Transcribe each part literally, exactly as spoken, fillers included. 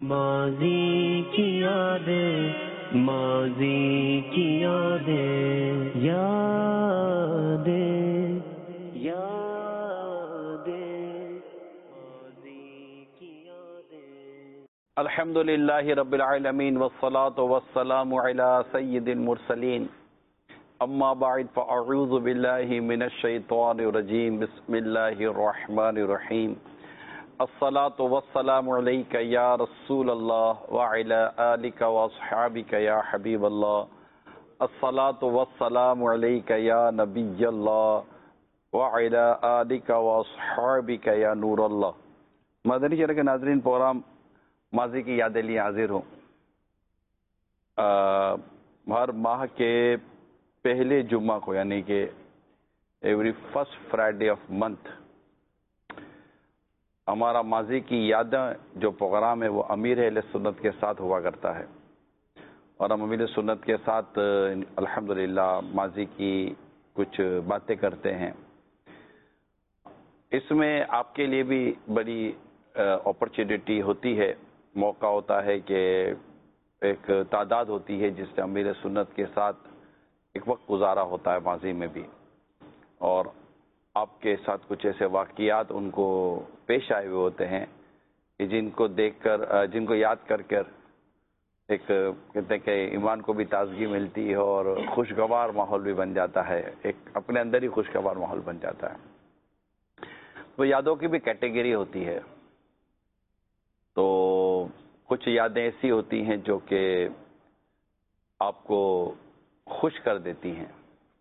ماضی کی یادیں، ماضی کی یادیں، یادیں یادیں ماضی کی یادیں۔ الحمد للہ رب العالمین والصلاة والسلام علی سید المرسلین، اما بعد فاعوذ باللہ من الشیطان الرجیم، بسم اللہ الرحمن الرحیم۔ الصلاة والسلام علیک یا رسول اللہ وعلی آلک واصحابک یا حبیب اللہ۔ الصلاة والسلام علیک یا نبی اللہ وعلی آلک واصحابک یا نور اللہ۔ مدنی چینل کے ناظرین، پروگرام ماضی کی یادیں لیے حاضر ہوں۔ ہر ماہ کے پہلے جمعہ کو، یعنی کہ every first Friday of month, ہمارا ماضی کی یادیں جو پروگرام ہے وہ امیر اہل سنت کے ساتھ ہوا کرتا ہے، اور ہم امیر سنت کے ساتھ الحمدللہ ماضی کی کچھ باتیں کرتے ہیں۔ اس میں آپ کے لیے بھی بڑی اپرچونٹی ہوتی ہے، موقع ہوتا ہے کہ ایک تعداد ہوتی ہے جس نے امیر سنت کے ساتھ ایک وقت گزارا ہوتا ہے ماضی میں بھی، اور آپ کے ساتھ کچھ ایسے واقعات ان کو پیش آئے ہوئے ہوتے ہیں کہ جن کو دیکھ کر، جن کو یاد کر کر ایک کہتے ہیں کہ ایمان کو بھی تازگی ملتی ہے اور خوشگوار ماحول بھی بن جاتا ہے، ایک اپنے اندر ہی خوشگوار ماحول بن جاتا ہے۔ تو یادوں کی بھی کیٹیگری ہوتی ہے، تو کچھ یادیں ایسی ہوتی ہیں جو کہ آپ کو خوش کر دیتی ہیں،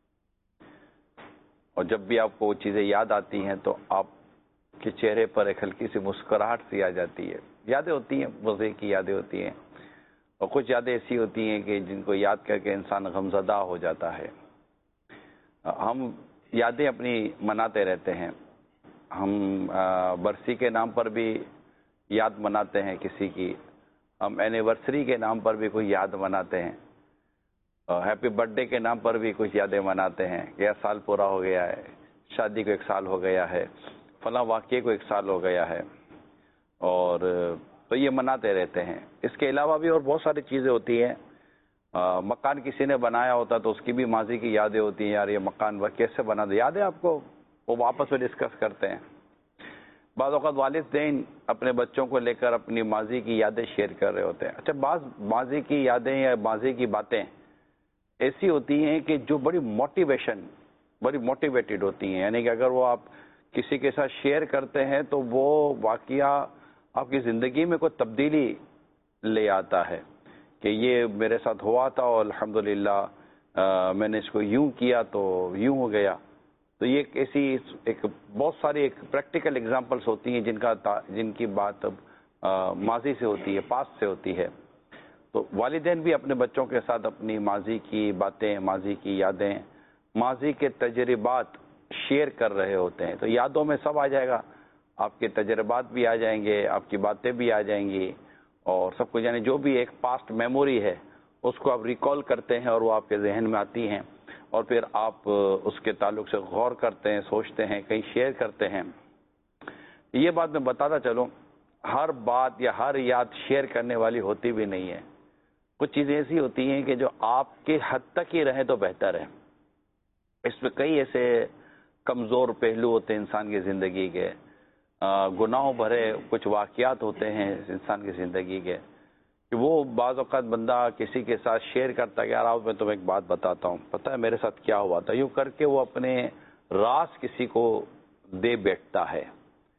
اور جب بھی آپ کو وہ چیزیں یاد آتی ہیں تو آپ کے چہرے پر ایک ہلکی سی مسکراہٹ سی آ جاتی ہے۔ یادیں ہوتی ہیں، مزے کی یادیں ہوتی ہیں، اور کچھ یادیں ایسی ہوتی ہیں کہ جن کو یاد کر کے انسان غمزدہ ہو جاتا ہے۔ ہم یادیں اپنی مناتے رہتے ہیں، ہم برسی کے نام پر بھی یاد مناتے ہیں کسی کی، ہم اینیورسری کے نام پر بھی کوئی یاد مناتے ہیں، ہیپی برتھ ڈے کے نام پر بھی کچھ یادیں مناتے ہیں کہ یہ سال پورا ہو گیا ہے، شادی کو ایک سال ہو گیا ہے، فلاں واقعے کو ایک سال ہو گیا ہے، اور تو یہ مناتے رہتے ہیں۔ اس کے علاوہ بھی اور بہت ساری چیزیں ہوتی ہیں۔ مکان کسی نے بنایا ہوتا تو اس کی بھی ماضی کی یادیں ہوتی ہیں، یار یہ مکان وہ کیسے بنا دے، یاد ہے آپ کو؟ وہ آپس میں ڈسکس کرتے ہیں۔ بعض اوقات والدین اپنے بچوں کو لے کر اپنی ماضی کی یادیں شیئر کر رہے ہوتے ہیں۔ اچھا، بعض ماضی کی یادیں یا ماضی کی باتیں ایسی ہوتی ہیں کہ جو بڑی موٹیویشن بڑی موٹیویٹڈ ہوتی ہیں، یعنی کہ اگر وہ آپ کسی کے ساتھ شیئر کرتے ہیں تو وہ واقعہ آپ کی زندگی میں کوئی تبدیلی لے آتا ہے کہ یہ میرے ساتھ ہوا تھا اور الحمدللہ میں نے اس کو یوں کیا تو یوں ہو گیا۔ تو یہ ایک ایسی ایک بہت ساری ایک پریکٹیکل ایگزامپلس ہوتی ہیں جن کا جن کی بات ماضی سے ہوتی ہے، پاسٹ سے ہوتی ہے۔ تو والدین بھی اپنے بچوں کے ساتھ اپنی ماضی کی باتیں، ماضی کی یادیں، ماضی کے تجربات شیئر کر رہے ہوتے ہیں۔ تو یادوں میں سب آ جائے گا، آپ کے تجربات بھی آ جائیں گے، آپ کی باتیں بھی آ جائیں گی، اور سب کچھ، یعنی جو بھی ایک پاسٹ میموری ہے اس کو آپ ریکال کرتے ہیں اور وہ آپ کے ذہن میں آتی ہیں، اور پھر آپ اس کے تعلق سے غور کرتے ہیں، سوچتے ہیں، کہیں شیئر کرتے ہیں۔ یہ بات میں بتاتا چلوں، ہر بات یا ہر یاد شیئر کرنے والی ہوتی بھی نہیں ہے۔ کچھ چیزیں ایسی ہوتی ہیں کہ جو آپ کے حد تک ہی رہیں تو بہتر ہے۔ اس میں کئی ایسے کمزور پہلو ہوتے ہیں انسان کی زندگی کے، گناہوں بھرے کچھ واقعات ہوتے ہیں انسان کی زندگی کے، کہ وہ بعض اوقات بندہ کسی کے ساتھ شیئر کرتا ہے کہ یار آؤ میں تمہیں ایک بات بتاتا ہوں، پتہ ہے میرے ساتھ کیا ہوا تھا، یوں کر کے وہ اپنے راز کسی کو دے بیٹھتا ہے۔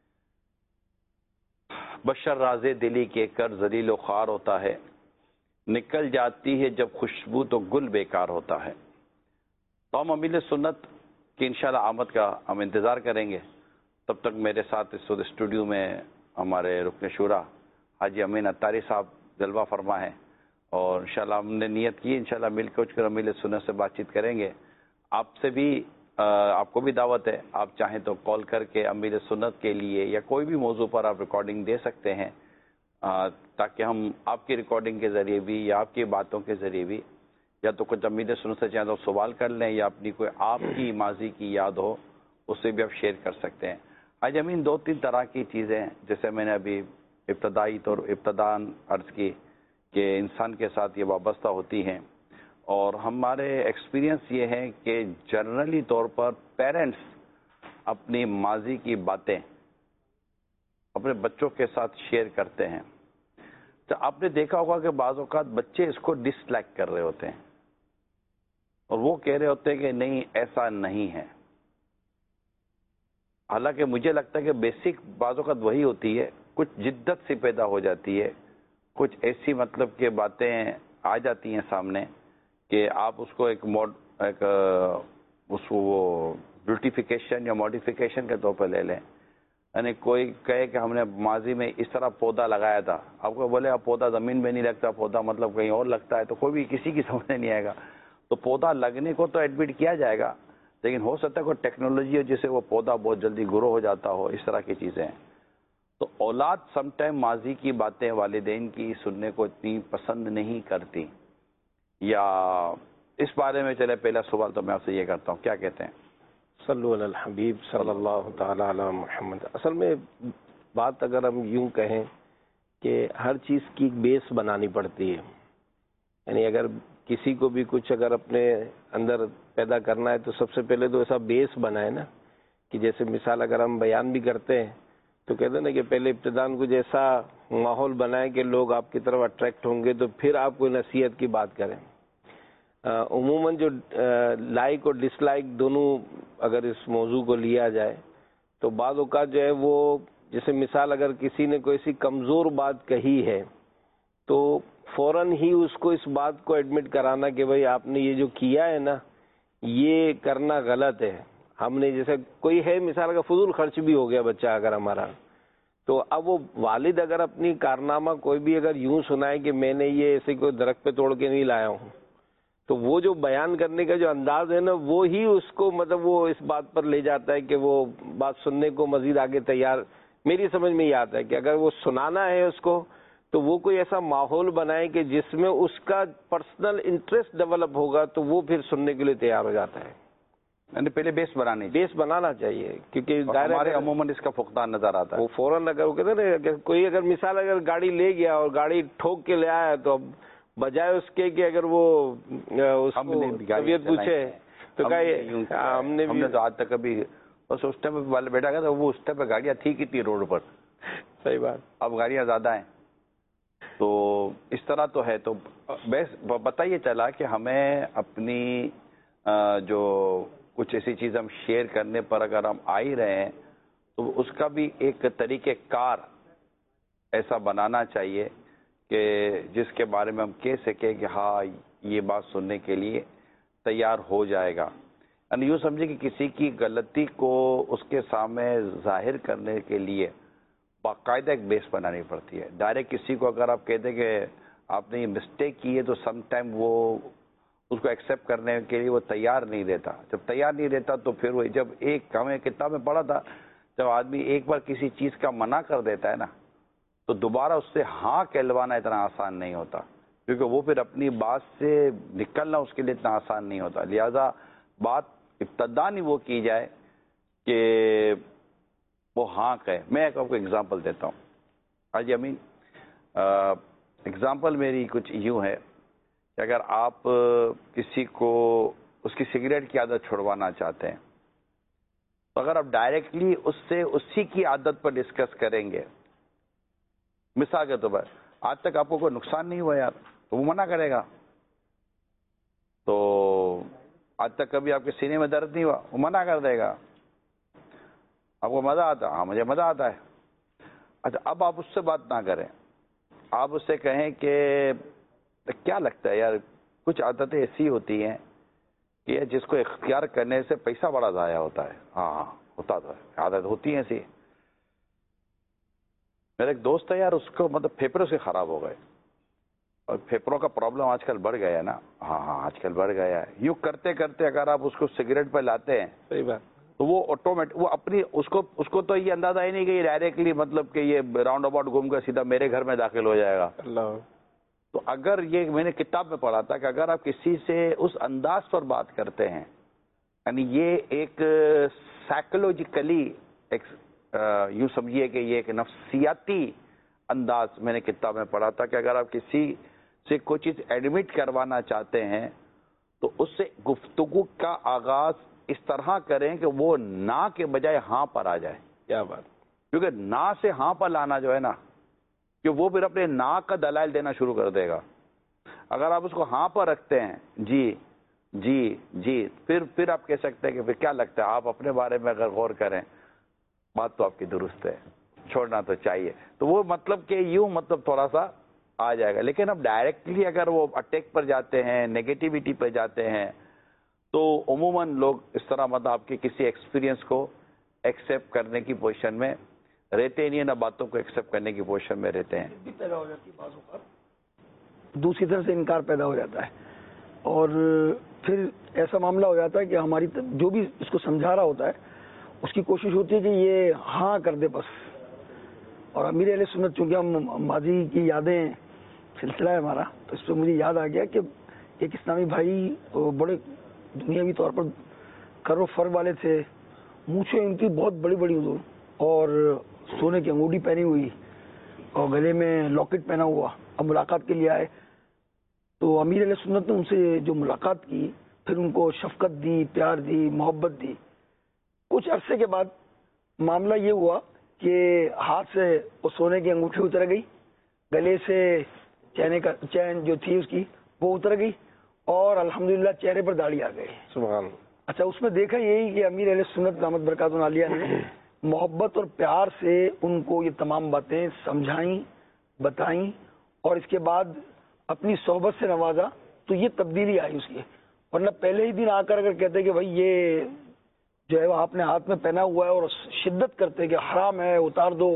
بشر راز دلی کے کر ذلیل و خوار ہوتا ہے، نکل جاتی ہے جب خوشبو تو گل بیکار ہوتا ہے۔ تو ہم امیر سنت کی انشاءاللہ آمد کا ہم انتظار کریں گے۔ تب تک میرے ساتھ اس وقت اسٹوڈیو میں ہمارے رکن شورا حاجی امین اتاری صاحب جلوہ فرما ہیں، اور انشاءاللہ ہم نے نیت کی انشاءاللہ مل کے اٹھ کر امیر سنت سے بات چیت کریں گے۔ آپ سے بھی آپ کو بھی دعوت ہے، آپ چاہیں تو کال کر کے امیر سنت کے لیے یا کوئی بھی موضوع پر آپ ریکارڈنگ دے سکتے ہیں، تاکہ ہم آپ کی ریکارڈنگ کے ذریعے بھی یا آپ کی باتوں کے ذریعے بھی یا تو کچھ امیر سنت سے چاہیں تو سوال کر لیں، یا اپنی کوئی آپ کی ماضی کی یاد ہو اس سے بھی آپ شیئر کر سکتے ہیں۔ آج امین دو تین طرح کی چیزیں ہیں، جیسے میں نے ابھی ابتدائی طور ابتدان عرض کی کہ انسان کے ساتھ یہ وابستہ ہوتی ہیں، اور ہمارے ایکسپیرینس یہ ہے کہ جنرلی طور پر پیرنٹس اپنی ماضی کی باتیں اپنے بچوں کے ساتھ شیئر کرتے ہیں، تو آپ نے دیکھا ہوگا کہ بعض اوقات بچے اس کو ڈس لائک کر رہے ہوتے ہیں اور وہ کہہ رہے ہوتے ہیں کہ نہیں ایسا نہیں ہے، حالانکہ مجھے لگتا ہے کہ بیسک بعض اوقات وہی ہوتی ہے، کچھ جدت سی پیدا ہو جاتی ہے، کچھ ایسی مطلب کہ باتیں آ جاتی ہیں سامنے کہ آپ اس کو ایک موڈ ایک اس کو وہ بیوٹیفیکیشن یا ماڈیفیکیشن کے طور پر لے لیں، یعنی کوئی کہے کہ ہم نے ماضی میں اس طرح پودا لگایا تھا، آپ کو بولے آپ پودا زمین میں نہیں لگتا، پودا مطلب کہیں اور لگتا ہے، تو کوئی بھی کسی کی سمجھ نہیں آئے گا. تو پودا لگنے کو تو ایڈمٹ کیا جائے گا، لیکن ہو سکتا ہے کوئی ٹیکنالوجی ہو جس سے وہ پودا بہت جلدی گرو ہو جاتا ہو، اس طرح کی چیزیں ہیں. تو اولاد سم ٹائم ماضی کی باتیں والدین کی سننے کو اتنی پسند نہیں کرتی. یا اس بارے میں چلے پہلا سوال تو میں آپ سے یہ کرتا ہوں، کیا کہتے ہیں؟ صلو علی الحبیب صلی اللہ تعالی علی محمد. اصل میں بات اگر ہم یوں کہیں کہ ہر چیز کی بیس بنانی پڑتی ہے، یعنی اگر کسی کو بھی کچھ اگر اپنے اندر پیدا کرنا ہے تو سب سے پہلے تو ایسا بیس بنائے نا، کہ جیسے مثال اگر ہم بیان بھی کرتے ہیں تو کہتے ہیں نا کہ پہلے ابتدان کچھ ایسا ماحول بنائے کہ لوگ آپ کی طرف اٹریکٹ ہوں گے تو پھر آپ کوئی نصیحت کی بات کریں. عموماً جو لائک اور ڈس لائک دونوں اگر اس موضوع کو لیا جائے تو بعض اوقات جو ہے وہ جیسے مثال اگر کسی نے کوئی ایسی کمزور بات کہی ہے تو فوراً ہی اس کو اس بات کو ایڈمٹ کرانا کہ بھئی آپ نے یہ جو کیا ہے نا یہ کرنا غلط ہے. ہم نے جیسے کوئی ہے مثال کا فضول خرچ بھی ہو گیا بچہ اگر ہمارا، تو اب وہ والد اگر اپنی کارنامہ کوئی بھی اگر یوں سنائے کہ میں نے یہ ایسے کوئی درخت پہ توڑ کے نہیں لایا ہوں، تو وہ جو بیان کرنے کا جو انداز ہے نا وہی اس کو مطلب وہ اس بات پر لے جاتا ہے کہ وہ بات سننے کو مزید آگے تیار. میری سمجھ میں یہ آتا ہے کہ اگر وہ سنانا ہے اس کو تو وہ کوئی ایسا ماحول بنائے کہ جس میں اس کا پرسنل انٹرسٹ ڈیولپ ہوگا تو وہ پھر سننے کے لیے تیار ہو جاتا ہے. یعنی پہلے بیس بنانے بیس بنانا چاہیے، کیونکہ ہمارے عموماً اس کا فقدان نظر آتا ہے. وہ فوراً اگر وہ کہتے ہیں نا کوئی اگر مثال اگر گاڑی لے گیا اور گاڑی ٹھوک کے لے آیا تو اب بجائے اس کے کہ اگر وہ اس کو طبیعت پوچھے تو کہا ہم نے تو آج تک کبھی بس اس ٹائم پہ بیٹھا گیا تھا، وہ اس ٹائم پہ گاڑیاں تھی کتنی روڈ پر. صحیح بات. اب گاڑیاں زیادہ ہیں تو اس طرح تو ہے. تو بس بتائیے چلا کہ ہمیں اپنی جو کچھ ایسی چیز ہم شیئر کرنے پر اگر ہم آ ہی رہے ہیں تو اس کا بھی ایک طریقہ کار ایسا بنانا چاہیے کہ جس کے بارے میں ہم کہہ سکیں کہ ہاں یہ بات سننے کے لیے تیار ہو جائے گا. یعنی یوں سمجھے کہ کسی کی غلطی کو اس کے سامنے ظاہر کرنے کے لیے باقاعدہ ایک بیس بنانی پڑتی ہے. ڈائریکٹ کسی کو اگر آپ کہتے کہ آپ نے یہ مسٹیک کی ہے تو سم ٹائم وہ اس کو ایکسیپٹ کرنے کے لیے وہ تیار نہیں رہتا. جب تیار نہیں رہتا تو پھر وہ جب ایک ہمیں کتاب میں پڑھا تھا جب آدمی ایک بار کسی چیز کا منع کر دیتا ہے نا تو دوبارہ اس سے ہاں کہلوانا اتنا آسان نہیں ہوتا، کیونکہ وہ پھر اپنی بات سے نکلنا اس کے لیے اتنا آسان نہیں ہوتا. لہذا بات ابتدا نہیں وہ کی جائے کہ وہ ہاں کہے. میں آپ کو اگزامپل دیتا ہوں. حاجی امین، اگزامپل میری کچھ یوں ہے کہ اگر آپ کسی کو اس کی سگریٹ کی عادت چھڑوانا چاہتے ہیں تو اگر آپ ڈائریکٹلی اس سے اسی کی عادت پر ڈسکس کریں گے، مثال کے طور پر آج تک آپ کو کوئی نقصان نہیں ہوا یار، تو وہ منع کرے گا. تو آج تک کبھی آپ کے سینے میں درد نہیں ہوا، وہ منع کر دے گا. آپ کو مزہ آتا؟ ہاں مجھے مزہ آتا ہے. اچھا اب آپ اس سے بات نہ کریں، آپ اس سے کہیں کہ کیا لگتا ہے یار کچھ عادتیں ایسی ہوتی ہیں کہ جس کو اختیار کرنے سے پیسہ بڑا ضائع ہوتا ہے. ہاں ہاں ہوتا تو ہے، عادت ہوتی ہے ایسی. میرا ایک دوست ہے یار، اس کو مطلب پھیپھڑوں سے خراب ہو گئے اور پھیپھڑوں کا پرابلم آج کل بڑھ گیا ہے نا. ہاں ہاں آج کل بڑھ گیا ہے. یوں کرتے کرتے اگر آپ اس کو سگریٹ پہ لاتے ہیں صحیح بات تو وہ آٹومیٹک وہ اپنی اس کو اس کو تو یہ اندازہ ہی نہیں کہ یہ ڈائریکٹلی مطلب کہ یہ راؤنڈ اباؤٹ گھوم کر سیدھا میرے گھر میں داخل ہو جائے گا. اللہ. تو اگر یہ میں نے کتاب میں پڑھا تھا کہ اگر آپ کسی سے اس انداز پر بات کرتے ہیں، یعنی یہ ایک سائیکولوجیکلی ایک یوں سمجھیے کہ یہ ایک نفسیاتی انداز میں نے کتاب میں پڑھا تھا کہ اگر آپ کسی سے کوئی چیز ایڈمٹ کروانا چاہتے ہیں تو اس سے گفتگو کا آغاز اس طرح کریں کہ وہ نا کے بجائے ہاں پر آ جائے. کیا بات. کیونکہ نا سے ہاں پر لانا جو ہے نا کہ وہ پھر اپنے نا کا دلائل دینا شروع کر دے گا. اگر آپ اس کو ہاں پر رکھتے ہیں جی جی جی پھر پھر آپ کہہ سکتے ہیں کہ پھر کیا لگتا ہے آپ اپنے بارے میں اگر غور کریں بات تو آپ کی درست ہے, چھوڑنا تو چاہیے. تو وہ مطلب کہ یوں مطلب تھوڑا سا آ جائے گا. لیکن اب ڈائریکٹلی اگر وہ اٹیک پر جاتے ہیں, نیگیٹیوٹی پہ جاتے ہیں, تو عموماً لوگ اس طرح مطلب آپ کے کسی ایکسپیرینس کو ایکسیپٹ کرنے کی پوزیشن میں رہتے نہیں ہیں, نہ باتوں کو ایکسیپٹ کرنے کی پوزیشن میں رہتے ہیں. پیدا ہو جاتی ہے بعض اوقات, دوسری طرف سے انکار پیدا ہو جاتا ہے, اور پھر ایسا معاملہ ہو جاتا ہے کہ ہماری جو بھی اس کو سمجھا رہا ہوتا ہے اس کی کوشش ہوتی ہے کہ یہ ہاں کر دے بس. اور امیر اہل سنت چونکہ ہم ماضی کی یادیں سلسلہ ہے ہمارا, تو اس پہ مجھے یاد آ گیا کہ ایک اسلامی بھائی بڑے دنیاوی طور پر کر و فر والے تھے, مونچھیں ان کی بہت بڑی بڑی حضور, اور سونے کی انگوٹھی پہنی ہوئی اور گلے میں لاکٹ پہنا ہوا. اب ملاقات کے لیے آئے تو امیر علیہ سنت نے ان سے جو ملاقات کی, پھر ان کو شفقت دی, پیار دی, محبت دی. کچھ عرصے کے بعد معاملہ یہ ہوا کہ ہاتھ سے وہ سونے کی انگوٹھی اتر گئی, گلے سے چین کا چین جو تھی اس کی وہ اتر گئی, اور الحمدللہ چہرے پر داڑھی آ گئی. سبحان. اچھا, اس میں دیکھا یہی کہ امیر اہل سنت دامت برکات عالیہ نے محبت اور پیار سے ان کو یہ تمام باتیں سمجھائیں, بتائیں, اور اس کے بعد اپنی صحبت سے نوازا, تو یہ تبدیلی آئی اس کی. ورنہ پہلے ہی دن آ کر اگر کہتے کہ بھائی یہ جو ہے وہ آپ نے ہاتھ میں پہنا ہوا ہے, اور شدت کرتے کہ حرام ہے اتار دو,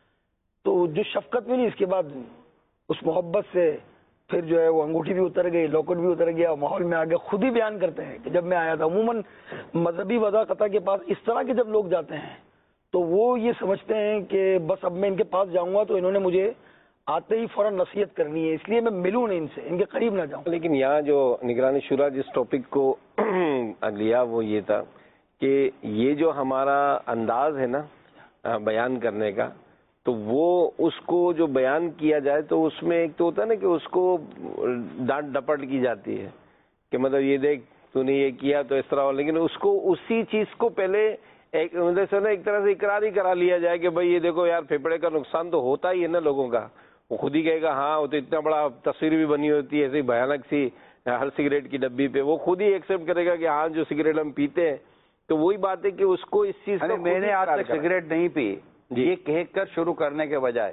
تو جو شفقت ملی اس کے بعد اس محبت سے پھر جو ہے وہ انگوٹھی بھی اتر گئی, لاکٹ بھی اتر گیا, ماحول میں آگے. خود ہی بیان کرتے ہیں کہ جب میں آیا تھا, عموماً مذہبی وضاقتہ کے پاس اس طرح کے جب لوگ جاتے ہیں تو وہ یہ سمجھتے ہیں کہ بس اب میں ان کے پاس جاؤں گا تو انہوں نے مجھے آتے ہی فوراً نصیحت کرنی ہے, اس لیے میں ملوں نہیں ان سے, ان کے قریب نہ جاؤں. لیکن یہاں جو نگرانی شورا جس ٹاپک کو لیا وہ یہ تھا کہ یہ جو ہمارا انداز ہے نا بیان کرنے کا, تو وہ اس کو جو بیان کیا جائے تو اس میں ایک تو ہوتا ہے نا کہ اس کو ڈانٹ ڈپٹ کی جاتی ہے کہ مطلب یہ دیکھ تو نے یہ کیا تو اس طرح ہو, لیکن اس کو اسی چیز کو پہلے ایک مطلب ایک طرح سے اقرار ہی کرا لیا جائے کہ بھائی یہ دیکھو یار پھیپھڑے کا نقصان تو ہوتا ہی ہے نا لوگوں کا. وہ خود ہی کہے گا ہاں, وہ تو اتنا بڑا تصویر بھی بنی ہوتی ہے ایسی بھیانک سی ہر سگریٹ کی ڈبی پہ, وہ خود ہی ایکسیپٹ کرے گا کہ ہاں جو سگریٹ ہم پیتے ہیں. تو وہی بات ہے کہ اس کو اس چیز میں نے آج تک سگریٹ نہیں پی یہ کہہ کر شروع کرنے کے بجائے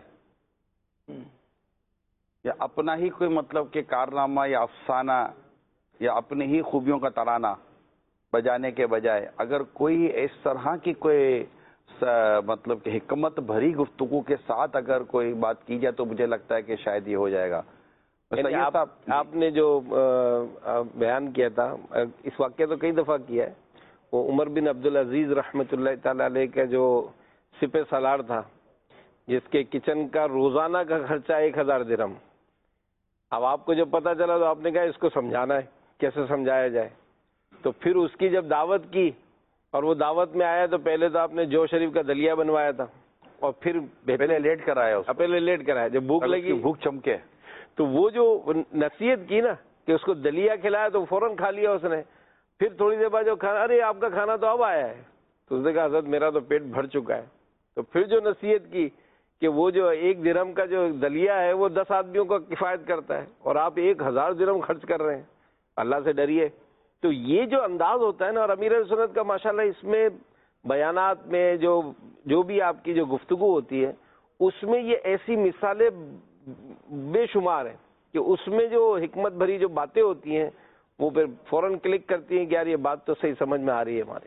یا اپنا ہی کوئی مطلب کہ کارنامہ یا افسانہ یا اپنی ہی خوبیوں کا ترانہ بجانے کے بجائے اگر کوئی اس طرح کی کوئی مطلب کہ حکمت بھری گفتگو کے ساتھ اگر کوئی بات کی جائے تو مجھے لگتا ہے کہ شاید یہ ہو جائے گا. آپ, آپ نے جو بیان کیا تھا اس واقعہ تو کئی دفعہ کیا ہے, وہ عمر بن عبدالعزیز رحمۃ اللہ تعالی علیہ کا جو سپہ سالار تھا جس کے کچن کا روزانہ کا خرچہ ایک ہزار درہم. اب آپ کو جب پتا چلا تو آپ نے کہا اس کو سمجھانا ہے, کیسے سمجھایا جائے. تو پھر اس کی جب دعوت کی اور وہ دعوت میں آیا تو پہلے تو آپ نے جو شریف کا دلیا بنوایا تھا اور پھر پہلے لیٹ کرایا, پہلے لیٹ کرایا, جب بھوک لگی بھوک چمکے تو وہ جو نصیحت کی نا کہ اس کو دلیا کھلایا تو فوراً کھا لیا اس نے. پھر تھوڑی دیر بعد جو کھانا, ارے آپ کا کھانا تو اب آیا ہے, تو اس نے کہا حضرت میرا تو پیٹ بھر چکا ہے. تو پھر جو نصیحت کی کہ وہ جو ایک درہم کا جو دلیا ہے وہ دس آدمیوں کا کفایت کرتا ہے اور آپ ایک ہزار درہم خرچ کر رہے ہیں, اللہ سے ڈریے. تو یہ جو انداز ہوتا ہے نا, اور امیر سنت کا ماشاءاللہ اس میں بیانات میں جو جو بھی آپ کی جو گفتگو ہوتی ہے اس میں یہ ایسی مثالیں بے شمار ہیں کہ اس میں جو حکمت بھری جو باتیں ہوتی ہیں وہ پھر فوراً کلک کرتی ہیں کہ یار یہ بات تو صحیح سمجھ میں آ رہی ہے ہمارے.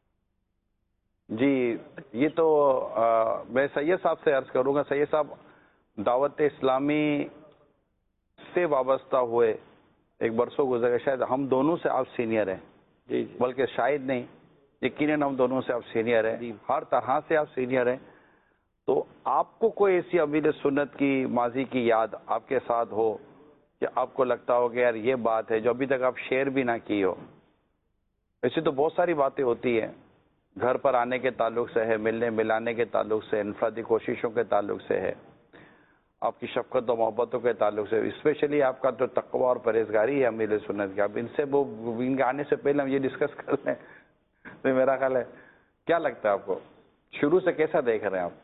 جی یہ تو آ, میں سید صاحب سے عرض کروں گا. سید صاحب دعوت اسلامی سے وابستہ ہوئے ایک برسوں گزرے, شاید ہم دونوں سے آپ سینئر ہیں. جی جی بلکہ شاید نہیں, یقیناً ہم دونوں سے آپ سینئر ہیں, ہر طرح سے آپ سینئر ہیں. تو آپ کو کوئی ایسی امیر سنت کی ماضی کی یاد آپ کے ساتھ ہو کہ آپ کو لگتا ہو کہ یار یہ بات ہے جو ابھی تک آپ شیئر بھی نہ کی ہو؟ ایسی تو بہت ساری باتیں ہوتی ہیں, گھر پر آنے کے تعلق سے ہے, ملنے ملانے کے تعلق سے, انفرادی کوششوں کے تعلق سے ہے. آپ کی شفقت و محبتوں کے تعلق سے، اسپیشلی آپ کا جو تقوی اور پرہیزگاری ہے امیر سنت کی، اب ان سے وہ ان کے آنے سے پہلے ہم یہ ڈسکس کر لیں تو میرا خیال ہے کیا لگتا ہے آپ کو شروع سے کیسا دیکھ رہے ہیں آپ؟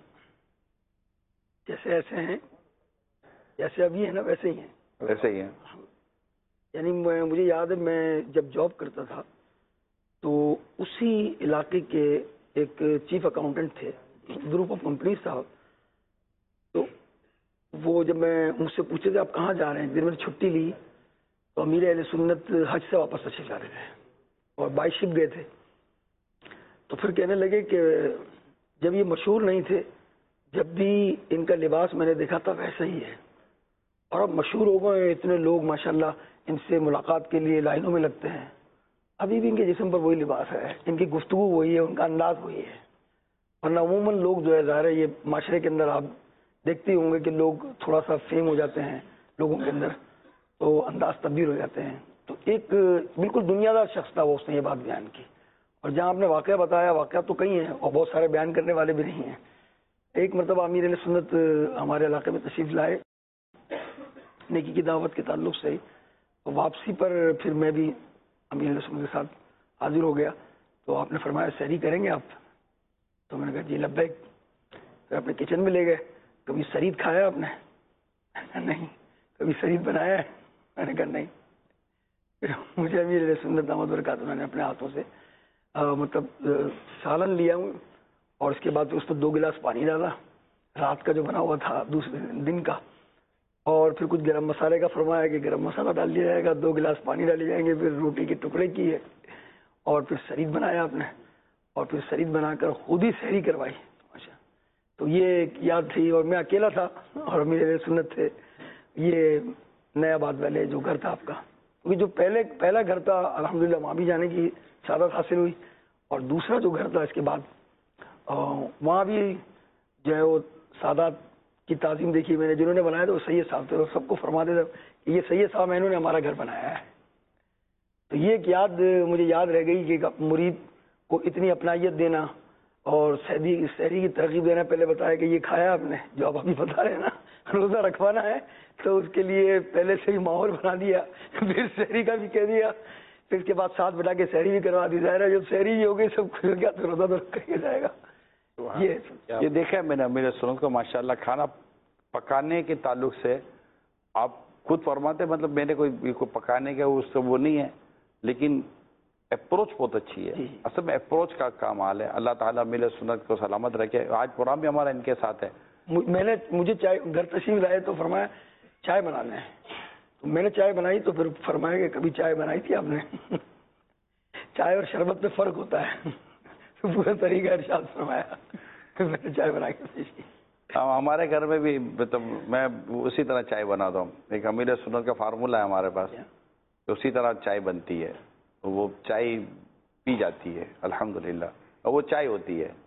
جیسے ایسے ہیں، جیسے ابھی ہے نا ویسے ہی ہیں، ویسے ہی ہیں. یعنی میں مجھے یاد ہے میں جب جاب کرتا تھا تو اسی علاقے کے ایک چیف اکاؤنٹنٹ تھے، گروپ آف کمپنیز صاحب، تو وہ جب میں مجھ سے پوچھے کہ آپ کہاں جا رہے ہیں، پھر میں نے چھٹی لی تو امیر اہل سنت حج سے واپس تشریف لا رہے تھے اور بائی شپ گئے تھے، تو پھر کہنے لگے کہ جب یہ مشہور نہیں تھے، جب بھی ان کا لباس میں نے دیکھا تھا ویسا ہی ہے، اور اب مشہور ہو گئے، اتنے لوگ ماشاءاللہ ان سے ملاقات کے لیے لائنوں میں لگتے ہیں، ابھی بھی ان کے جسم پر وہی لباس ہے، ان کی گفتگو وہی ہے، ان کا انداز وہی ہے. ورنہ عموماً لوگ جو ہے ظاہر ہے یہ معاشرے کے اندر آپ دیکھتے ہوں گے کہ لوگ تھوڑا سا فیم ہو جاتے ہیں لوگوں کے اندر تو انداز تبدیل ہو جاتے ہیں. تو ایک بالکل دنیا دار شخص تھا وہ، اس نے یہ بات بیان کی. اور جہاں آپ نے واقعہ بتایا، واقعہ تو کئی ہیں اور بہت سارے بیان کرنے والے بھی نہیں ہیں. ایک مرتبہ امیر اہل سنت ہمارے علاقے میں تشریف لائے نیکی کی دعوت کے تعلق سے، واپسی پر پھر میں بھی امیر اہل سنت کے ساتھ حاضر ہو گیا. تو آپ نے فرمایا سحری کریں گے آپ؟ تو میں نے کہا جی لبیک. پھر اپنے کچن میں لے گئے. کبھی سرید کھایا آپ نے؟ نہیں. کبھی سرید بنایا ہے؟ میں نے کہا نہیں. پھر مجھے امیر اہل سنت دامت برکاتہ میں نے اپنے ہاتھوں سے مطلب سالن لیا ہوں اور اس کے بعد اس پر دو گلاس پانی ڈالا رات کا جو بنا ہوا تھا دوسرے دن کا، اور پھر کچھ گرم مسالے کا فرمایا کہ گرم مسالہ ڈال دیا جائے گا، دو گلاس پانی ڈالے جائیں گے، پھر روٹی کے ٹکڑے کیے اور پھر سرید بنایا آپ نے، اور پھر سرید بنا کر خود ہی سحری کروائی. تو یہ ایک یاد تھی، اور میں اکیلا تھا اور میرے سنت تھے. یہ نیا آباد والے جو گھر تھا آپ کا، کیونکہ جو پہلے پہلا گھر تھا الحمدللہ وہاں بھی جانے کی سعادت حاصل ہوئی، اور دوسرا جو گھر تھا اس کے بعد وہاں بھی جو ہے وہ سادات کی تعظیم دیکھی میں نے. جنہوں نے بنایا تھا وہ سید صاحب تھے، اور سب کو فرماتے تھے کہ یہ سید صاحب انہوں نے ہمارا گھر بنایا ہے. تو یہ ایک یاد مجھے یاد رہ گئی کہ ایک مرید کو اتنی اپنائیت دینا اور سحری سحری کی ترغیب دینا. پہلے بتایا کہ یہ کھایا آپ نے جو آپ ابھی بتا رہے ہیں نا، روزہ رکھوانا ہے تو اس کے لیے پہلے سے ہی ماحول بنا دیا، پھر سحری کا بھی کہہ دیا، پھر اس کے بعد ساتھ بٹا کے سحری بھی کروا دی. ظاہر ہے جب سحری ہی ہوگی سب کھل گیا تو روزہ تو رکھا ہی جائے گا. یہ یہ دیکھا ہے میں نے امیر سنت کو ماشاءاللہ کھانا پکانے کے تعلق سے آپ خود فرماتے، مطلب میں نے کوئی کوئی پکانے کا اس سے وہ نہیں ہے، لیکن اپروچ بہت اچھی ہے. اصل میں اپروچ کا کمال ہے. اللہ تعالیٰ امیر سنت کو سلامت رکھے. آج پروگرام بھی ہمارا ان کے ساتھ ہے. میں نے مجھے چائے گھر تشریف لائے تو فرمایا چائے بنانا ہے. تو میں نے چائے بنائی تو پھر فرمایا کہ کبھی چائے بنائی تھی آپ نے؟ چائے اور شربت میں فرق ہوتا ہے. پورا طریقہ ارشاد فرمایا. میں نے چائے بنا کے پیش کی. ہمارے گھر میں بھی مطلب میں اسی طرح چائے بناتا ہوں. ایک امیر سنت کا فارمولہ ہے ہمارے پاس، اسی طرح چائے بنتی ہے، وہ چائے پی جاتی ہے الحمدللہ، اور وہ چائے ہوتی ہے.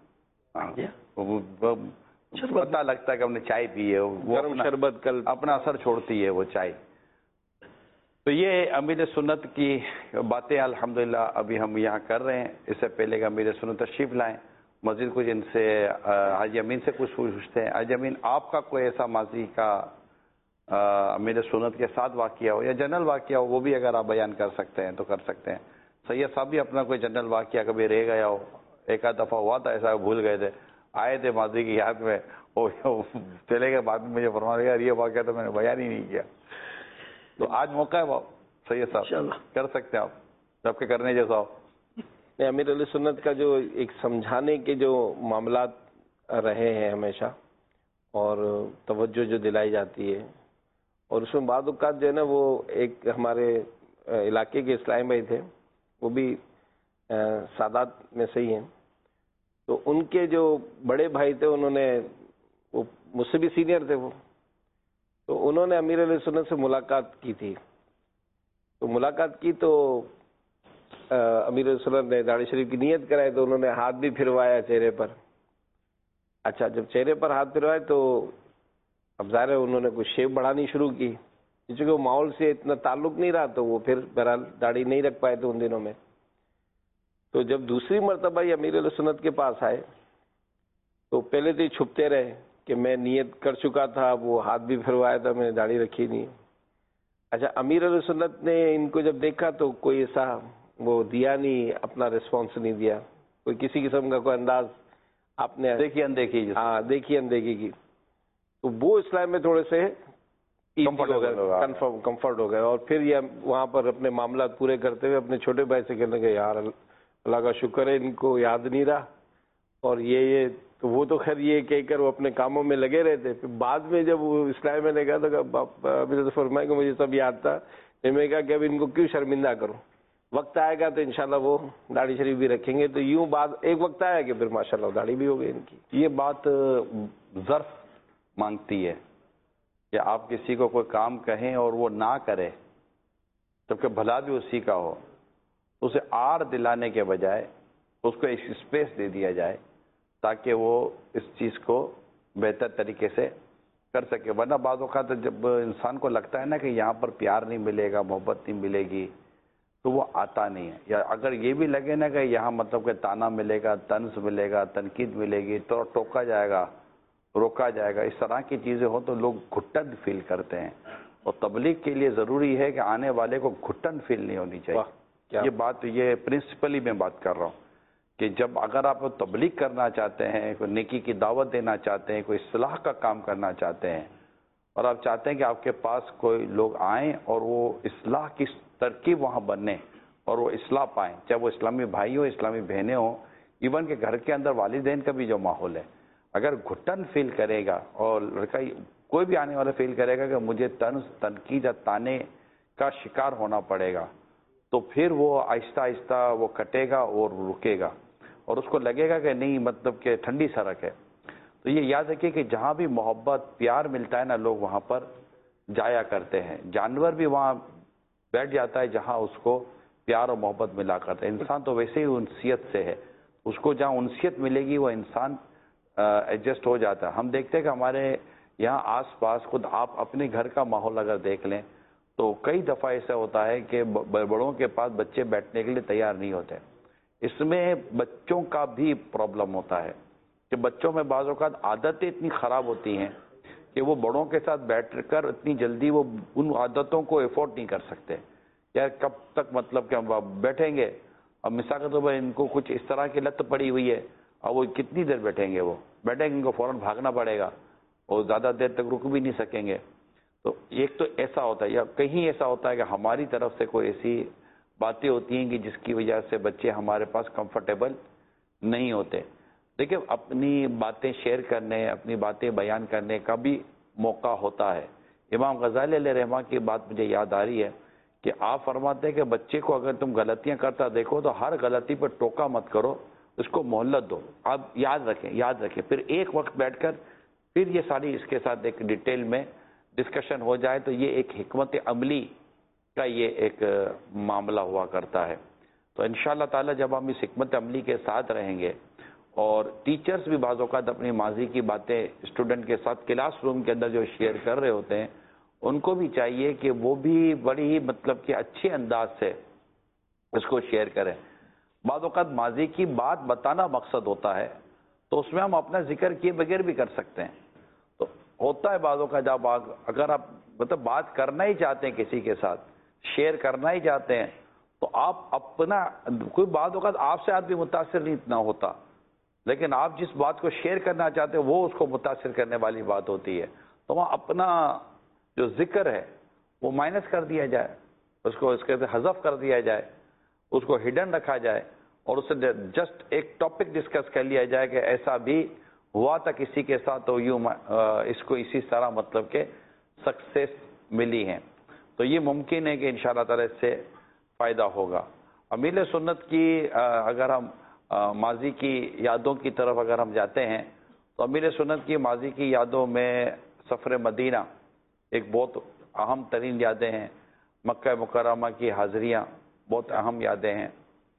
پتہ لگتا ہے کہ ہم نے چائے پی ہے، وہ شربت کل اپنا اثر چھوڑتی ہے وہ چائے. تو یہ امیر سنت کی باتیں الحمدللہ ابھی ہم یہاں کر رہے ہیں. اس سے پہلے کہ امیر سنت تشریف لائیں، مزید کچھ ان سے حاجی امین سے کچھ پوچھتے ہیں. حاجی امین، آپ کا کوئی ایسا ماضی کا امیر سنت کے ساتھ واقعہ ہو یا جنرل واقعہ ہو، وہ بھی اگر آپ بیان کر سکتے ہیں تو کر سکتے ہیں. سید صاحب بھی اپنا کوئی جنرل واقعہ کبھی رہ گیا ہو؟ ایک آدھ دفعہ ہوا تھا ایسا، بھول گئے تھے، آئے تھے ماضی کی یاد میں، چلے گئے، بعد میں مجھے فرما دیا یہ واقعہ تو میں نے بیان ہی نہیں کیا. تو آج موقع ہے وہ سید صاحب کر سکتے ہیں آپ، آپ کے کرنے جیسا ہو. امیر علیہ سنت کا جو ایک سمجھانے کے جو معاملات رہے ہیں ہمیشہ، اور توجہ جو دلائی جاتی ہے، اور اس میں بعض اوقات جو ہے نا وہ ایک ہمارے علاقے کے اسلام بھائی تھے، وہ بھی سادات میں سے ہی ہیں. تو ان کے جو بڑے بھائی تھے انہوں نے، وہ مجھ سے بھی سینئر تھے وہ، تو انہوں نے امیر علیہ سنت سے ملاقات کی تھی. تو ملاقات کی تو امیر علیہ سنت نے داڑھی شریف کی نیت کرائی تو انہوں نے ہاتھ بھی پھروایا چہرے پر. اچھا، جب چہرے پر ہاتھ پھروائے تو اب ظاہر ہے انہوں نے کچھ شیپ بڑھانی شروع کی، چونکہ وہ ماحول سے اتنا تعلق نہیں رہا تو وہ پھر بہرحال داڑھی نہیں رکھ پائے تھے ان دنوں میں. تو جب دوسری مرتبہ یہ امیر علیہ سنت کے پاس آئے تو پہلے تو یہ چھپتے رہے کہ میں نیت کر چکا تھا, وہ ہاتھ بھی پھروایا تھا, میں نے داڑھی رکھی نہیں. اچھا, امیر علیہ سنت نے ان کو جب دیکھا تو کوئی ایسا وہ دیا نہیں, اپنا ریسپانس نہیں دیا, کوئی کسی قسم کا کوئی انداز آپ نے دیکھی اندیکھی, ہاں دیکھی اندیکھی کی, تو وہ اسلام میں تھوڑے سے کمفرٹ ہو گئے, کنفرم کمفرٹ ہو گئے, اور پھر یہ وہاں پر اپنے معاملات پورے کرتے ہوئے اپنے چھوٹے بھائی سے کہنے کہ یار اللہ کا شکر ہے ان کو یاد نہیں رہا, اور یہ یہ تو وہ تو خیر یہ کہہ کر وہ اپنے کاموں میں لگے رہے تھے. پھر بعد میں جب وہ اسلام میں نے کہا تو فرمایا کہ مجھے سب یاد تھا, میں نے کہا کہ اب ان کو کیوں شرمندہ کروں, وقت آئے گا تو انشاءاللہ وہ داڑھی شریف بھی رکھیں گے. تو یوں بات ایک وقت آیا کہ پھر ماشاءاللہ داڑھی بھی ہو گئی ان کی. یہ بات ظرف مانگتی ہے کہ آپ کسی کو کوئی کام کہیں اور وہ نہ کرے جبکہ بھلا بھی اسی کا ہو, اسے آڑ دلانے کے بجائے اس کو ایک اسپیس دے دیا جائے تاکہ وہ اس چیز کو بہتر طریقے سے کر سکے. ورنہ بعض اوقات جب انسان کو لگتا ہے نا کہ یہاں پر پیار نہیں ملے گا, محبت نہیں ملے گی, تو وہ آتا نہیں ہے. یا اگر یہ بھی لگے نا کہ یہاں مطلب کہ تانا ملے گا, طنز ملے گا, تنقید ملے گی, تو ٹوکا جائے گا, روکا جائے گا, اس طرح کی چیزیں ہوں تو لوگ گھٹن فیل کرتے ہیں. اور تبلیغ کے لیے ضروری ہے کہ آنے والے کو گھٹن فیل نہیں ہونی چاہیے. یہ بات یہ پرنسپلی میں بات کر رہا ہوں کہ جب اگر آپ تبلیغ کرنا چاہتے ہیں, کوئی نیکی کی دعوت دینا چاہتے ہیں, کوئی اصلاح کا کام کرنا چاہتے ہیں, اور آپ چاہتے ہیں کہ آپ کے پاس کوئی لوگ آئیں اور وہ اصلاح کی ترکیب وہاں بننے اور وہ اصلاح پائیں, چاہے وہ اسلامی بھائی ہوں, اسلامی بہنیں ہوں, ایون کہ گھر کے اندر والدین کا بھی جو ماحول ہے, اگر گھٹن فیل کرے گا اور لڑکا کوئی بھی آنے والا فیل کرے گا کہ مجھے طنز تنقید یا تانے کا شکار ہونا پڑے گا, تو پھر وہ آہستہ آہستہ وہ کٹے گا اور رکے گا, اور اس کو لگے گا کہ نہیں مطلب کہ ٹھنڈی سڑک ہے. تو یہ یاد رکھیے کہ جہاں بھی محبت پیار ملتا ہے نا, لوگ وہاں پر جایا کرتے ہیں. جانور بھی وہاں بیٹھ جاتا ہے جہاں اس کو پیار اور محبت ملا کرتا ہے. انسان تو ویسے ہی انسیت سے ہے, اس کو جہاں انسیت ملے گی وہ انسان ایڈجسٹ ہو جاتا ہے. ہم دیکھتے ہیں کہ ہمارے یہاں آس پاس خود آپ اپنے گھر کا ماحول اگر دیکھ لیں تو کئی دفعہ ایسا ہوتا ہے کہ بڑوں کے پاس بچے بیٹھنے کے لیے تیار نہیں ہوتے. اس میں بچوں کا بھی پرابلم ہوتا ہے کہ بچوں میں بعض اوقات عادتیں اتنی خراب ہوتی ہیں کہ وہ بڑوں کے ساتھ بیٹھ کر اتنی جلدی وہ ان عادتوں کو افورڈ نہیں کر سکتے. یا کب تک مطلب کہ ہم بیٹھیں گے, اب مثال کے طور پر ان کو کچھ اس طرح کی لت پڑی ہوئی ہے, اور وہ کتنی دیر بیٹھیں گے, وہ بیٹھیں گے ان کو فوراً بھاگنا پڑے گا اور زیادہ دیر تک رک بھی نہیں سکیں گے. تو ایک تو ایسا ہوتا ہے, یا کہیں ایسا ہوتا ہے کہ ہماری طرف سے کوئی ایسی باتیں ہوتی ہیں کہ جس کی وجہ سے بچے ہمارے پاس کمفرٹیبل نہیں ہوتے. دیکھیں اپنی باتیں شیئر کرنے, اپنی باتیں بیان کرنے کا بھی موقع ہوتا ہے. امام غزالی علیہ رحمہ کی بات مجھے یاد آ رہی ہے کہ آپ فرماتے ہیں کہ بچے کو اگر تم غلطیاں کرتا دیکھو تو ہر غلطی پر ٹوکا مت کرو, اس کو مہلت دو. آپ یاد رکھیں یاد رکھیں پھر ایک وقت بیٹھ کر پھر یہ ساری اس کے ساتھ ایک ڈیٹیل میں ڈسکشن ہو جائے تو یہ ایک حکمت عملی کا یہ ایک معاملہ ہوا کرتا ہے. تو انشاءاللہ تعالی جب ہم اس حکمت عملی کے ساتھ رہیں گے, اور ٹیچرز بھی بعض اوقات اپنی ماضی کی باتیں اسٹوڈنٹ کے ساتھ کلاس روم کے اندر جو شیئر کر رہے ہوتے ہیں, ان کو بھی چاہیے کہ وہ بھی بڑی ہی مطلب کہ اچھے انداز سے اس کو شیئر کریں. بعض اوقات ماضی کی بات بتانا مقصد ہوتا ہے تو اس میں ہم اپنا ذکر کیے بغیر بھی کر سکتے ہیں. تو ہوتا ہے بعض اوقات جب اگر آپ مطلب بات کرنا ہی چاہتے ہیں کسی کے ساتھ, شیئر کرنا ہی چاہتے ہیں, تو آپ اپنا کوئی بعض اوقات آپ سے آدمی متاثر نہیں اتنا ہوتا, لیکن آپ جس بات کو شیئر کرنا چاہتے ہیں وہ اس کو متاثر کرنے والی بات ہوتی ہے. تو وہاں اپنا جو ذکر ہے وہ مائنس کر دیا جائے, اس کو اس کے حذف کر دیا جائے, اس کو ہڈن رکھا جائے, اور اس سے جسٹ ایک ٹاپک ڈسکس کر لیا جائے کہ ایسا بھی ہوا تھا کسی کے ساتھ تو یوں اس کو اسی طرح مطلب کہ سکسیس ملی ہے. تو یہ ممکن ہے کہ انشاءاللہ تعالی اس سے فائدہ ہوگا. امیر سنت کی اگر ہم ماضی کی یادوں کی طرف اگر ہم جاتے ہیں تو امیر سنت کی ماضی کی یادوں میں سفر مدینہ ایک بہت اہم ترین یادیں ہیں. مکہ مکرمہ کی حاضریاں بہت اہم یادیں ہیں.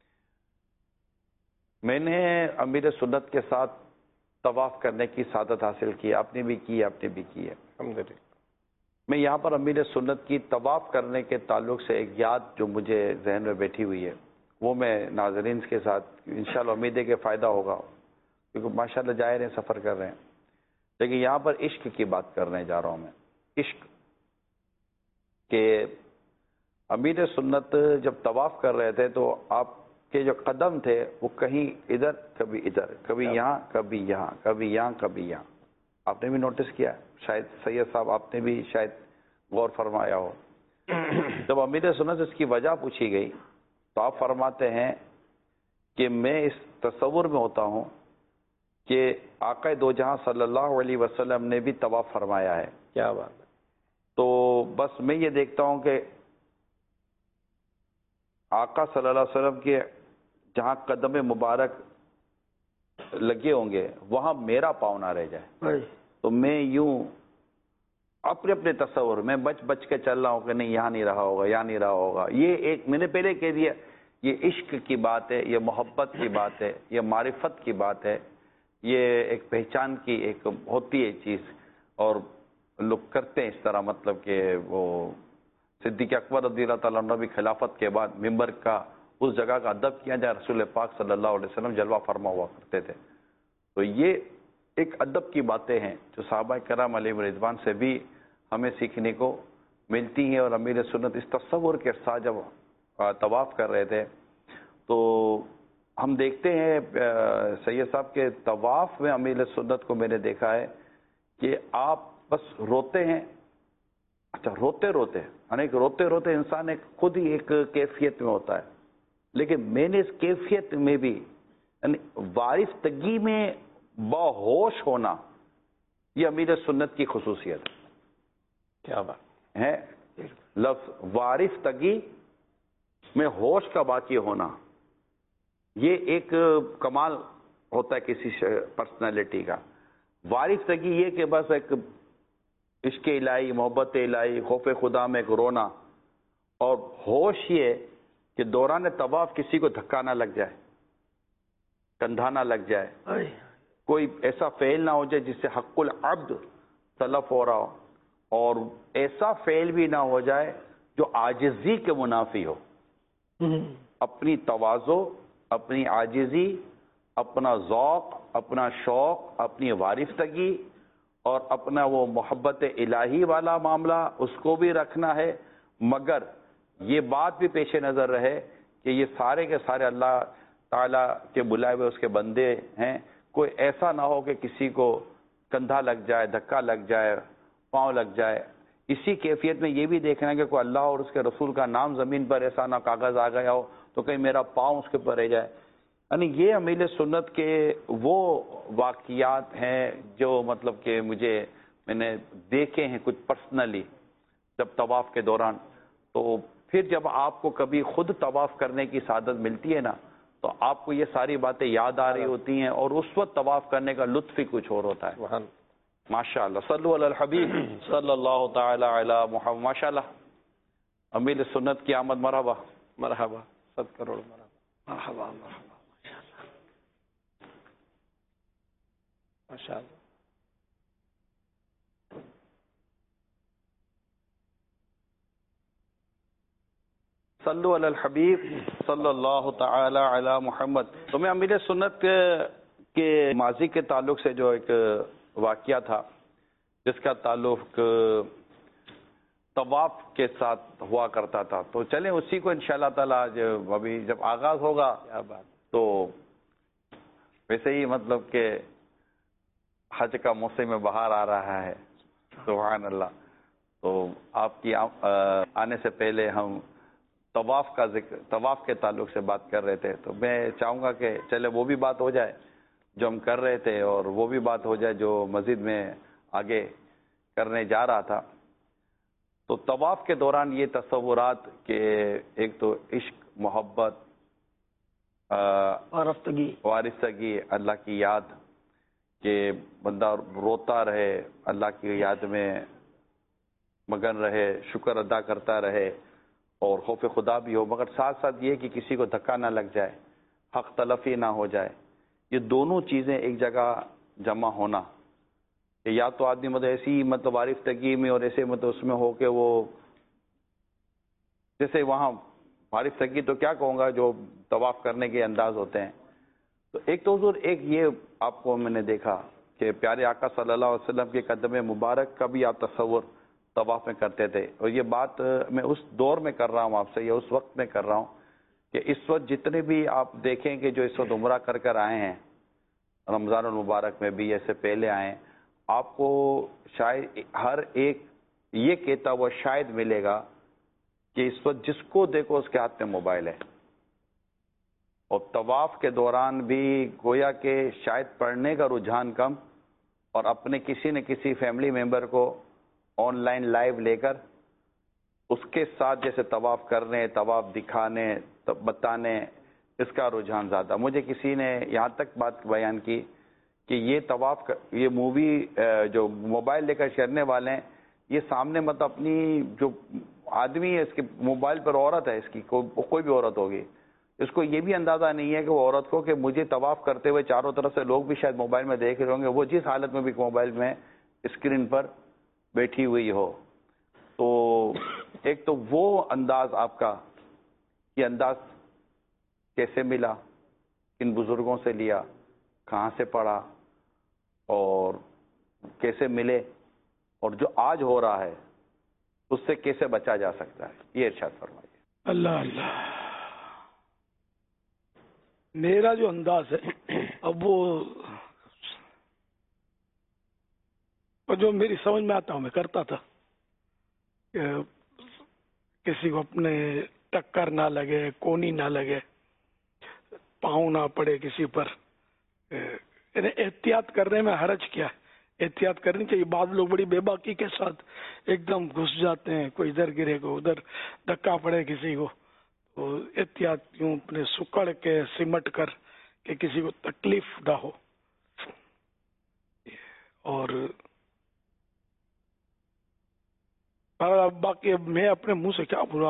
میں نے امیر سنت کے ساتھ طواف کرنے کی سعادت حاصل کی, آپ نے بھی کی آپ نے بھی کی ہے الحمدللہ. میں یہاں پر امیر سنت کی طواف کرنے کے تعلق سے ایک یاد جو مجھے ذہن میں بیٹھی ہوئی ہے وہ میں ناظرین کے ساتھ انشاءاللہ امید ہے کہ فائدہ ہوگا, کیونکہ ماشاءاللہ جائے رہے ہیں سفر کر رہے ہیں. لیکن یہاں پر عشق کی بات کرنے جا رہا ہوں میں. عشق کہ امیر سنت جب طواف کر رہے تھے تو آپ کے جو قدم تھے وہ کہیں ادھر کبھی ادھر, کبھی یہاں کبھی یہاں, کبھی یہاں کبھی یہاں. آپ نے بھی نوٹس کیا, شاید سید صاحب آپ نے بھی شاید غور فرمایا ہو. جب امیر سنت اس کی وجہ پوچھی گئی تو آپ فرماتے ہیں کہ میں اس تصور میں ہوتا ہوں کہ آقا دو جہاں صلی اللہ علیہ وسلم نے بھی طواف فرمایا ہے. کیا بات ہے. تو بس میں یہ دیکھتا ہوں کہ آقا صلی اللہ علیہ وسلم کے جہاں قدم مبارک لگے ہوں گے وہاں میرا پاؤں نہ رہ جائے. تو میں یوں اپنے اپنے تصور میں بچ بچ کے چل رہا ہوں کہ نہیں یہاں نہیں رہا ہوگا, یہاں نہیں رہا ہوگا. یہ ایک میں نے پہلے کہہ دیا, یہ عشق کی بات ہے, یہ محبت کی بات ہے, یہ معرفت کی بات ہے, یہ ایک پہچان کی ایک ہوتی ہے چیز. اور لوگ کرتے ہیں اس طرح, مطلب کہ وہ صدیق اکبر رضی اللہ تعالیٰ عنہ بھی خلافت کے بعد ممبر کا اس جگہ کا ادب کیا جائے, رسول پاک صلی اللہ علیہ وسلم جلوہ فرما ہوا کرتے تھے. تو یہ ایک ادب کی باتیں ہیں جو صحابہ کرام علیہ رضوان سے بھی ہمیں سیکھنے کو ملتی ہیں. اور امیر سنت اس تصور کے ساتھ جب طواف کر رہے تھے تو ہم دیکھتے ہیں سید صاحب کے طواف میں امیر سنت کو میں نے دیکھا ہے کہ آپ بس روتے ہیں. اچھا روتے روتے یعنی روتے روتے انسان ایک خود ہی ایک کیفیت میں ہوتا ہے, لیکن میں نے اس کیفیت میں بھی یعنی وارفتگی میں باہوش ہونا یہ امیر سنت کی خصوصیت ہے. کیا بات ہے. لفظ وارفتگی میں ہوش کا باقی ہونا یہ ایک کمال ہوتا ہے کسی پرسنالٹی کا. وارفتگی یہ کہ بس ایک عشق الہی, محبت الہی, خوف خدا میں ایک رونا, اور ہوش یہ کہ دوران طواف کسی کو دھکا نہ لگ جائے, کندھا نہ لگ جائے, کوئی ایسا فعل نہ ہو جائے جس سے حق العبد تلف ہو رہا ہو, اور ایسا فعل بھی نہ ہو جائے جو عاجزی کے منافی ہو. اپنی تواضع, اپنی عاجزی, اپنا ذوق, اپنا شوق, اپنی وارفتگی اور اپنا وہ محبت الہی والا معاملہ اس کو بھی رکھنا ہے, مگر یہ بات بھی پیش نظر رہے کہ یہ سارے کے سارے اللہ تعالیٰ کے بلائے ہوئے اس کے بندے ہیں. کوئی ایسا نہ ہو کہ کسی کو کندھا لگ جائے, دھکا لگ جائے, پاؤں لگ جائے. اسی کیفیت میں یہ بھی دیکھنا ہے کہ کوئی اللہ اور اس کے رسول کا نام زمین پر ایسا نہ کاغذ آ گیا ہو تو کہیں میرا پاؤں اس کے اوپر رہ جائے. یعنی یہ امیر سنت کے وہ واقعات ہیں جو مطلب کہ مجھے میں نے دیکھے ہیں کچھ پرسنلی جب طواف کے دوران. تو پھر جب آپ کو کبھی خود طواف کرنے کی سعادت ملتی ہے نا تو آپ کو یہ ساری باتیں یاد آ رہی ہوتی ہیں, اور اس وقت طواف کرنے کا لطف ہی کچھ اور ہوتا ہے. ماشاء اللہ. صلو علی الحبیب صلی اللہ تعالی علی محمد. ماشاء اللہ امیر سنت کی آمد. مرحبا مرحبا, ست کروڑ مرحبا. مرحبا مرحبا. ماشاء اللہ. صلو علی الحبیب صلی اللہ تعالی علی محمد. تو میں امیر سنت کے ماضی کے تعلق سے جو ایک واقعہ تھا جس کا تعلق طواف کے ساتھ ہوا کرتا تھا, تو چلیں اسی کو انشاءاللہ تعالی آج ابھی جب آغاز ہوگا تو ویسے ہی مطلب کہ حج کا موسم بہار آ رہا ہے, سبحان اللہ. تو آپ کی آنے سے پہلے ہم طواف کا ذکر, طواف کے تعلق سے بات کر رہے تھے, تو میں چاہوں گا کہ چلے وہ بھی بات ہو جائے جو ہم کر رہے تھے, اور وہ بھی بات ہو جائے جو مزید میں آگے کرنے جا رہا تھا. تو طواف کے دوران یہ تصورات کہ ایک تو عشق, محبت, وارفتگی, وارثگی, اللہ کی یاد, کہ بندہ روتا رہے, اللہ کی یاد میں مگن رہے, شکر ادا کرتا رہے, اور خوف خدا بھی ہو, مگر ساتھ ساتھ یہ کہ کسی کو دھکا نہ لگ جائے, حق تلفی نہ ہو جائے. یہ دونوں چیزیں ایک جگہ جمع ہونا, یا تو آدمی مطلب ایسی مطلب وارفتگی میں اور ایسے مطلب اس میں ہو کہ وہ جیسے وہاں وارفتگی تو کیا کہوں گا جو طواف کرنے کے انداز ہوتے ہیں. تو ایک تو حضور ایک یہ آپ کو میں نے دیکھا کہ پیارے آقا صلی اللہ علیہ وسلم کے قدم مبارک کا بھی آپ تصور طواف میں کرتے تھے. اور یہ بات میں اس دور میں کر رہا ہوں آپ سے, یا اس وقت میں کر رہا ہوں کہ اس وقت جتنے بھی آپ دیکھیں کہ جو اس وقت عمرہ کر کر آئے ہیں رمضان المبارک میں بھی, ایسے پہلے آئے ہیں, آپ کو شاید ہر ایک یہ کہتا ہوا شاید ملے گا کہ اس وقت جس کو دیکھو اس کے ہاتھ میں موبائل ہے. اور طواف کے دوران بھی گویا کہ شاید پڑھنے کا رجحان کم, اور اپنے کسی نہ کسی فیملی ممبر کو آن لائن لائیو لے کر اس کے ساتھ جیسے طواف کرنے, طواف دکھانے, بتانے, اس کا رجحان زیادہ. مجھے کسی نے یہاں تک بات بیان کی کہ یہ طواف یہ مووی جو موبائل لے کر کرنے والے ہیں, یہ سامنے مطلب اپنی جو آدمی ہے اس کے موبائل پر عورت ہے, اس کی کوئی بھی عورت ہوگی, اس کو یہ بھی اندازہ نہیں ہے کہ وہ عورت کو کہ مجھے طواف کرتے ہوئے چاروں طرف سے لوگ بھی شاید موبائل میں دیکھ رہے ہوں گے, وہ جس حالت میں بھی موبائل میں اسکرین پر بیٹھی ہوئی ہو. تو ایک تو وہ انداز آپ کا, یہ انداز کیسے ملا, کن بزرگوں سے لیا, کہاں سے پڑھا, اور کیسے ملے, اور جو آج ہو رہا ہے اس سے کیسے بچا جا سکتا ہے, یہ ارشاد فرمائیے. اللہ اللہ. میرا جو انداز ہے اب وہ جو میری سمجھ میں آتا ہوں میں کرتا تھا, کہ کسی کو اپنے ٹکر نہ لگے, کونی نہ لگے, پاؤں نہ پڑے کسی پر, احتیاط کرنے میں حرج کیا ہے, احتیاط کرنی چاہیے. بعض لوگ بڑی بے باکی کے ساتھ ایک دم گھس جاتے ہیں, کوئی ادھر گرے کو ادھر دھکا پڑے کسی کو, تو احتیاط یوں اپنے سکڑ کے سمٹ کر کہ کسی کو تکلیف نہ ہو. اور باقی میں اپنے منہ سے کیا بولا,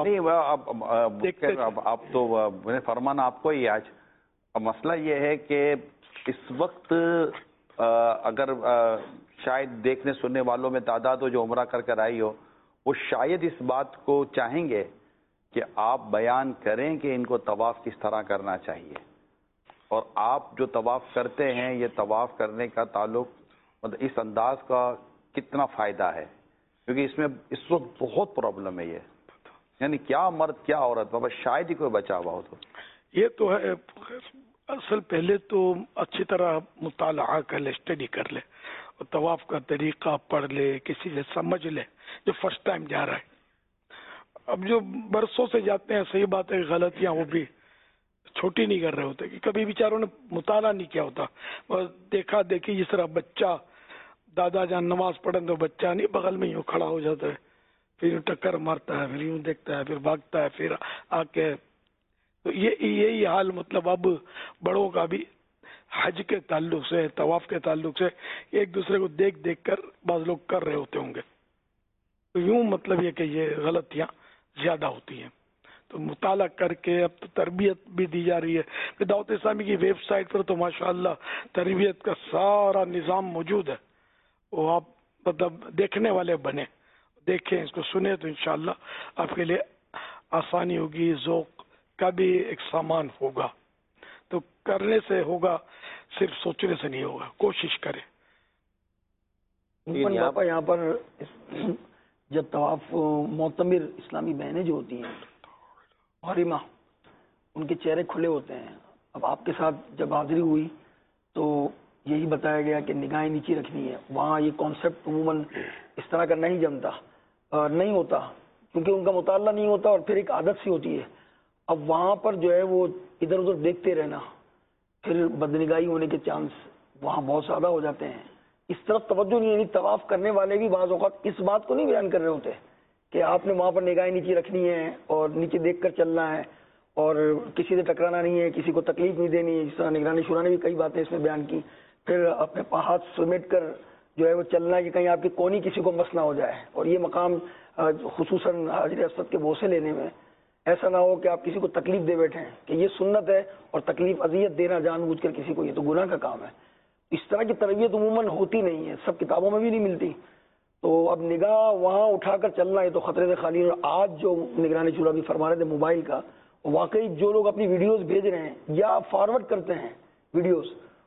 آپ تو فرمانا آپ کو ہی. آج مسئلہ یہ ہے کہ اس وقت اگر شاید دیکھنے سننے والوں میں تعداد ہو جو عمرہ کر کر آئی ہو, وہ شاید اس بات کو چاہیں گے کہ آپ بیان کریں کہ ان کو طواف کس طرح کرنا چاہیے, اور آپ جو طواف کرتے ہیں یہ طواف کرنے کا تعلق مطلب اس انداز کا کتنا فائدہ ہے, کیونکہ اس میں اس وقت بہت پرابلم ہے یہ, یعنی کیا مرد کیا عورت, بابا شاید ہی کوئی بچا ہوا ہو. تو یہ تو ہے اصل, پہلے تو اچھی طرح مطالعہ کر لے, اسٹڈی کر لے, اور طواف کا طریقہ پڑھ لے, کسی سے سمجھ لے جو فرسٹ ٹائم جا رہا ہے. اب جو برسوں سے جاتے ہیں, صحیح بات ہے, غلطیاں وہ بھی چھوٹی نہیں کر رہے ہوتے, کہ کبھی بیچاروں نے مطالعہ نہیں کیا ہوتا, بس دیکھا دیکھی. جس طرح بچہ دادا جان نماز پڑھن تو بچہ نہیں بغل میں یوں کھڑا ہو جاتا ہے, پھر یوں ٹکر مارتا ہے, پھر یوں دیکھتا ہے, پھر بھاگتا ہے, پھر آ کے. تو یہ یہی حال مطلب اب بڑوں کا بھی حج کے تعلق سے, طواف کے تعلق سے, ایک دوسرے کو دیکھ دیکھ کر بعض لوگ کر رہے ہوتے ہوں گے. تو یوں مطلب یہ کہ یہ غلطیاں زیادہ ہوتی ہیں. تو مطالعہ کر کے اب تو تربیت بھی دی جا رہی ہے. دعوت اسلامی کی ویب سائٹ پر تو ماشاءاللہ تربیت کا سارا نظام موجود ہے, وہ آپ مطلب دیکھنے والے بنے, دیکھیں اس کو, سنیں تو انشاءاللہ آپ کے لیے آسانی ہوگی. ذوق کا بھی ایک سامان ہوگا, تو کرنے سے ہوگا, صرف سوچنے سے نہیں ہوگا. کوشش کریں. یہاں پر جب طواف معتمر اسلامی بہنیں جو ہوتی ہیں محرمہ, ان کے چہرے کھلے ہوتے ہیں. اب آپ کے ساتھ جب حاضری ہوئی تو یہی بتایا گیا کہ نگاہیں نیچے رکھنی ہے. وہاں یہ کانسیپٹ عموماً اس طرح کا نہیں جمتا, نہیں ہوتا, کیونکہ ان کا مطالعہ نہیں ہوتا, اور پھر ایک عادت سی ہوتی ہے. اب وہاں پر جو ہے وہ ادھر ادھر دیکھتے رہنا, پھر بدنگاہی ہونے کے چانس وہاں بہت زیادہ ہو جاتے ہیں. اس طرف توجہ نہیں ہے. طواف کرنے والے بھی بعض اوقات اس بات کو نہیں بیان کر رہے ہوتے کہ آپ نے وہاں پر نگاہیں نیچے رکھنی ہے اور نیچے دیکھ کر چلنا ہے, اور کسی سے ٹکرانا نہیں ہے, کسی کو تکلیف نہیں دینی. جس طرح نگرانی شورا نے بھی کئی باتیں اس میں بیان کی. پھر اپنے ہاتھ سمیٹ کر جو ہے وہ چلنا ہے کہ کہیں آپ کی کونی کسی کو مس نہ ہو جائے. اور یہ مقام خصوصاً حاضر اسود کے بوسے لینے میں ایسا نہ ہو کہ آپ کسی کو تکلیف دے بیٹھیں, کہ یہ سنت ہے اور تکلیف اذیت دینا جان بوجھ کر کسی کو, یہ تو گناہ کا کام ہے. اس طرح کی تربیت عموماً ہوتی نہیں ہے, سب کتابوں میں بھی نہیں ملتی. تو اب نگاہ وہاں اٹھا کر چلنا ہے تو خطرے سے خالی. اور آج جو نگرانی شورا بھی فرما رہے تھے موبائل کا, واقعی جو لوگ اپنی ویڈیوز بھیج رہے ہیں یا فارورڈ کرتے ہیں ویڈیوز,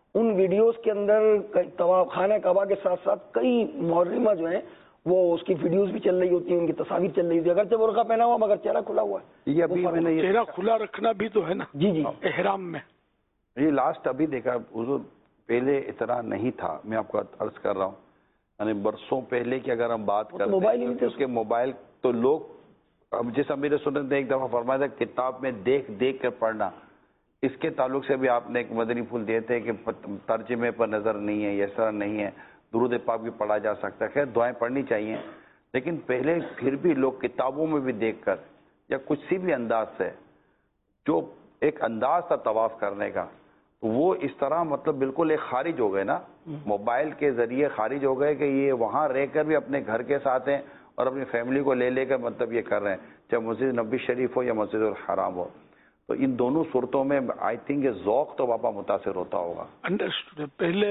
ان ویڈیوز کے اندر طواف خانہ کعبہ کے ساتھ ساتھ کئی محرمہ جو ہیں وہ اس کی ویڈیوز بھی چل رہی ہوتی ہیں, ان کی تصاویر چل رہی ہوتی ہے, اگرچہ برقع پہنا ہوا مگر چہرہ کھلا ہوا ہے. یہ ابھی میں نے یہ چہرہ کھلا رکھنا بھی تو ہے نا جی جی احرام میں. یہ لاسٹ ابھی دیکھا حضور, پہلے اتنا نہیں تھا, میں آپ کو عرض کر رہا ہوں, یعنی برسوں پہلے کی اگر ہم بات کریں موبائل ہی نہیں تھے اس کے موبائل تو لوگ, اب جیسا میرے سنت نے ایک دفعہ فرمایا تھا کتاب میں دیکھ دیکھ کر پڑھنا, اس کے تعلق سے بھی آپ نے ایک مدنی پھول دیے تھے کہ ترجمے پر نظر نہیں ہے, اس طرح نہیں ہے, درود پاک بھی پڑھا جا سکتا ہے. خیر دعائیں پڑھنی چاہیے, لیکن پہلے پھر بھی لوگ کتابوں میں بھی دیکھ کر یا کچھ سی بھی انداز سے, جو ایک انداز تھا طواف کرنے کا, وہ اس طرح مطلب بالکل ایک خارج ہو گئے نا, موبائل کے ذریعے خارج ہو گئے کہ یہ وہاں رہ کر بھی اپنے گھر کے ساتھ ہیں اور اپنی فیملی کو لے لے کر مطلب یہ کر رہے ہیں, چاہے مسجد نبی شریف ہو یا مسجد الحرام ہو. تو ان دونوں صورتوں میں آئی تھنک یہ ذوق تو باپا متاثر ہوتا ہوگا. انڈرسٹوڈ. پہلے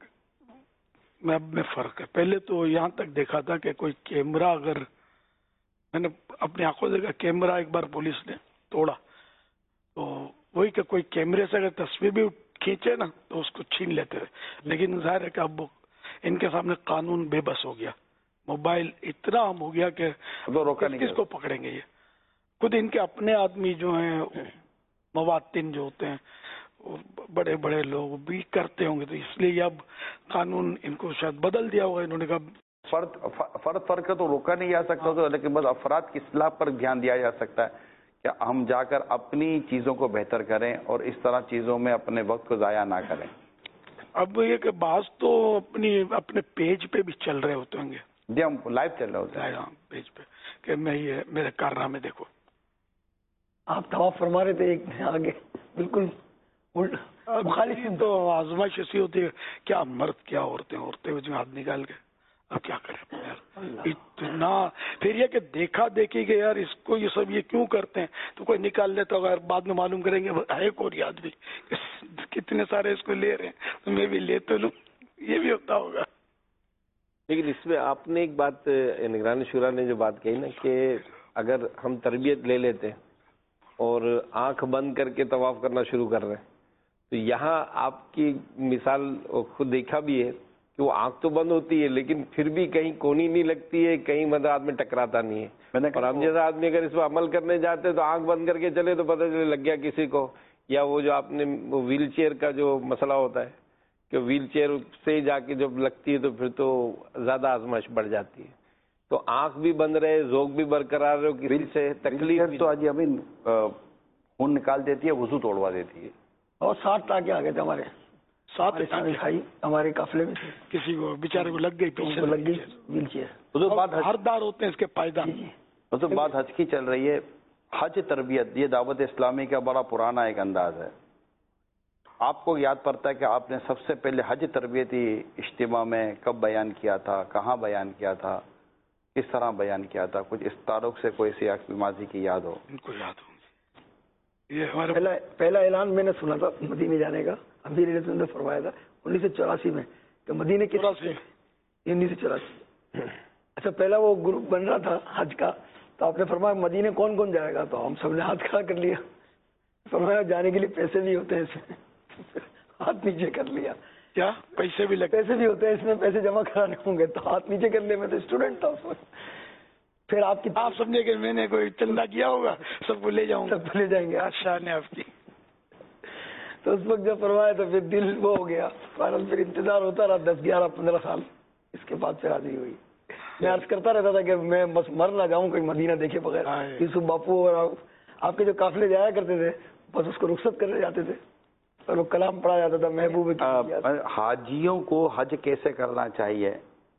میں اب میں فرق ہے, پہلے تو یہاں تک دیکھا تھا کہ کوئی کیمرہ, اگر میں نے اپنی آنکھوں سے دیکھا کیمرہ ایک بار پولیس نے توڑا, تو وہی کہ کوئی کیمرے سے اگر تصویر بھی کھینچے نا تو اس کو چھین لیتے تھے. لیکن ظاہر ہے کہ اب ان کے سامنے قانون بے بس ہو گیا, موبائل اتنا عام ہو گیا کہ روکا کس نہیں کس کو پکڑیں گے. یہ خود ان کے اپنے آدمی جو ہیں مواتن جو ہوتے ہیں بڑے بڑے لوگ بھی کرتے ہوں گے, تو اس لیے اب قانون ان کو شاید بدل دیا ہوگا. انہوں نے کہا فرد فرد فرق تو روکا نہیں جا سکتا تو, لیکن بس افراد کی اصلاح پر دھیان دیا جا سکتا ہے کہ ہم جا کر اپنی چیزوں کو بہتر کریں اور اس طرح چیزوں میں اپنے وقت کو ضائع نہ کریں. اب یہ کہ بعض تو اپنی اپنے پیج پہ بھی چل رہے ہوتے ہوں گے. جی ہم لائیو چل رہے ہوتے ہیں پیج پہ کہ میں یہ میرے کارنامے دیکھو. آپ طواف فرما رہے تھے ایک آگے بالکل مخالف. تو آزمائش ایسی ہوتی ہے, کیا مرد کیا عورتیں, عورتیں جو ہاتھ نکال کے اب کیا کریں یار اتنا. پھر یہ کہ دیکھا دیکھی کہ یار اس کو یہ سب یہ کیوں کرتے ہیں, تو کوئی نکال لیتا ہوگا, بعد میں معلوم کریں گے ہے کوئی آدمی کتنے سارے اس کو لے رہے ہیں تو میں بھی لے تو لوں, یہ بھی ہوتا ہوگا. لیکن اس میں آپ نے ایک بات نگران شورا نے جو بات کہی نا کہ اگر ہم تربیت لے لیتے ہیں اور آنکھ بند کر کے طواف کرنا شروع کر رہے ہیں, تو یہاں آپ کی مثال خود دیکھا بھی ہے کہ وہ آنکھ تو بند ہوتی ہے لیکن پھر بھی کہیں کونی نہیں لگتی ہے, کہیں مدد آدمی ٹکراتا نہیں ہے. اور ہم جیسا آدمی اگر اس پہ عمل کرنے جاتے ہیں تو آنکھ بند کر کے چلے تو پتہ چلے لگ گیا کسی کو, یا وہ جو آپ نے ویل چیئر کا جو مسئلہ ہوتا ہے کہ ویل چیئر سے جا کے جب لگتی ہے تو پھر تو زیادہ آزمائش بڑھ جاتی ہے. تو آنکھ بھی بند رہے, ذوق بھی برقرار رہے, کسی سے تکلیف تو آج ابھی خون نکال دیتی ہے, وضو توڑوا دیتی ہے. اور سات ٹانکے آ گئے تھے ہمارے ساتھ بھائی ہمارے قافلے میں تھے, کسی کو بیچارے کو لگ گئی پیچھے لگ گئی ویل چیئر. بات ہر دار ہوتے ہیں اس کے پائیدان. تو بات حج کی چل رہی ہے. حج تربیت یہ دعوت اسلامی کا بڑا پرانا ایک انداز ہے. آپ کو یاد پڑتا ہے کہ آپ نے سب سے پہلے حج تربیتی اجتماع میں کب بیان کیا تھا, کہاں بیان کیا تھا, کس طرح بیان کیا تھا؟ کچھ اس تعلق سے کوئی سی ماضی کی یاد ہو؟ ان کو یاد ہوں. یہ ہمارا پہلا پہلا اعلان میں نے سنا تھا مدینے جانے کا, امیر نے فرمایا تھا انیس سو چوراسی میں کہ مدینے کے انیس سو چوراسی اچھا پہلا وہ گروپ بن رہا تھا حج کا, تو آپ نے فرمایا مدینے کون کون جائے گا, تو ہم سب نے ہاتھ کھڑا کر لیا. فرمایا جانے کے لیے پیسے بھی ہوتے ہیں اس میں, ہاتھ نیچے کر لیا. کیا پیسے بھی لگتے پیسے بھی ہوتے ہیں اس میں, پیسے جمع کرانے ہوں گے, تو ہاتھ نیچے کر لیا. میں تو اسٹوڈنٹ تھا اس وقت. پھر آپ کی آپ سمجھے کہ میں نے کوئی چندہ کیا ہوگا, سب کو لے جاؤں گا, سب کو لے جائیں گے. اچھا نے آپ کی تو اس وقت جب فرمایا تو پھر دل وہ ہو گیا. فائنل پھر انتظار ہوتا رہا دس گیارہ پندرہ سال. اس کے بعد پھر حاضری ہوئی. میں عرض کرتا رہتا تھا کہ میں بس مر نہ جاؤں کوئی مدینہ دیکھے بغیر. یوسف باپو اور آپ کے جو قافلے جایا کرتے تھے بس اس کو رخصت کرنے جاتے تھے اور وہ کلام پڑھا جاتا تھا محبوب. حاجیوں کو حج کیسے کرنا چاہیے,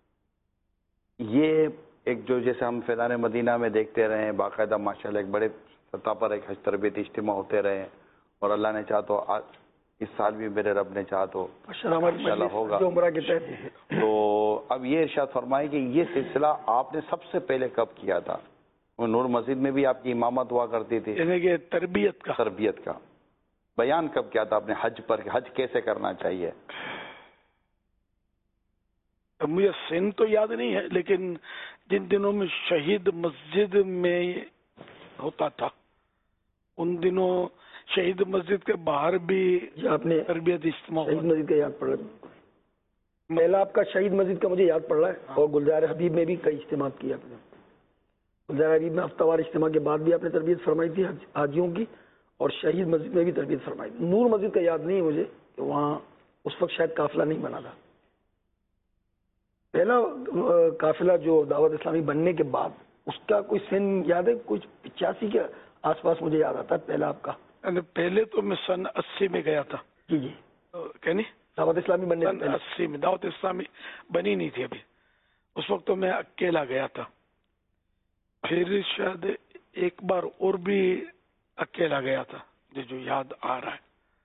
یہ ایک جو جیسے ہم فیضان مدینہ میں دیکھتے رہے ہیں باقاعدہ ماشاءاللہ ایک بڑے سطح پر ایک حج تربیتی اجتماع ہوتے رہے, اور اللہ نے چاہا تو اس سال بھی میرے رب نے چاہا تو انشاءاللہ ہوگا. تو اب یہ ارشاد فرمائے کہ یہ سلسلہ آپ نے سب سے پہلے کب کیا تھا؟ نور مسجد میں بھی آپ کی امامت ہوا کرتی تھی, یعنی کہ تربیت کا تربیت کا بیان کب کیا تھا آپ نے حج پر, حج کیسے کرنا چاہیے؟ مجھے سن تو یاد نہیں ہے, لیکن جن دنوں میں شہید مسجد میں ہوتا تھا ان دنوں شہید مسجد کے باہر بھی جی آپ نے تربیت اجتماع شہید مسجد کا یاد پڑ رہا ہے، پہلا آپ کا شہید مسجد کا مجھے یاد پڑ رہا ہے، اور گلزار حبیب میں بھی کئی اجتماع کیا آپ نے. گلزار حبیب میں ہفتہ وار اجتماع کے بعد بھی آپ نے تربیت فرمائی تھی حاجیوں کی، اور شہید مسجد میں بھی تربیت فرمائی تھی. نور مسجد کا یاد نہیں ہے مجھے کہ وہاں اس وقت شاید قافلہ نہیں بنا تھا. پہلا قافلہ جو دعوت اسلامی بننے کے بعد اس کا کوئی سن یاد ہے؟ کچھ پچاسی کے آس پاس مجھے یاد آتا ہے پہلا آپ کا. پہلے تو میں سن اسی میں گیا تھا. جی جی کہ نہیں، دعوت اسلامی بننے سن اسی میں دعوت اسلامی بنی نہیں تھی ابھی، اس وقت تو میں اکیلا گیا تھا. پھر شاید ایک بار اور بھی اکیلا گیا تھا جو جو یاد آ رہا ہے.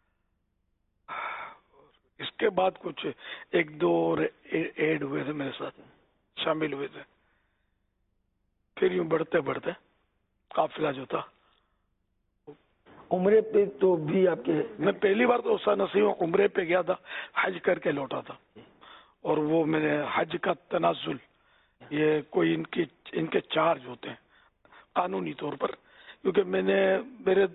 اس کے بعد کچھ ایک دو اور ایڈ ہوئے تھے میرے ساتھ، شامل ہوئے تھے. پھر یوں بڑھتے بڑھتے قافلہ جو تھا. عمرے پہ تو بھی آپ کے، میں پہلی بار تو سن اسی میں عمرے پہ گیا تھا، حج کر کے لوٹا تھا. اور وہ میں نے حج کا تنازل، یہ کوئی ان کی ان کے چارج ہوتے ہیں قانونی طور پر، کیونکہ میں نے میرے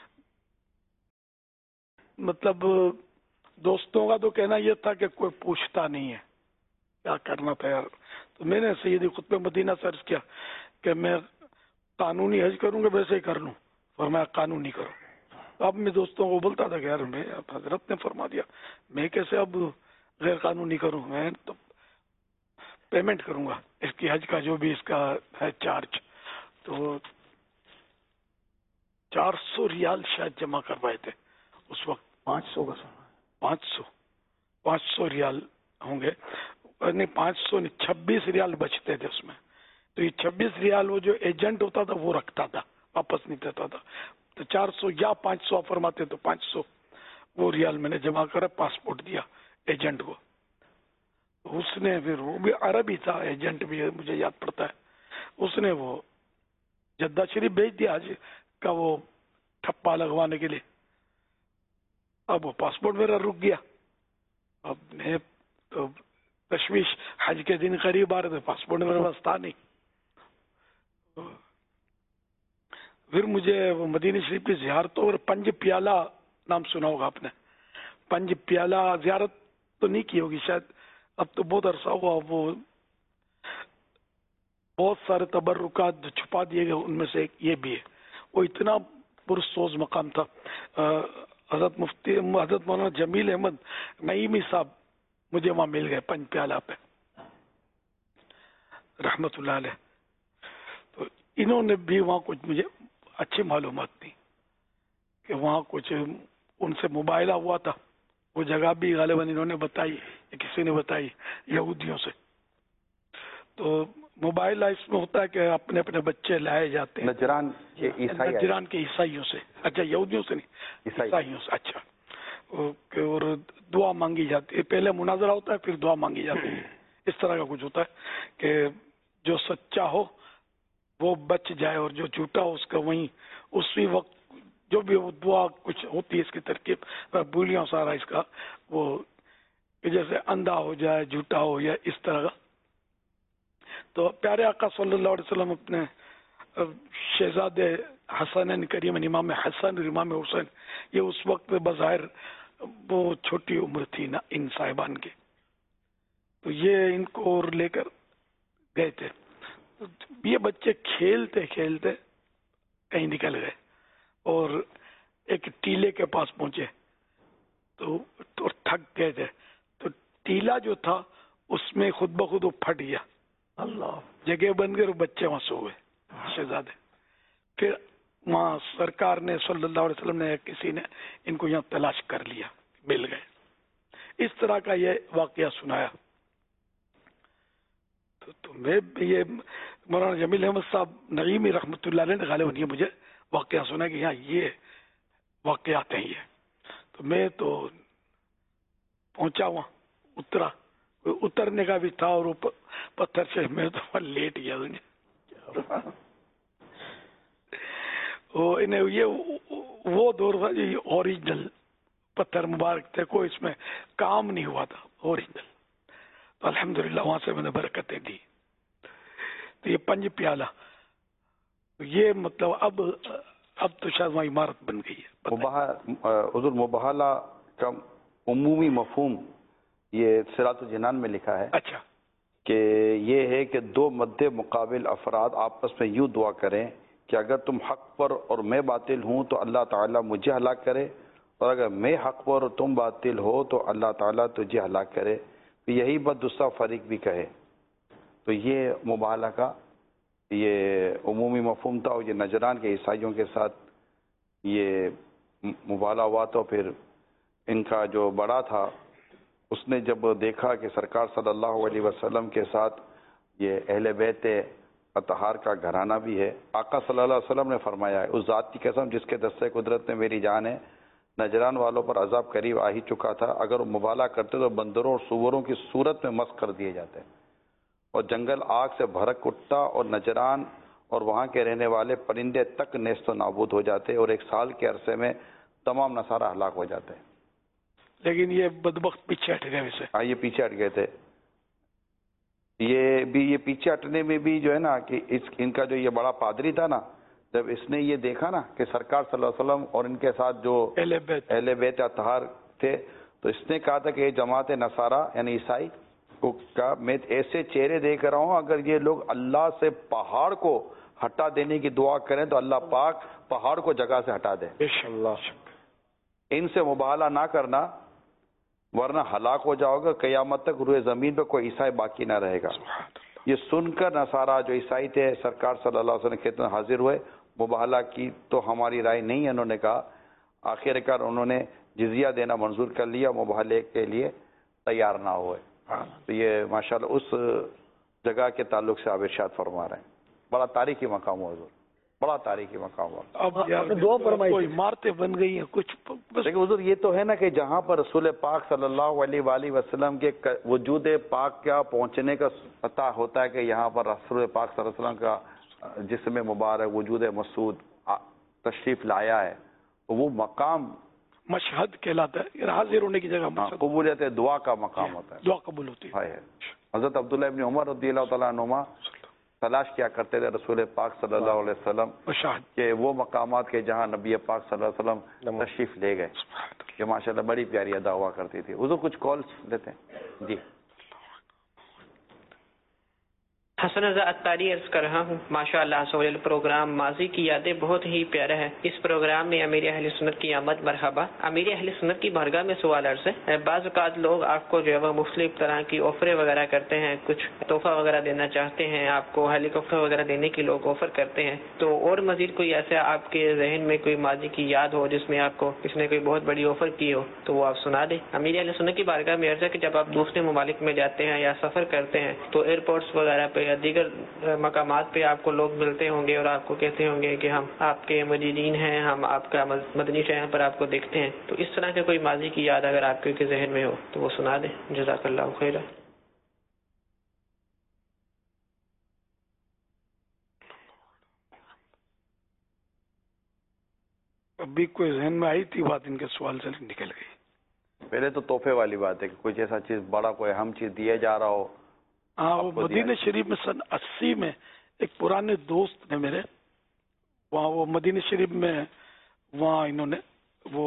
مطلب دوستوں کا تو کہنا یہ تھا کہ کوئی پوچھتا نہیں ہے کیا کرنا تھا یار. تو میں نے سیدی خطبہ مدینہ سے عرض کیا کہ میں قانونی حج کروں گا ویسے ہی کر لوں، فرمایا قانونی کرو. اب میں دوستوں کو بولتا تھا کہ یار میں اب حضرت نے فرما دیا، میں کیسے اب غیر قانونی کروں، میں تو پیمنٹ کروں گا اس کی حج کا جو بھی اس کا ہے چارج. تو چار سو ریال شاید جمع کروائے تھے اس وقت. پانچ سو کا سنا پانچ سو پانچ سو ریال ہوں گے، نہیں پانچ سو نہیں چھبیس ریال بچتے تھے اس میں. تو یہ چھبیس ریال وہ جو ایجنٹ ہوتا تھا وہ رکھتا تھا، واپس نہیں دیتا تھا. تو چار سو یا پانچ سو فرماتے تو پانچ سو وہ ریال میں نے جمع کرا، پاسپورٹ دیا ایجنٹ کو. اس نے پھر وہ بھی عربی تھا ایجنٹ بھی، مجھے یاد پڑتا ہے، اس نے وہ جدہ شریف بھیج دیا حج کا وہ ٹھپا لگوانے کے لیے. اب وہ پاسپورٹ میرا رک گیا. اب میں تو تشویش، حج کے دن قریب آ رہے تھے، پاسپورٹ میرے پاس تھا نہیں. پھر مجھے وہ مدینہ شریف کی زیارتوں اور پنج پیالہ نام سنا ہوگا آپ نے. پنج پیالہ زیارت تو نہیں کی ہوگی شاید، اب تو بہت عرصہ ہوا. وہ بہت سارے تبرکات جو چھپا دیے گئے ان میں سے ایک یہ بھی ہے. وہ اتنا پرسوز مقام تھا. حضرت مفتی حضرت مولانا جمیل احمد نعیمی صاحب مجھے وہاں مل گئے پنج پیالہ پہ، رحمت اللہ علیہ. تو انہوں نے بھی وہاں کچھ مجھے اچھی معلومات دی کہ وہاں کچھ ان سے مباہلہ ہوا تھا. وہ جگہ بھی غالباً انہوں نے بتائی یا کسی نے بتائی یہودیوں سے. تو مباہلہ اس میں ہوتا ہے کہ اپنے اپنے بچے لائے جاتے ہیں نجران کے عیسائی نجران کے عیسائیوں سے. اچھا یہودیوں سے نہیں، عیسائیوں سے. اچھا، اور دعا مانگی جاتی ہے. پہلے مناظرہ ہوتا ہے پھر دعا مانگی جاتی ہے. اس طرح کا کچھ ہوتا ہے کہ جو سچا ہو وہ بچ جائے اور جو جھوٹا ہو اس کا وہیں اسی وقت جو بھی وہ دعا کچھ ہوتی ہے اس کی ترکیب. میں بھولیاں سارا اس کا وہ کہ جیسے اندھا ہو جائے، جھوٹا ہو یا اس طرح کا. تو پیارے آقا صلی اللہ علیہ وسلم اپنے شہزادے حسن کریم امام حسن امام حسین، یہ اس وقت بظاہر وہ چھوٹی عمر تھی نا ان صاحبان کی، تو یہ ان کو اور لے کر گئے تھے. یہ بچے کھیلتے کھیلتے کہیں نکل گئے اور ایک ٹیلے کے پاس پہنچے تو تھک گئے تھے. تو ٹیلا جو تھا اس میں خود بخود وہ پھٹ گیا. اللہ، جگہ بن گئی اور بچے وہاں سو گئے شہزادے. پھر وہاں سرکار نے صلی اللہ علیہ وسلم نے کسی نے ان کو یہاں تلاش کر لیا، مل گئے. اس طرح کا یہ واقعہ سنایا. تو, تو میں یہ مولانا جمیل احمد صاحب نعیمی رحمۃ اللہ علیہ نے غالباً یہ مجھے واقعہ سنا کہ یہاں یہ واقعات ہیں. یہ تو میں تو پہنچا وہاں، اترا، اترنے کا بھی تھا اور پتھر سے میں تو لیٹ گیا. یہ وہ دور تھا جو اوریجنل پتھر مبارک تھے، کوئی اس میں کام نہیں ہوا تھا، اوریجنل. تو الحمدللہ وہاں سے میں نے برکتیں دی. تو یہ پنج پیالہ یہ مطلب اب اب تو شاید وہاں عمارت بن گئی ہے. حضور مباہلہ کا عمومی مفہوم یہ صراط الجنان میں لکھا ہے. اچھا. کہ یہ ہے کہ دو مد مقابل افراد آپس میں یوں دعا کریں کہ اگر تم حق پر اور میں باطل ہوں تو اللہ تعالیٰ مجھے ہلاک کرے، اور اگر میں حق پر اور تم باطل ہو تو اللہ تعالیٰ تجھے ہلاک کرے. یہی بات دوسرا فریق بھی کہے. تو یہ مباہلہ کا یہ عمومی مفہوم تھا. اور یہ نجران کے عیسائیوں کے ساتھ یہ مباہلہ ہوا. تو پھر ان کا جو بڑا تھا اس نے جب دیکھا کہ سرکار صلی اللہ علیہ وسلم کے ساتھ یہ اہل بیت اطہار کا گھرانہ بھی ہے، آقا صلی اللہ علیہ وسلم نے فرمایا ہے اس ذات کی قسم جس کے دستِ قدرت میں میری جان ہے، نجران والوں پر عذاب قریب آ ہی چکا تھا. اگر وہ مبالغہ کرتے تو بندروں اور سوروں کی صورت میں مسخ کر دیے جاتے اور جنگل آگ سے بھڑک اٹھتا اور نجران اور وہاں کے رہنے والے پرندے تک نیست و نابود ہو جاتے اور ایک سال کے عرصے میں تمام نصارہ ہلاک ہو جاتے. لیکن یہ بدبخت پیچھے ہٹ گئے. ویسے ہاں یہ پیچھے ہٹ گئے تھے. یہ بھی یہ پیچھے ہٹنے میں بھی جو ہے نا کہ اس ان کا جو یہ بڑا پادری تھا نا، جب اس نے یہ دیکھا نا کہ سرکار صلی اللہ علیہ وسلم اور ان کے ساتھ جو اہل بیت اہل بیت اطہار تھے، تو اس نے کہا تھا کہ یہ جماعت نصارہ یعنی عیسائی کو کہا میں ایسے چہرے دیکھ رہا ہوں، اگر یہ لوگ اللہ سے پہاڑ کو ہٹا دینے کی دعا کریں تو اللہ پاک پہاڑ کو جگہ سے ہٹا دے. ان سے مباہلہ نہ کرنا ورنہ ہلاک ہو جاؤ گا، قیامت تک روئے زمین پہ کوئی عیسائی باقی نہ رہے گا. یہ سن کر نصارہ جو عیسائی تھے سرکار صلی اللہ علیہ وسلم کے خدمت حاضر ہوئے. مباہلہ کی تو ہماری رائے نہیں ہے انہوں نے کہا. آخر کار انہوں نے جزیہ دینا منظور کر لیا، مباہلے کے لیے تیار نہ ہوئے. تو یہ ماشاءاللہ اس جگہ کے تعلق سے آپ ارشاد فرما رہے ہیں. بڑا تاریخی مقام ہوا حضور، بڑا تاریخی مقام ہوا. اب دعا فرمائی کوئی عمارتیں بن گئی ہیں کچھ. لیکن حضور یہ تو ہے نا کہ جہاں پر رسول پاک صلی اللہ علیہ وآلہ وسلم کے وجود پاک کا پہنچنے کا پتہ ہوتا ہے کہ یہاں پر رسول پاک صلی اللہ علیہ وسلم کا جسم مبارک وجود مسعود تشریف لایا ہے، وہ مقام مشہد کہلاتا ہے، حاضر ہونے کی جگہ. قبولیت دعا کا مقام ہوتا ہے، دعا قبول ہوتی ہے. حضرت عبداللہ ابن عمر رضی اللہ تعالیٰ عنہما تلاش کیا کرتے تھے رسول پاک صلی اللہ علیہ وسلم کہ وہ مقامات کے جہاں نبی پاک صلی اللہ علیہ وسلم تشریف لے گئے. یہ ماشاءاللہ بڑی پیاری ادا ہوا کرتی تھی. حضور کچھ کالز لیتے ہیں جی. حسن رضا اتاری عرض کر رہا ہوں. ماشاءاللہ سوال پروگرام ماضی کی یادیں بہت ہی پیارا ہے. اس پروگرام میں امیر اہل سنت کی آمد مرحبا. امیر اہل سنت کی بارگاہ میں سوال عرض ہے. بعض اوقات لوگ آپ کو جو ہے وہ مختلف طرح کی آفریں وغیرہ کرتے ہیں، کچھ تحفہ وغیرہ دینا چاہتے ہیں، آپ کو ہیلی کاپٹر وغیرہ دینے کی لوگ آفر کرتے ہیں. تو اور مزید کوئی ایسا آپ کے ذہن میں کوئی ماضی کی یاد ہو جس میں آپ کو کسی نے کوئی بہت بڑی آفر کی ہو تو وہ آپ سنا دیں. امیر اہل سنت کی بارگاہ میں عرض ہے کہ جب آپ دوسرے ممالک میں جاتے ہیں یا سفر کرتے ہیں تو ایئرپورٹس وغیرہ پہ یا دیگر مقامات پہ آپ کو لوگ ملتے ہوں گے اور آپ کو کہتے ہوں گے کہ ہم آپ کے مریدین ہیں، ہم آپ کا مدنی شہر پر آپ کو دیکھتے ہیں. تو اس طرح کے کوئی ماضی کی یاد اگر آپ کے ذہن میں ہو تو وہ سنا دیں. جزاک اللہ خیر. ابھی کوئی ذہن میں آئی تھی بات، ان کے سوال سے نکل گئی. پہلے تو تحفے والی بات ہے کہ کچھ ایسا چیز بڑا کوئی اہم چیز دیا جا رہا ہو. ہاں وہ مدینہ شریف میں سن اسی میں ایک پرانے دوست نے میرے وہاں، وہ مدینہ شریف میں وہاں انہوں نے وہ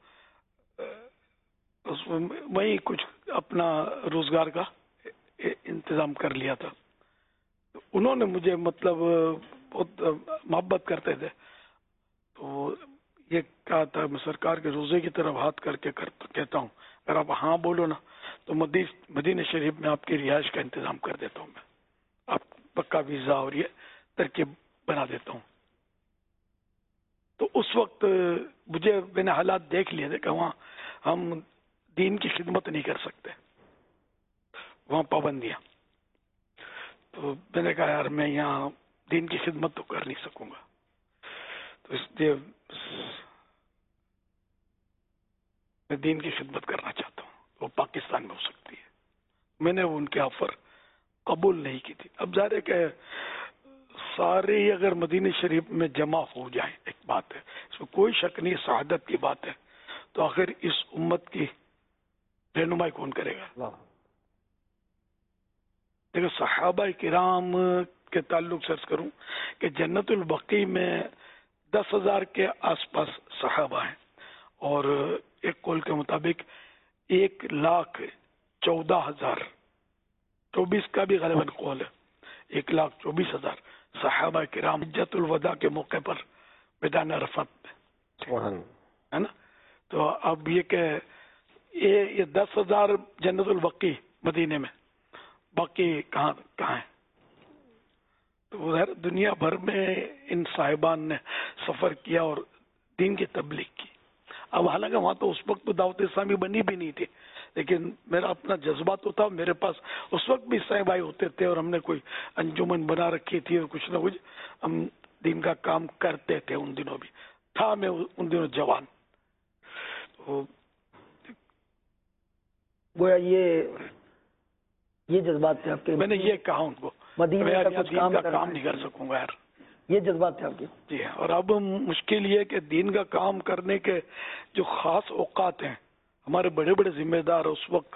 وہیں کچھ اپنا روزگار کا انتظام کر لیا تھا. تو انہوں نے مجھے مطلب بہت محبت کرتے تھے، تو یہ کہا تھا میں سرکار کے روزے کی طرف ہاتھ کر کے کہتا ہوں اگر آپ ہاں بولو نا تو مدینہ شریف میں آپ کی رہائش کا انتظام کر دیتا ہوں، میں آپ پکا ویزا اور یہ ترکیب بنا دیتا ہوں. تو اس وقت مجھے میں نے حالات دیکھ لیے تھے کہ وہاں ہم دین کی خدمت نہیں کر سکتے، وہاں پابندیاں. تو میں نے کہا یار میں یہاں دین کی خدمت تو کر نہیں سکوں گا، تو اس لیے میں دین کی خدمت کرنا چاہتا ہوں. وہ پاکستان میں ہو سکتی ہے. میں نے ان کے آفر قبول نہیں کی تھی. اب ظاہر ہے کہ سارے اگر مدینہ شریف میں جمع ہو جائیں، ایک بات ہے اس میں کوئی شک نہیں، سعادت کی بات ہے، تو آخر اس امت کی رہنمائی کون کرے گا؟ دیکھو صحابہ کرام کے تعلق سے عرض کروں کہ جنت البقیع میں دس ہزار کے آس پاس صحابہ ہیں، اور ایک قول کے مطابق ایک لاکھ چودہ ہزار چوبیس کا بھی غالباً قول ہے، ایک لاکھ چوبیس ہزار صحابہ کرام حجۃ الوداع کے موقع پر میدان عرفات میں ہے نا. تو اب یہ کہ یہ دس ہزار جنت البقیع مدینے میں، باقی کہاں کہاں ہے؟ تو ظاہر دنیا بھر میں ان صاحبان نے سفر کیا اور دین کی تبلیغ کی. اب حالانکہ وہاں تو اس وقت تو دعوت اسلامی بنی بھی نہیں تھی، لیکن میرا اپنا جذبہ تو تھا. میرے پاس اس وقت بھی صاحب بھائی ہوتے تھے اور ہم نے کوئی انجمن بنا رکھی تھی اور کچھ نہ کچھ ہم دین کا کام کرتے تھے. ان دنوں بھی تھا میں ان دنوں جوان. تو گویا یہ یہ جذبات تھے آپ کے. میں نے یہ کہا ان کو مدینے میں کا یہاں کچھ دین کام کا کرنا کام ہے. نہیں کر سکوں گا یار. یہ جذبات تھے آپ کے. جی ہاں. اور اب مشکل یہ کہ دین کا کام کرنے کے جو خاص اوقات ہیں، ہمارے بڑے بڑے ذمہ دار اس وقت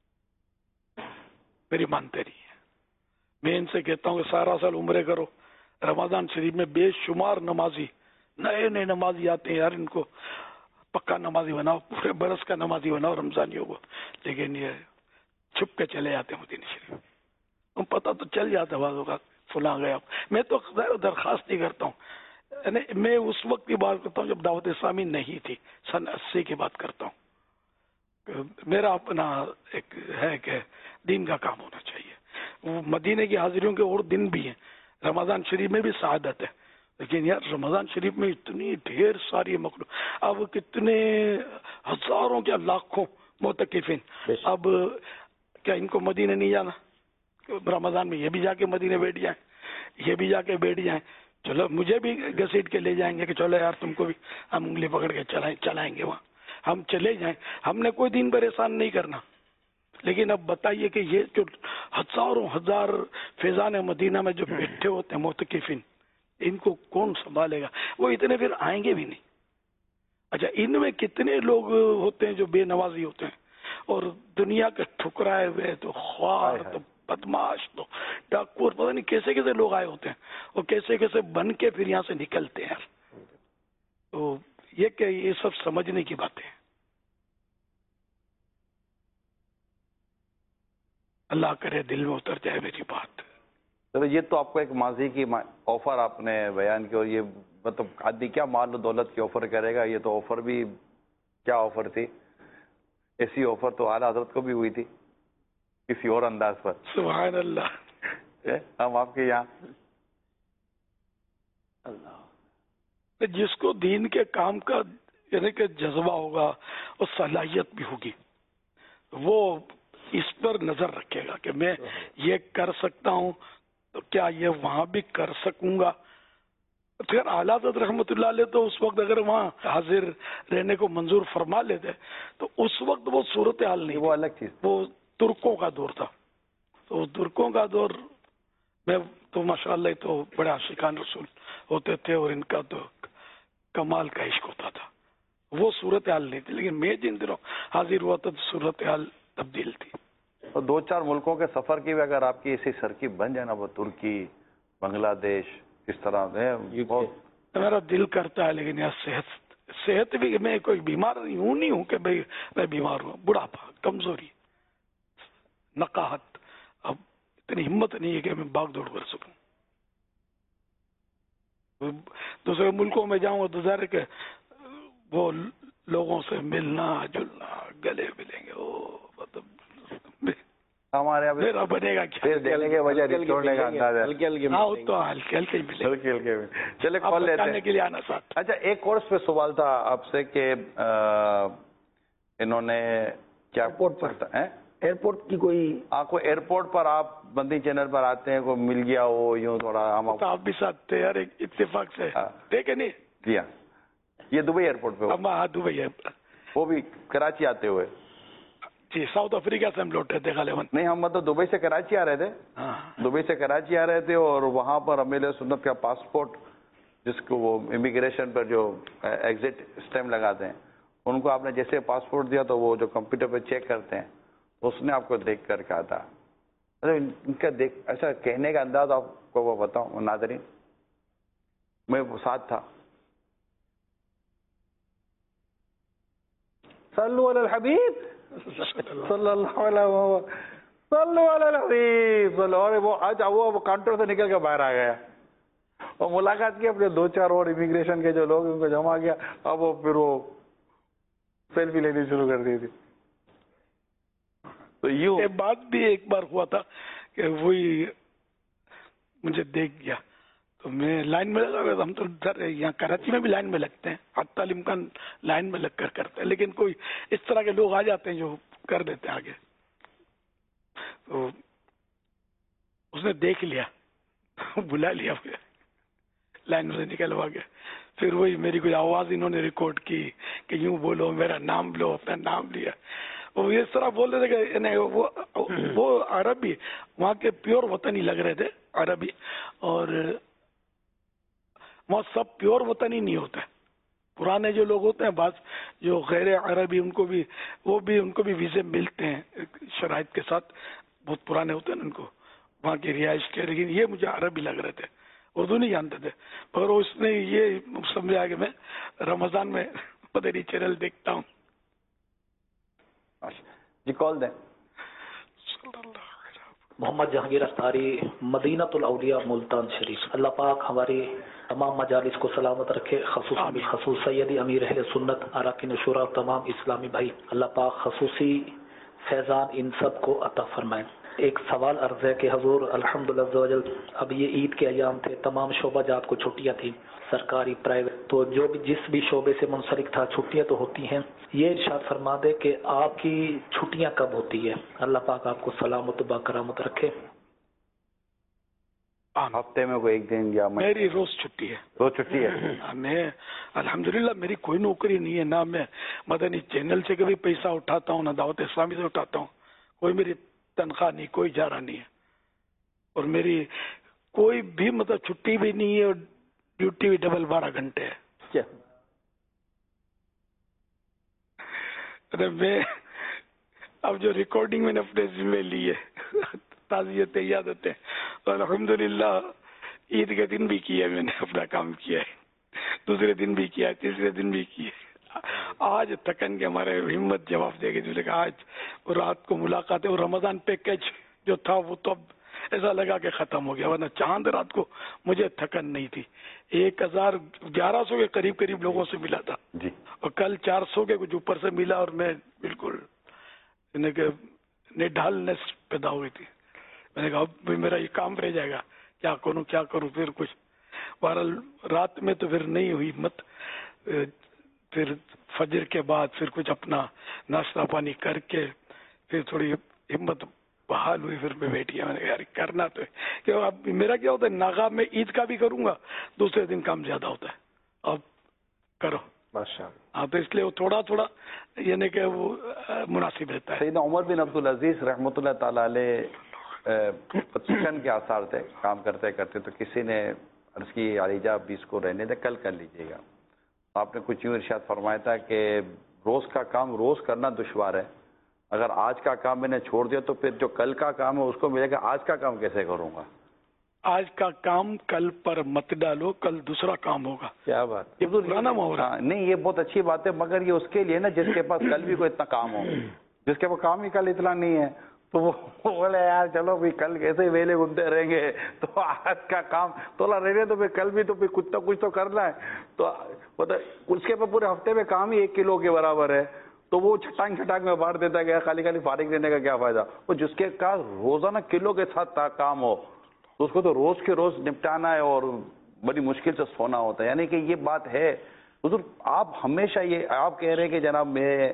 میری مانتے نہیں ہیں. میں ان سے کہتا ہوں کہ سارا سال عمرے کرو، رمضان شریف میں بے شمار نمازی نئے نئے نمازی آتے ہیں، یار ان کو پکا نمازی بناؤ، پورے برس کا نمازی بناؤ رمضانیوں کو. لیکن یہ چھپ کے چلے جاتے ہیں مدینہ شریف. ہم پتہ تو چل جاتا بعض اوقات فلاں گیا. میں تو درخواست نہیں کرتا ہوں، یعنی میں اس وقت کی بات کرتا ہوں جب دعوت اسلامی نہیں تھی، سن اسی کی بات کرتا ہوں. میرا اپنا ایک ہے کہ دین کا کام ہونا چاہیے. وہ مدینے کی حاضریوں کے اور دن بھی ہیں، رمضان شریف میں بھی سعادت ہے، لیکن یار رمضان شریف میں اتنی ڈھیر ساری مخلوق، اب کتنے ہزاروں کیا لاکھوں معتکفین. اب کیا ان کو مدینے نہیں جانا؟ رمضان میں یہ بھی جا کے مدینے بیٹھ جائیں، یہ بھی جا کے بیٹھ جائیں. چلو مجھے بھی گھسیٹ کے لے جائیں گے کہ چلو یار تم کو بھی ہم انگلی پکڑ کے چلائیں چلائیں گے وہاں. ہم چلے جائیں، ہم نے کوئی دین پریشان نہیں کرنا. لیکن اب بتائیے کہ یہ جو ہزاروں ہزار فیضان مدینہ میں جو بیٹھے ہوتے ہیں معتکفین، ان کو کون سنبھالے گا؟ وہ اتنے پھر آئیں گے بھی نہیں. اچھا ان میں کتنے لوگ ہوتے ہیں جو بے نوازی ہوتے ہیں اور دنیا کے ٹھکرائے ہوئے، تو خوار تو بدماش تو ڈاکو، پتہ نہیں کیسے کیسے لوگ آئے ہوتے ہیں اور کیسے کیسے بن کے پھر یہاں سے نکلتے ہیں. تو یہ کہ یہ سب سمجھنے کی باتیں ہیں. اللہ کرے دل میں اتر جائے میری بات. چلو یہ تو آپ کو ایک ماضی کی آفر آپ نے بیان کی، اور یہ مطلب آدمی کیا مال و دولت کی آفر کرے گا. یہ تو آفر بھی کیا آفر تھی، ایسی آفر تو اعلیٰ حضرت کو بھی ہوئی تھی کسی اور انداز پر. سبحان اللہ. ہم آپ کے یہاں جس کو دین کے کام کا یعنی کہ جذبہ ہوگا اور صلاحیت بھی ہوگی، وہ اس پر نظر رکھے گا کہ میں یہ کر سکتا ہوں تو کیا یہ وہاں بھی کر سکوں گا. پھر اعلیٰ حضرت رحمۃ اللہ علیہ تو اس وقت اگر وہاں حاضر رہنے کو منظور فرما لیتے تو اس وقت وہ صورتحال نہیں، وہ الگ چیز، وہ ترکوں کا دور تھا. تو ترکوں کا دور میں تو ماشاء اللہ تو بڑے عاشقان رسول ہوتے تھے اور ان کا تو کمال کا عشق ہوتا تھا. وہ صورتحال نہیں تھی. لیکن میں جن دنوں حاضر ہوا تو صورتحال تبدیل تھی. اور دو چار ملکوں کے سفر کی بھی اگر آپ کی ایسی سرکیب بن جائے نا، وہ ترکی، بنگلہ دیش، اس طرح ہے. میرا دل کرتا ہے، لیکن یار صحت صحت بھی، میں کوئی بیمار یوں نہیں ہوں کہ بھائی میں بیمار ہوں. بڑھاپا، کمزوری، نقاہت، اب اتنی ہمت نہیں ہے کہ میں بھاگ دوڑ کر سکوں. دوسرے ملکوں میں جاؤں گا تو ظاہر ہے کہ وہ لوگوں سے ملنا جلنا، گلے ملیں گے، وہ مطلب ہمارے میرا بنے گا کیا؟ دینے کے وجہ چھوڑنے کا انداز ہے. ہاں تو ہلکے ہلکے ملے، ہلکے ہلکے. چلے کال لیتے ہیں کے لیے آنا ساتھ. اچھا ایک کورس پہ سوال تھا آپ سے کہ انہوں نے کیا ایئرپورٹ پر ایئرپورٹ کی کوئی آپ کو ایئرپورٹ پر آپ بندی چینل پر آتے ہیں، کوئی مل گیا ہو یوں تھوڑا ہم آپ بھی ساتھ تھے یار اتفاق سے، دیکھے نہیں؟ جی ہاں، یہ دبئی ایئرپورٹ پہ. ہاں دبئی ہے، وہ بھی کراچی آتے ہوئے. جی ساؤتھ افریقہ سے ہم لوٹے تھے غالباً. نہیں ہم مطلب دبئی سے کراچی آ رہے تھے. دبئی سے کراچی آ رہے تھے اور وہاں پر امیل سنت کا پاسپورٹ جس کو وہ امیگریشن پر جو ایگزٹ اسٹیمپ لگاتے ہیں، ان کو آپ نے جیسے پاسپورٹ دیا تو وہ جو کمپیوٹر پہ چیک کرتے ہیں اس نے آپ کو دیکھ کر کہا تھا. ان کا دیکھ ایسا کہنے کا انداز آپ کو وہ بتاؤں ناظرین، میں وہ ساتھ تھا صلو علی الحبیب صلی اللہ علیہ وسلم، صلو علی الحبیب صلی اللہ علیہ وسلم. وہ آج وہ کاؤنٹر سے نکل کے باہر آ گیا اور ملاقات کی اپنے دو چار اور امیگریشن کے جو لوگ ان کو جمع کیا. اب وہ پھر وہ سیلفی لینی شروع کر دی تھی. تو یوں یہ بات بھی ایک بار ہوا تھا کہ وہی مجھے دیکھ گیا تو میں لائن میں لگا. ہم تو ادھر یہاں کراچی میں بھی لائن میں لگتے ہیں، حتی الامکان لائن میں لگ کر کرتے ہیں، لیکن کوئی اس طرح کے لوگ آ جاتے ہیں جو کر دیتے ہیں آگے. تو اس نے دیکھ لیا، بلا لیا مجھے، لائن سے نکلوا گیا. پھر وہی میری کوئی آواز انہوں نے ریکارڈ کی کہ یوں بولو، میرا نام لو، اپنا نام لیا. وہ اس طرح بول رہے تھے کہ وہ وہ عربی وہاں کے پیور وطنی لگ رہے تھے، عربی. اور وہاں سب پیور وطنی نہیں ہوتا ہے، پرانے جو لوگ ہوتے ہیں بعض جو غیر عربی ان کو بھی وہ بھی ان کو بھی ویزے ملتے ہیں شرائط کے ساتھ، بہت پرانے ہوتے ہیں ان کو وہاں کی رہائش کے. لیکن یہ مجھے عربی لگ رہے تھے، اردو نہیں جانتے تھے. مگر اس نے یہ سمجھا کہ میں رمضان میں مدنی چینل دیکھتا ہوں. جی کال دیں. محمد جہانگیر اختاری، مدینۃ الاولیاء ملتان شریف. اللہ پاک ہماری تمام مجالس کو سلامت رکھے، خصوصاً بالخصوص سیدی امیر اہل سنت، اراکین شورا، تمام اسلامی بھائی. اللہ پاک خصوصی فیضان ان سب کو عطا فرمائیں. ایک سوال عرض ہے کہ حضور الحمدللہ اب یہ عید کے ایام تھے، تمام شعبہ جات کو چھٹیاں تھیں، سرکاری پرائیویٹ، تو جو بھی جس بھی شعبے سے منسلک تھا چھٹیاں تو ہوتی ہیں. یہ ارشاد فرما دے کہ آپ کی چھٹیاں کب ہوتی ہے؟ اللہ پاک آپ کو سلامت و باکرامت رکھے. ہفتے میں کوئی ایک دن یا میری روز چھٹی ہے. روز چھٹی ہے. میں الحمدللہ میری کوئی نوکری نہیں ہے، نہ میں مدنی چینل سے کبھی پیسہ اٹھاتا ہوں، نہ دعوت اسلامی سے اٹھاتا ہوں. کوئی میری تنخواہ نہیں، کوئی اجارہ نہیں ہے، اور میری کوئی بھی مطلب چھٹی بھی نہیں ہے، اور ڈیوٹی بھی ڈبل بارہ گھنٹے ہے. میں اب جو ریکارڈنگ میں نے اپنے ذمہ لی ہے، تعزیت یاد ہوتے ہیں، اور الحمدللہ عید کے دن بھی کیا میں نے اپنا کام کیا ہے، دوسرے دن بھی کیا ہے، تیسرے دن بھی کیا. آج تھکن کے ہمارے ہمت جواب دے گی کہ آج رات کو ملاقات ہے. اور رمضان پیکج جو تھا وہ تو اب ایسا لگا کہ ختم ہو گیا، ورنہ چاند رات کو مجھے تھکن نہیں تھی. ایک ہزار گیارہ سو کے قریب قریب لوگوں سے ملا تھا جی، اور کل چار سو کے کچھ اوپر سے ملا، اور میں بالکل نڈھالنس پیدا ہوئی تھی. میں نے کہا اب میرا یہ کام رہ جائے گا، کیا کروں کیا کروں. پھر کچھ بہرحال رات میں تو پھر نہیں ہوئی ہمت. پھر فجر کے بعد پھر کچھ اپنا ناشتہ پانی کر کے پھر تھوڑی ہمت بحال ہوئی. پھر میں بیٹھ گیا، میں نے کہا یار کرنا تو ہے. کہ اب میرا کیا ہوتا ہے، ناغا میں عید کا بھی کروں گا، دوسرے دن کام زیادہ ہوتا ہے. اب کرو ہاں، تو اس لیے وہ تھوڑا تھوڑا یعنی کہ وہ مناسب رہتا ہے. سیدنا عمر بن عبدالعزیز رحمۃ اللہ تعالی علیہ پوزیشن کے آثار تھے، کام کرتے کرتے تو کسی نے عرض کی علیجہ اب اس کو رہنے دے، کل کر لیجیے گا. آپ نے کچھ یوں ارشاد فرمایا تھا کہ روز کا کام روز کرنا دشوار ہے، اگر آج کا کام میں نے چھوڑ دیا تو پھر جو کل کا کام ہے اس کو ملے گا، آج کا کام کیسے کروں گا؟ آج کا کام کل پر مت ڈالو، کل دوسرا کام ہوگا. کیا بات، یہ پرانا محاورہ نہیں، یہ بہت اچھی بات ہے، مگر یہ اس کے لیے نا جس کے پاس کل بھی کوئی اتنا کام ہو، جس کے پاس کام ہی کل اتنا نہیں ہے تو وہ بولے یار چلو بھی کل کیسے ویلے گھومتے رہیں گے، تو آج کا کام تولا رہنے تو پھر کل بھی تو پھر کچھ تو کچھ تو کرنا ہے. تو اس کے پاس پورے ہفتے میں کام ہی ایک کلو کے برابر ہے، تو وہ چھٹانگ چھٹانگ میں بانٹ دیتا ہے کہ خالی خالی فارغ رہنے کا کیا فائدہ. وہ جس کے کا روزانہ کلو کے ساتھ کام ہو تو اس کو تو روز کے روز نپٹانا ہے اور بڑی مشکل سے سونا ہوتا ہے. یعنی کہ یہ بات ہے حضور، آپ ہمیشہ یہ آپ کہہ رہے ہیں کہ جناب میں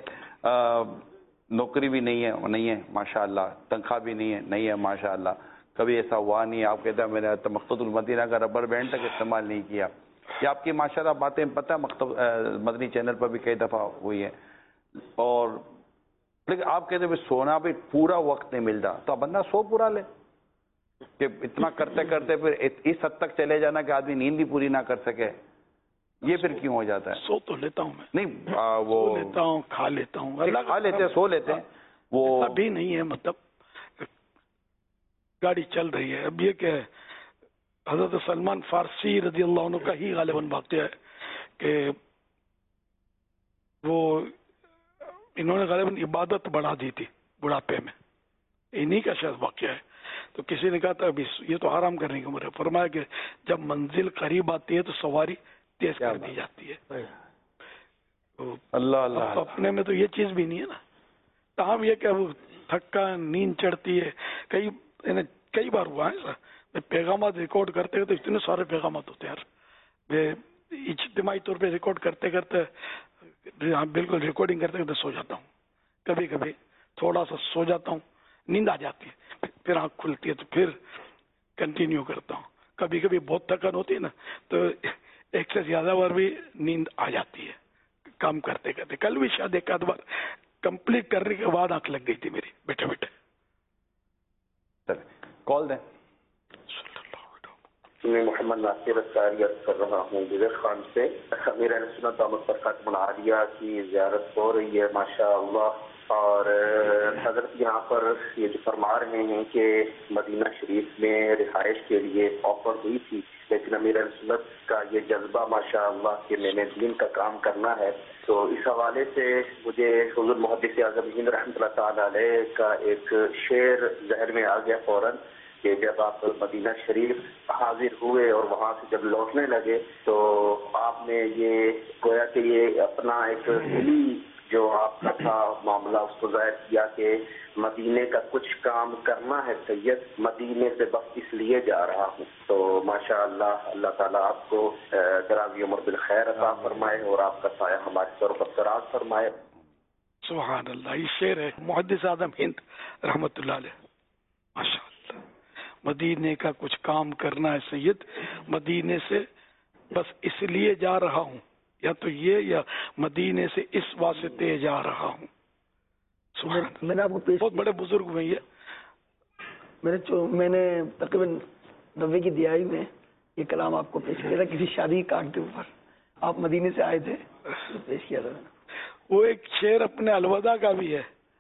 نوکری بھی نہیں ہے نہیں ہے ماشاءاللہ، تنخواہ بھی نہیں ہے نہیں ہے ماشاءاللہ، کبھی ایسا ہوا نہیں. آپ کہتے ہیں میں نے مقصد المدینہ کا ربر بینڈ تک استعمال نہیں کیا. یہ آپ کی ماشاءاللہ باتیں پتہ مکتب مدنی چینل پر بھی کئی دفعہ ہوئی ہیں. اور لیکن آپ کہتے ہیں سونا بھی پورا وقت نہیں ملتا، تو اب بندہ سو پورا لے کہ اتنا کرتے کرتے پھر اس حد تک چلے جانا کہ آدمی نیند بھی پوری نہ کر سکے. یہ پھر کیوں ہو جاتا ہے؟ سو تو لیتا ہوں میں، نہیں وہ لیتا ہوں، کھا لیتا ہوں، کھا لیتے ہیں، سو لیتے ہیں، وہ ابھی نہیں ہے. مطلب گاڑی چل رہی ہے. اب یہ کہ حضرت سلمان فارسی رضی اللہ عنہ کا ہی غالباً واقعہ ہے کہ وہ انہوں نے غالباً عبادت بڑھا دی تھی بڑھاپے میں، انہی کا شاید واقعہ ہے. تو کسی نے کہا تھا ابھی یہ تو آرام کرنے کی عمر ہے، فرمایا کہ جب منزل قریب آتی ہے تو سواری تیز کر دی جاتی ہے. اللہ اللہ اپنے میں تو یہ چیز بھی نہیں ہے نا. تاہم یہ کہ وہ تھکا نیند چڑھتی ہے. کئی کئی بار ہوا ہے پیغامات ریکارڈ کرتے ہوتے اتنے سارے پیغامات ہوتے ہیں یار، اجتماعی طور پہ ریکارڈ کرتے کرتے بالکل ریکارڈنگ کرتے کرتے سو جاتا ہوں. کبھی کبھی تھوڑا سا سو جاتا ہوں، نیند آ جاتی ہے، پھر آنکھ کھلتی ہے تو پھر کنٹینیو کرتا ہوں. کبھی کبھی بہت تھکن ہوتی ہے نا تو ایک سے زیادہ بار بھی نیند آ جاتی ہے کام کرتے کرتے. کل بھی شاید ایک آدھ بار کمپلیٹ کرنے کے بعد آنکھ لگ گئی تھی میری بیٹھے بیٹھے. کال دیں. میں محمد ناصر اختاری عرض کر رہا ہوں گزر خان سے. امیر اہل سنت دامت برکاتہم العالیہ کی زیارت ہو رہی ہے ماشاء اللہ، اور حضرت یہاں پر یہ جو فرما رہے ہیں کہ مدینہ شریف میں رہائش کے لیے آفر ہوئی تھی، لیکن امیر اہل سنت کا یہ جذبہ ماشاء اللہ کہ میں نے دین کا کام کرنا ہے. تو اس حوالے سے مجھے حضور محدث اعظم ہند رحمۃ اللہ تعالی علیہ کا ایک شعر ذہن میں آ گیا فوراً کہ جب آپ مدینہ شریف حاضر ہوئے اور وہاں سے جب لوٹنے لگے تو آپ نے یہ گویا کہ یہ اپنا ایک دلی جو آپ کا تھا معاملہ اس کو ظاہر کیا کہ مدینے کا کچھ کام کرنا ہے سید، مدینے سے بس اس لیے جا رہا ہوں. تو ماشاء اللہ اللہ تعالیٰ آپ کو دراز عمر بالخیر عطا فرمائے اور آپ کا سایہ ہمارے سر پر دراز فرمائے. سبحان اللہ. یہ شعر ہے محدث اعظم ہند رحمۃ اللہ علیہ. ماشاء اللہ. مدینے کا کچھ کام کرنا ہے سید، مدینے سے بس اس لیے جا رہا ہوں، یا تو یہ یا مدینے سے اس واسطے جا رہا ہوں. میں نے آپ کو پیش بہت بڑے بزرگ ہوئے یہ میں نے میں نے تقریباً نوے کی دہائی میں یہ کلام آپ کو پیش کیا تھا کسی شادی کارڈ کے اوپر. آپ مدینے سے آئے تھے تو پیش کیا تھا میں نے. وہ ایک شعر اپنے الوداع کا بھی ہے،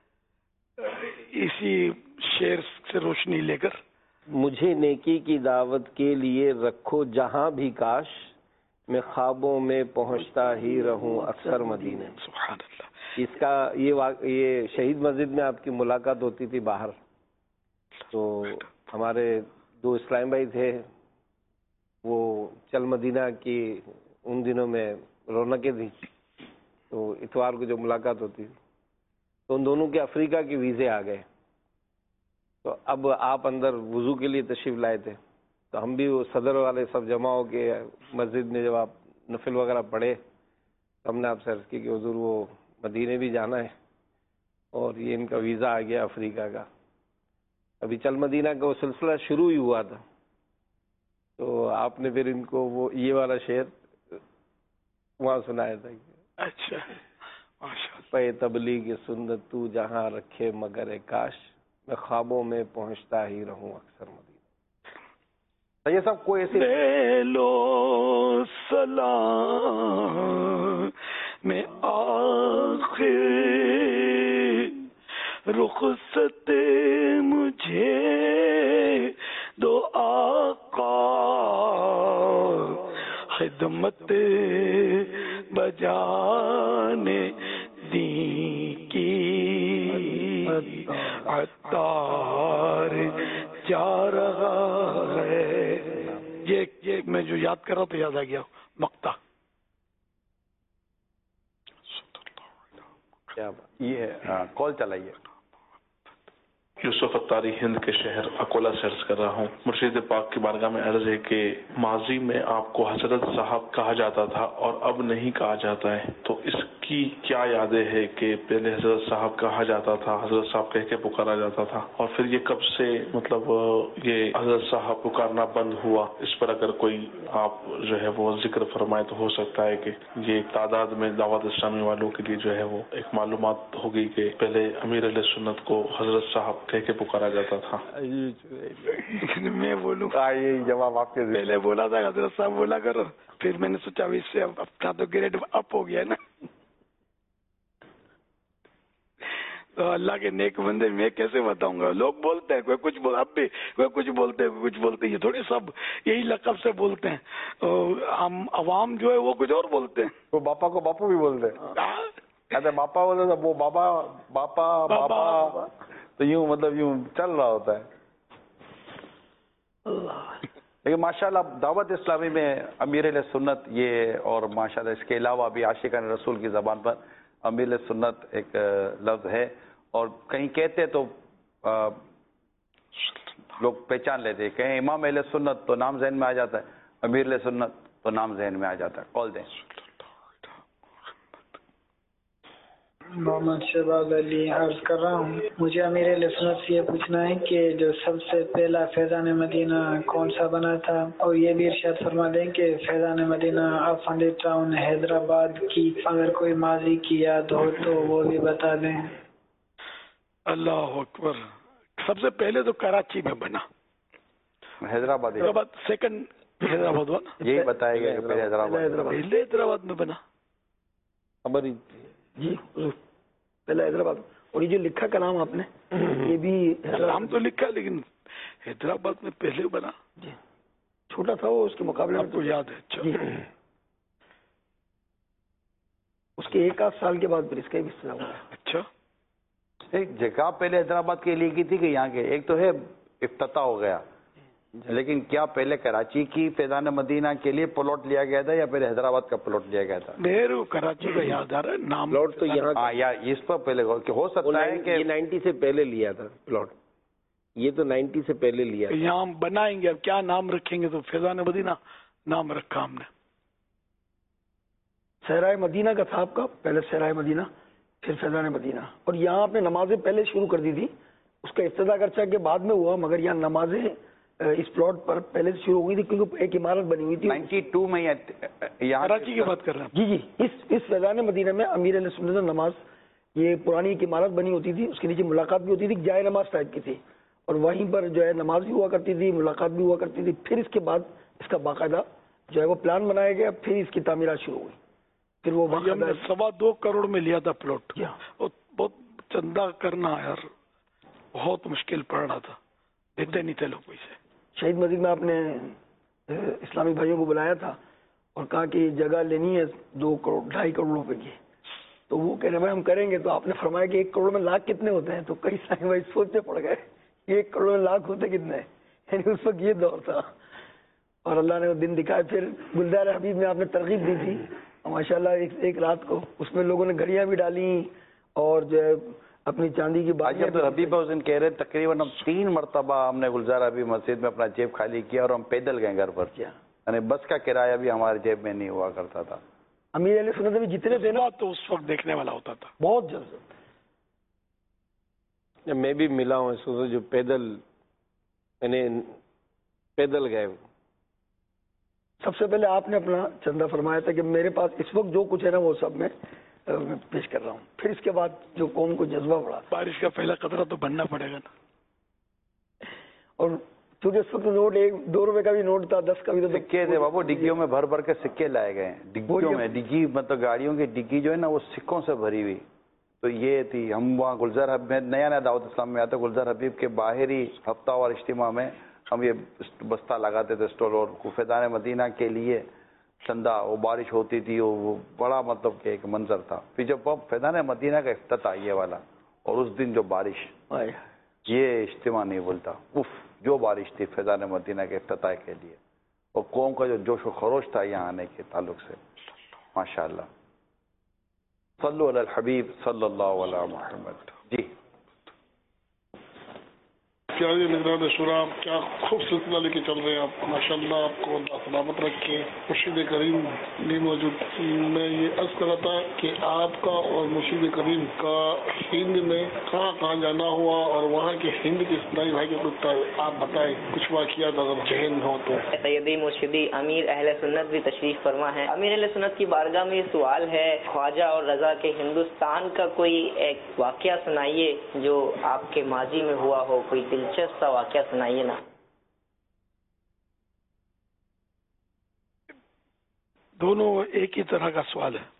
اسی شعر سے روشنی لے کر. مجھے نیکی کی دعوت کے لیے رکھو جہاں بھی کاش، میں خوابوں میں پہنچتا ہی رہوں اکثر مدینے. سبحان اللہ. اس کا یہ واقع یہ شہید مسجد میں آپ کی ملاقات ہوتی تھی باہر، تو ہمارے دو اسلام بھائی تھے، وہ چل مدینہ کی ان دنوں میں رونقیں تھیں، تو اتوار کو جو ملاقات ہوتی تھی تو ان دونوں کے افریقہ کے ویزے آ گئے. تو اب آپ اندر وضو کے لیے تشریف لائے تھے، تو ہم بھی وہ صدر والے سب جمع ہو کے مسجد میں جب آپ نفل وغیرہ پڑھے تو ہم نے آپ سے عرض کی کہ حضور وہ مدینے بھی جانا ہے اور یہ ان کا ویزا آ گیا افریقہ کا. ابھی چل مدینہ کا وہ سلسلہ شروع ہی ہوا تھا، تو آپ نے پھر ان کو وہ یہ والا شعر وہاں سنایا تھا. اچھا پے تبلیغ سنت تو جہاں رکھے مگر کاش، میں خوابوں میں پہنچتا ہی رہوں اکثر مدینہ. یہ سب کوئی ایسی لے لو سلام میں آخر رخصت مجھے دو آقا، خدمت بجانے دی کی عطار جا رہا ہے. یہ یہ میں جو یاد کر رہا تو یاد آ گیا مقطع. کیا یہ ہے کال چلائیے. یوسف اتاری ہند کے شہر اکولا سے عرض کر رہا ہوں. مرشد پاک کی بارگاہ میں عرض ہے کہ ماضی میں آپ کو حضرت صاحب کہا جاتا تھا اور اب نہیں کہا جاتا ہے، تو اس کی کیا یادیں ہے کہ پہلے حضرت صاحب کہا جاتا تھا، حضرت صاحب کہہ کے پکارا جاتا تھا، اور پھر یہ کب سے مطلب یہ حضرت صاحب پکارنا بند ہوا؟ اس پر اگر کوئی آپ جو ہے وہ ذکر فرمائے تو ہو سکتا ہے کہ یہ تعداد میں دعوت اسلامی والوں کے لیے جو ہے وہ ایک معلومات ہوگی کہ پہلے امیر اہل سنت کو حضرت صاحب کہہ کے پکارا جاتا تھا. میں بولوں یہ جواب آپ کے پہلے بولا تھا حضرت صاحب بولا کرو، پھر میں نے سوچا اس سے اب تو گریڈ اپ ہو گیا نا. تو اللہ کے نیک بندے میں کیسے بتاؤں گا؟ لوگ بولتے ہیں، کوئی کچھ بول اب بھی کوئی کچھ بولتے ہیں، کوئی کچھ بولتے ہیں. یہ تھوڑی سب یہی لقب سے بولتے ہیں. ہم عوام جو ہے وہ کچھ اور بولتے ہیں. وہ باپا کو باپو بھی بولتے ہیں. کہتے باپا بولے تو وہ بابا باپا بابا تو یوں مطلب یوں چل رہا ہوتا ہے. لیکن ماشاءاللہ دعوت اسلامی میں امیر اہل سنت یہ اور ماشاءاللہ اس کے علاوہ بھی عاشقان رسول کی زبان پر امیر اہل سنت ایک لفظ ہے, اور کہیں کہتے تو لوگ پہچان لیتے, کہیں امام اہل سنت تو نام ذہن میں آ جاتا ہے, امیر اہل سنت تو نام ذہن میں آ جاتا ہے. کال دیں. محمد شہباز علی عرض کر رہا ہوں, مجھے امیر اہل سنت سے یہ پوچھنا ہے کہ جو سب سے پہلا فیضان مدینہ کون سا بنا تھا, اور یہ بھی ارشاد فرما دیں کہ فیضان مدینہ افندی ٹاؤن حیدرآباد کی اگر کوئی ماضی کی یاد ہو تو وہ بھی بتا دیں. اللہ اکبر. سب سے پہلے تو کراچی میں بنا, حیدرآباد حیدرآباد سیکنڈ حیدرآباد ہوا نا, یہی بتایا گیا کہ پہلے حیدرآباد پہلے حیدرآباد میں بنا. ہماری جی پہلے حیدرآباد. اور یہ جو لکھا کلام آپ نے یہ بھی کلام تو لکھا لیکن حیدرآباد میں پہلے بنا. جی چھوٹا تھا وہ اس کے مقابلے میں, آپ کو یاد ہے؟ اچھا. اس کے ایک آدھ سال کے بعد پھر اس کا بھی افتتاح ہوا. اچھا. ایک جگہ پہلے حیدرآباد کے لیے کی تھی کہ یہاں کے, ایک تو ہے افتتاح ہو گیا, لیکن کیا پہلے کراچی کی فیضان مدینہ کے لیے پلاٹ لیا گیا تھا یا پھر حیدرآباد کا پلاٹ لیا گیا تھا؟ میرے کراچی کا یاد آ رہا ہے نام. پلاٹ تو یہاں یا اس پر پہلے ہو سکتا ہے کہ یہ نائنٹی سے پہلے لیا تھا پلاٹ, یہ تو نائنٹی سے پہلے لیا تھا. یہاں بنائیں گے, اب کیا نام رکھیں گے, تو فیضان مدینہ نام رکھا ہم نے. صحرائے مدینہ کا تھا آپ کا, پہلے صحرائے مدینہ پھر فیضان مدینہ. اور یہاں آپ نے نمازیں پہلے شروع کر دی تھی, اس کا افتتاح اگرچہ کے بعد میں ہوا, مگر یہاں نمازیں اس پلاٹ پر پہلے سے شروع ہو گئی تھی کیونکہ ایک عمارت بنی ہوئی تھی نائنٹی ٹو میں. یہاں کراچی کی بات کر رہے ہیں. جی جی اس اس فیضان مدینہ میں امیر اہل سنت نماز, یہ پرانی ایک عمارت بنی ہوتی تھی, اس کے نیچے ملاقات بھی ہوتی تھی, جائے نماز ٹائپ کی تھی, اور وہیں پر جو ہے نماز بھی ہوا کرتی تھی, ملاقات بھی ہوا کرتی تھی. پھر اس کے بعد اس کا باقاعدہ جو ہے وہ پلان بنایا گیا, پھر اس کی تعمیرات شروع ہوئی. پھر وہ ہم نے سوا دو کروڑ میں لیا تھا پلاٹ, اور بہت چندہ کرنا یار بہت مشکل پڑ رہا تھا, دیتے نہیں تھے لوگ پیسے. شہید مسجد میں آپ نے اسلامی بھائیوں کو بلایا تھا اور کہا کہ جگہ لینی ہے دو کروڑ ڈھائی کروڑ روپے کی, تو وہ کہہ رہے ہیں ہم کریں گے. تو آپ نے فرمایا کہ ایک کروڑ میں لاکھ کتنے ہوتے ہیں, تو کئی اسلامی بھائی سوچتے پڑ گئے ایک کروڑ میں لاکھ ہوتے کتنے ہیں, یعنی اس وقت یہ دور تھا. اور اللہ نے وہ دن دکھائے. پھر گلزار حبیب میں آپ نے ترغیب دی تھی ماشاء اللہ, ایک ایک رات کو اس میں لوگوں نے گھڑیاں بھی ڈالی اور جو ہے اپنی چاندی کی بات. تو حبیب اس دن کہہ رہے تقریباً ہم تین مرتبہ ہم نے گلزار حبیب مسجد میں اپنا جیب خالی کیا اور ہم پیدل گئے گھر پر, یعنی بس کا کرایہ بھی ہمارے جیب میں نہیں ہوا کرتا تھا. امیر علیہ سنت میں جتنے تھے نا تو اس وقت دیکھنے والا ہوتا تھا بہت جلد. میں بھی ملا ہوں اس کو جو پیدل یعنی پیدل گئے. سب سے پہلے آپ نے اپنا چندہ فرمایا تھا کہ میرے پاس اس وقت جو کچھ ہے نا وہ سب میں پیش کر رہا ہوں. پھر اس کے بعد جو قوم کو جذبہ بڑھا, بارش کا پہلا قطرہ تو بننا پڑے گا نا. اور کیونکہ اس وقت نوٹ ایک دو روپے کا بھی نوٹ تھا, دس کا بھی. تو سکے تھے بابو, ڈگیوں میں بھر بھر کے سکے لائے گئے, ڈگیوں میں. ڈگی مطلب گاڑیوں کی ڈگی جو ہے نا وہ سکوں سے بھری ہوئی. تو یہ تھی, ہم وہاں گلزار حبیب میں نیا نیا دعوت اسلام میں آتے, گلزار حبیب کے باہری ہفتہ وار اجتماع میں ہم یہ بستہ لگاتے تھے اسٹول, اور فیضان مدینہ کے لیے چندہ. وہ بارش ہوتی تھی, وہ بڑا مطلب کہ ایک منظر تھا. پھر جب فیضان مدینہ کا افتتاح یہ والا, اور اس دن جو بارش, یہ اجتماع نہیں بولتا. اف جو بارش تھی فیضان مدینہ کے افتتاح کے لیے, اور قوم کا جو جوش و خروش تھا یہاں آنے کے تعلق سے, ماشاء اللہ. صلو علی الحبیب صلی اللہ علیہ محمد. جی کیا یہ نگران شورا کیا خوب سلسلہ لے کے چل رہے ہیں آپ, ماشاء اللہ آپ کو اللہ سلامت رکھے. مرشد کریم بھی موجود. میں یہ عرض کر رہا تھا کہ آپ کا اور مرشد کریم کا ہند میں کہاں کہاں جانا ہوا, اور وہاں کے ہند کے اسلامی بھائی کے کچھ آپ بتائیں, کچھ واقعات اگر ذہن ہو تو. سیدی مرشدی امیر اہل سنت بھی تشریف فرما ہے. امیر اہل سنت کی بارگاہ میں یہ سوال ہے, خواجہ اور رضا کے ہندوستان کا کوئی ایک واقعہ سنائیے جو آپ کے ماضی میں ہوا ہو, کوئی دلچسپ سا واقعہ سنائیے نا. دونوں ایک ہی طرح کا سوال ہے.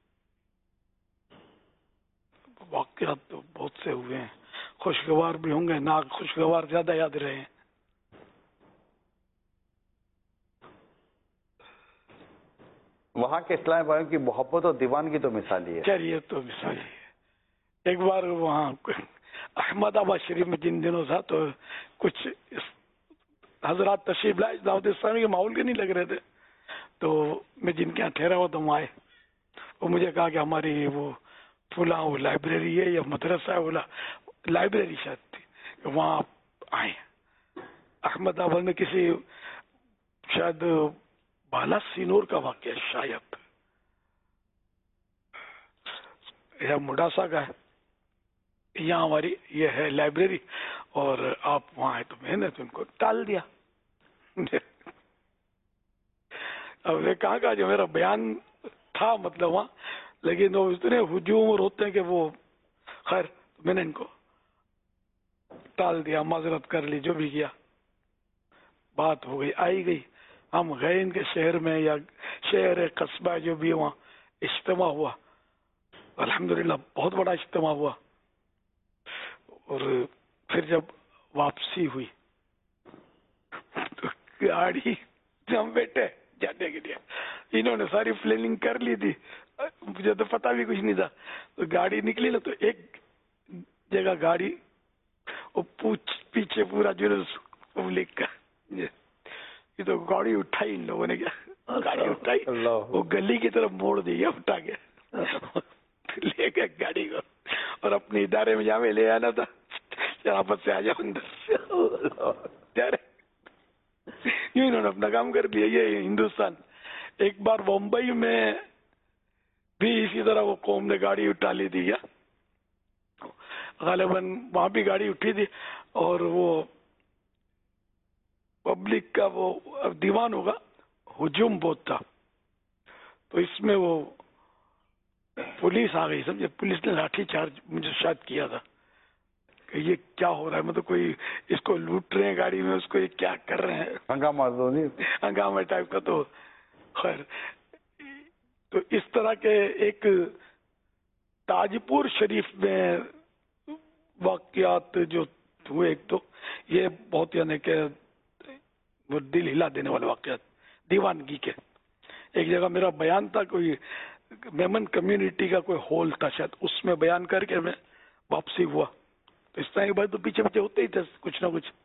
واقعات تو بہت سے ہوئے ہیں, خوشگوار بھی ہوں گے, نہ خوشگوار زیادہ یاد رہے ہیں. وہاں کے اسلام بھائیوں کی محبت اور دیوانگی تو مثالی ہے. چلیے تو مثالی ہے. ایک بار وہاں احمد آباد شریف میں جن دنوں تھا تو کچھ حضرات تشریف لائے دعوت اسلامی کے ماحول کے نہیں لگ رہے تھے, تو میں جن کے یہاں ٹھہرا ہوا تو وہاں آئے. وہ مجھے کہا کہ ہماری وہ فلاں وہ لائبریری ہے یا مدرسہ ہے, بولا لائبریری شاید تھی, کہ وہاں آپ آئیں. احمد آباد میں کسی شاید بالا سینور کا واقعہ شاید یا مڈاسا کا ہے, یہاں ہماری یہ ہے لائبریری اور آپ وہاں آئے. تو میں نے تو ان کو ٹال دیا. اب میں کہاں کہا جو میرا بیان تھا مطلب وہاں, لیکن وہ اتنے ہجوم اور ہوتے ہیں کہ وہ خیر میں نے ان کو ٹال دیا, معذرت کر لی, جو بھی کیا. بات ہو گئی, آئی گئی. ہم گئے ان کے شہر میں یا شہر قصبہ جو بھی وہاں اجتماع ہوا, الحمدللہ بہت بڑا اجتماع ہوا. اور پھر جب واپسی ہوئی تو گاڑی ہم بیٹھے جانے کے لیے, انہوں نے ساری پلاننگ کر لی تھی, مجھے تو پتا بھی کچھ نہیں تھا. تو گاڑی نکلی نا, تو ایک جگہ گاڑی وہ پوچھ پیچھے پورا جلوس پبلک کا, یہ تو گاڑی اٹھائی ان لوگوں نے, کیا گاڑی اٹھائی وہ گلی کی طرف موڑ دی اٹھا کے لے گئے گاڑی کو, اور اپنے ادارے میں جا میں لے آنا تھا, شرافت سے آ جاؤ اندر. یوں انہوں نے اپنا کام کر دیا. یہ ہندوستان. ایک بار بمبئی میں بھی اسی طرح وہ قوم نے گاڑی اٹھا لی تھی, غالباً وہاں بھی گاڑی اٹھی تھی, اور وہ پبلک کا وہ دیوان ہوگا, ہجوم بہت تھا. تو اس میں وہ پولیس آ گئی, سمجھے, پولیس نے لاٹھی چارج مجھے شاید کیا تھا کہ یہ کیا ہو رہا ہے, مطلب کوئی اس کو لوٹ رہے ہیں گاڑی میں, اس کو یہ کیا کر رہے ہیں, ہنگامہ ہنگامہ ٹائپ کا. تو خیر تو اس طرح کے ایک تاجپور شریف میں واقعات جو ہوئے, ایک تو یہ بہت یعنی کہ وہ دل ہلا دینے والے واقعات دیوانگی کے. ایک جگہ میرا بیان تھا, کوئی میمن کمیونٹی کا کوئی ہال تھا شاید, اس میں بیان کر کے میں واپسی ہوا. تو اس طرح کے بعد تو پیچھے پیچھے ہوتے ہی تھے کچھ نہ کچھ.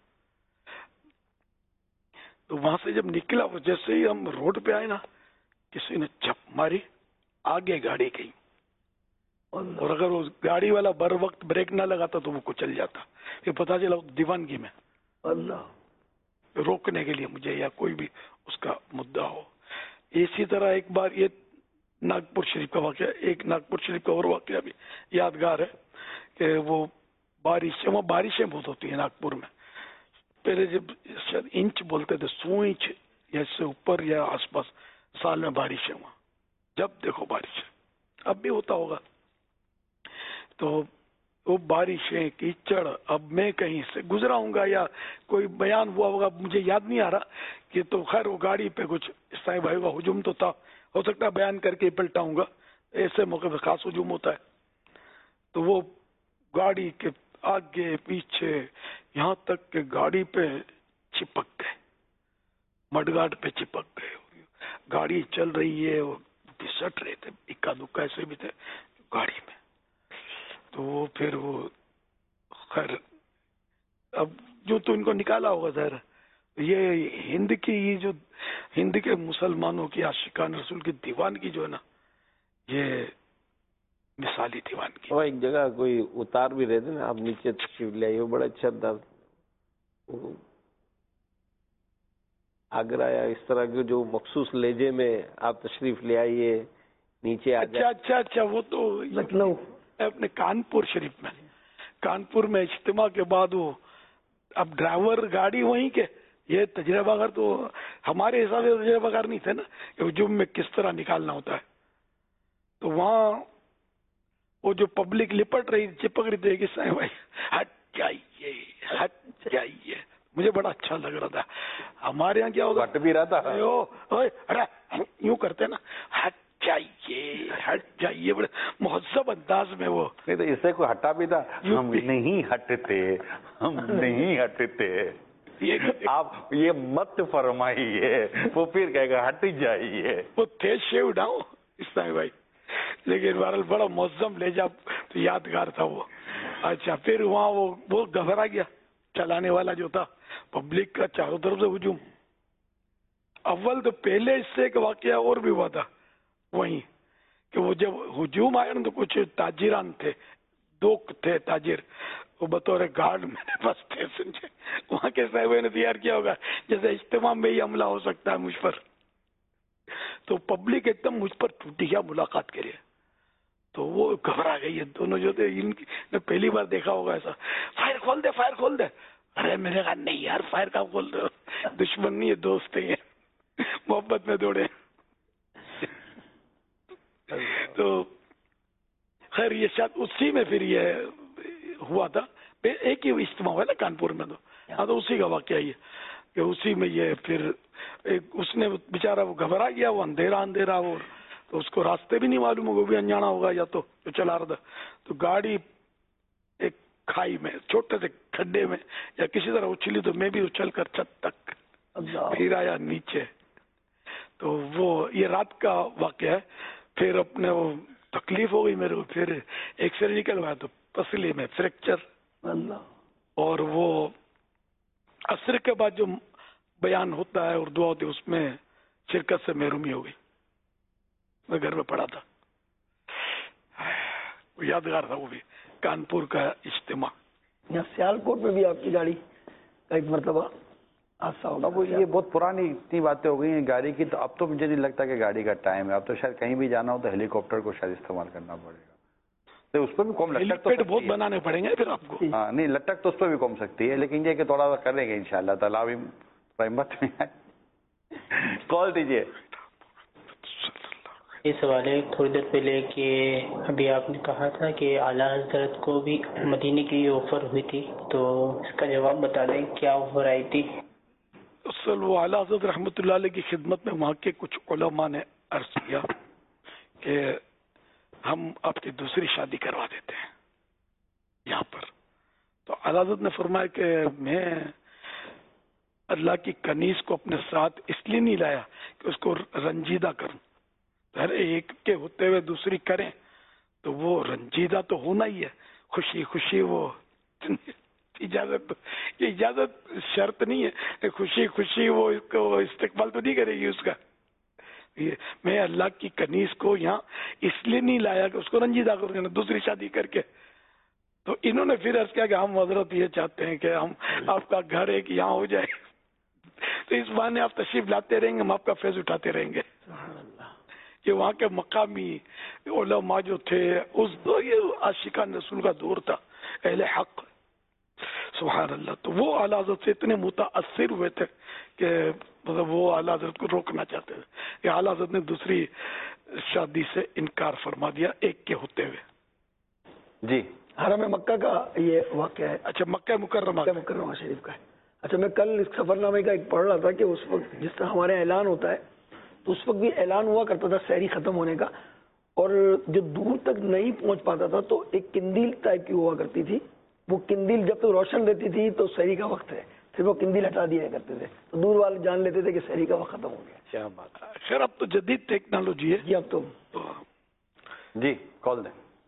تو وہاں سے جب نکلا, وہ جیسے ہی ہم روڈ پہ آئے نا, کسی نے جھپ ماری, آگے گاڑی گئی, اور اگر وہ گاڑی والا بر وقت بریک نہ لگاتا تو وہ کچل جاتا. پھر پتا چلا دیوانگی میں اللہ روکنے کے لیے مجھے یا کوئی بھی اس کا مدعا ہو. اسی طرح ایک بار یہ ناگپور شریف کا واقعہ, ایک ناگپور شریف کا اور واقعہ بھی یادگار ہے کہ وہ بارش, وہاں بارشیں بہت ہوتی ہیں ناگپور میں. پہلے جب شاید انچ بولتے تھے, سو انچ یا اس سے اوپر یا آس پاس سال میں بارش ہے وہاں, جب دیکھو بارش ہے. اب بھی ہوتا ہوگا. تو وہ بارشیں, کیچڑ. اب میں کہیں سے گزرا ہوں گا یا کوئی بیان ہوا ہوگا, مجھے یاد نہیں آ رہا کہ, تو خیر وہ گاڑی پہ کچھ عیسائی بھائی کا ہجوم تو تھا, ہو سکتا ہے بیان کر کے پلٹا ہوں گا, ایسے موقع پہ خاص ہجوم ہوتا ہے. تو وہ گاڑی کے آگے پیچھے یہاں تک کہ گاڑی پہ چپک گئے, مڈ گارڈ پہ چپک گئے. گاڑی چل رہی ہے, وہ سٹ رہے تھے, اکا دکا ایسے بھی تھے گاڑی میں. تو وہ پھر وہ خیر اب جو تو ان کو نکالا ہوگا ظاہر. یہ ہند کی, یہ جو ہند کے مسلمانوں کی عاشقان رسول کی دیوان کی جو ہے نا, یہ مثالی دیوان کی. وہ ایک جگہ کوئی اتار بھی رہتے نا, آپ نیچے تشریف لے آئیے, وہ بڑا اچھا تھا. آگرہ یا اس طرح کے جو مخصوص لہجے میں آپ تشریف لے آئیے, نیچے. اچھا اچھا اچھا وہ تو لکھنؤ اپنے کانپور شریف میں, کانپور میں اجتماع کے بعد وہ اب ڈرائیور گاڑی وہیں کے, یہ تجربہ کار تو ہمارے حساب سے تجربہ کار نہیں تھے نا کہ ہجوم میں کس طرح نکالنا ہوتا ہے. تو وہاں وہ جو پبلک لپٹ رہی چپک رہی تھی, کہ بھائی ہٹ جائیے ہٹ جائیے, مجھے بڑا اچھا لگ رہا تھا. ہمارے یہاں کیا ہوگا, ہٹ بھی رہا تھا, یوں کرتے نا, ہٹ جائیے ہٹ جائیے, بڑے مہذب انداز میں. وہ نہیں تو اس سے کوئی ہٹا بھی تھا, ہم نہیں ہٹتے, ہم نہیں ہٹتے. آپ یہ مت فرمائیے، وہ پھر کہے گا ہٹ جائیے. وہ تھے شیو ڈاؤں اسلامی بھائی، لیکن بہرحال بڑا موزم لے جا تو یادگار تھا وہ. اچھا پھر وہاں وہ وہ گھبرا گیا چلانے والا جو تھا، پبلک کا چاروں طرف سے ہجوم. اول تو پہلے اس سے ایک واقعہ اور بھی ہوا تھا وہیں، کہ وہ جب ہجوم آیا نا تو کچھ تاجران تھے، دو تھے تاجر، وہ بطور گارڈ میرے پاس تھے. سمجھے وہاں کے صاحب نے تیار کیا ہوگا جیسے اجتماع میں ہی حملہ ہو سکتا ہے مجھ پر. تو پبلک ایک دم مجھ پر ٹوٹی گیا ملاقات کے لیے. تو وہ گھبرا گئی، یہ دونوں جو تھے ان کی نے پہلی بار دیکھا ہوگا ایسا. فائر کھول دے فائر کھول دے. ارے میں نے کہا نہیں یار فائر کا کھول دے، دشمن نہیں ہے دوست ہیں، محبت میں دوڑے. تو خیر یہ شاید اسی میں پھر یہ ہوا تھا، ایک ہی اجتماع ہوا نا کانپور میں. تو ہاں تو اسی کا واقعہ یہ کہ اسی میں یہ پھر ایک اس نے بیچارہ وہ گھبرا گیا، وہ اندھیرا اندھیرا اور تو اس کو راستے بھی نہیں معلوم ہوگا، وہ بھی انجانا ہوگا یا تو جو چلا رہا تھا. تو گاڑی ایک کھائی میں چھوٹے سے کھڈے میں یا کسی طرح اچھلی، تو میں بھی اچھل کر چھت تک پھر آیا نیچے. تو وہ یہ رات کا واقعہ ہے. پھر اپنے وہ تکلیف ہو گئی میرے کو، پھر ایک سر نکلوایا تو پسلی میں فریکچر. اور وہ عصر کے بعد جو بیان ہوتا ہے اور دعا ہوتی ہے اس میں شرکت سے محرومی ہو گئی. میں گھر میں پڑا تھا، یادگار تھا وہ بھی کانپور کا اجتماع. یہاں سیالکوٹ میں بھی آپ کی گاڑی کا ایک مرتبہ حادثہ ہوگا. اب یہ بہت پرانی اتنی باتیں ہو گئی ہیں گاڑی کی، تو اب تو مجھے نہیں لگتا کہ گاڑی کا ٹائم ہے. اب تو شاید کہیں بھی جانا ہو تو ہیلی کاپٹر کو شاید استعمال کرنا پڑے گا. تو اس پہ بھی قوم لٹک تو بہت بنانے پڑیں گے پھر آپ کو. ہاں نہیں لٹک تو اس پہ بھی قوم سکتی ہے، لیکن یہ کہ تھوڑا سا کریں گے انشاءاللہ تعالیٰ. رحمت میں کال دیجیے. یہ سوال ہے تھوڑی دیر پہلے کہ ابھی آپ نے کہا تھا کہ اعلیٰ حضرت کو بھی مدینے کی آفر ہوئی تھی، تو اس کا جواب بتا دیں کیا آفر آئی تھی. اصل وہ اعلیٰ حضرت رحمۃ اللہ علیہ کی خدمت میں وہاں کے کچھ علماء نے عرض کیا کہ ہم آپ کی دوسری شادی کروا دیتے ہیں یہاں پر. تو اعلیٰ حضرت نے فرمایا کہ میں اللہ کی کنیز کو اپنے ساتھ اس لیے نہیں لایا کہ اس کو رنجیدہ کروں. ہر ایک کے ہوتے ہوئے دوسری کریں تو وہ رنجیدہ تو ہونا ہی ہے. خوشی خوشی وہ اجازت یہ اجازت شرط نہیں ہے، خوشی خوشی وہ اس کو استقبال تو نہیں کرے گی اس کا. میں اللہ کی کنیز کو یہاں اس لیے نہیں لایا کہ اس کو رنجیدہ کروں گا دوسری شادی کر کے. تو انہوں نے پھر عرض کیا کہ ہم حضرت یہ چاہتے ہیں کہ ہم آپ کا گھر ایک یہاں ہو جائے، تو اس بہانے آپ تشریف لاتے رہیں گے، ہم آپ کا فیض اٹھاتے رہیں گے. کہ وہاں کے مقامی علماء جو تھے اس دور یہ عاشقان رسول کا دور تھا، اہل حق، سبحان اللہ. تو وہ اعلیٰ حضرت سے اتنے متاثر ہوئے تھے کہ مطلب وہ اعلیٰ حضرت کو روکنا چاہتے تھے کہ اعلیٰ حضرت نے دوسری شادی سے انکار فرما دیا ایک کے ہوتے ہوئے. جی حرم مکہ کا یہ واقعہ ہے. اچھا مکہ مکرمہ مکہ مکرمہ شریف کا ہے. اچھا میں کل اس سفر نامے کا ایک پڑھ رہا تھا کہ اس وقت جس طرح ہمارے اعلان ہوتا ہے تو اس وقت بھی اعلان ہوا کرتا تھا سحری ختم ہونے کا، اور جو دور تک نہیں پہنچ پاتا تھا تو ایک کندیل ٹائپ کی ہوا کرتی تھی. وہ کندیل جب تک روشن رہتی تھی تو سحری کا وقت ہے، پھر وہ کندیل ہٹا دیا کرتے تھے تو دور والے جان لیتے تھے کہ سحری کا وقت ختم ہو گیا. کیا بات. خیر اب تو جدید ٹیکنالوجی ہے. جی اب تو جی کال دیں.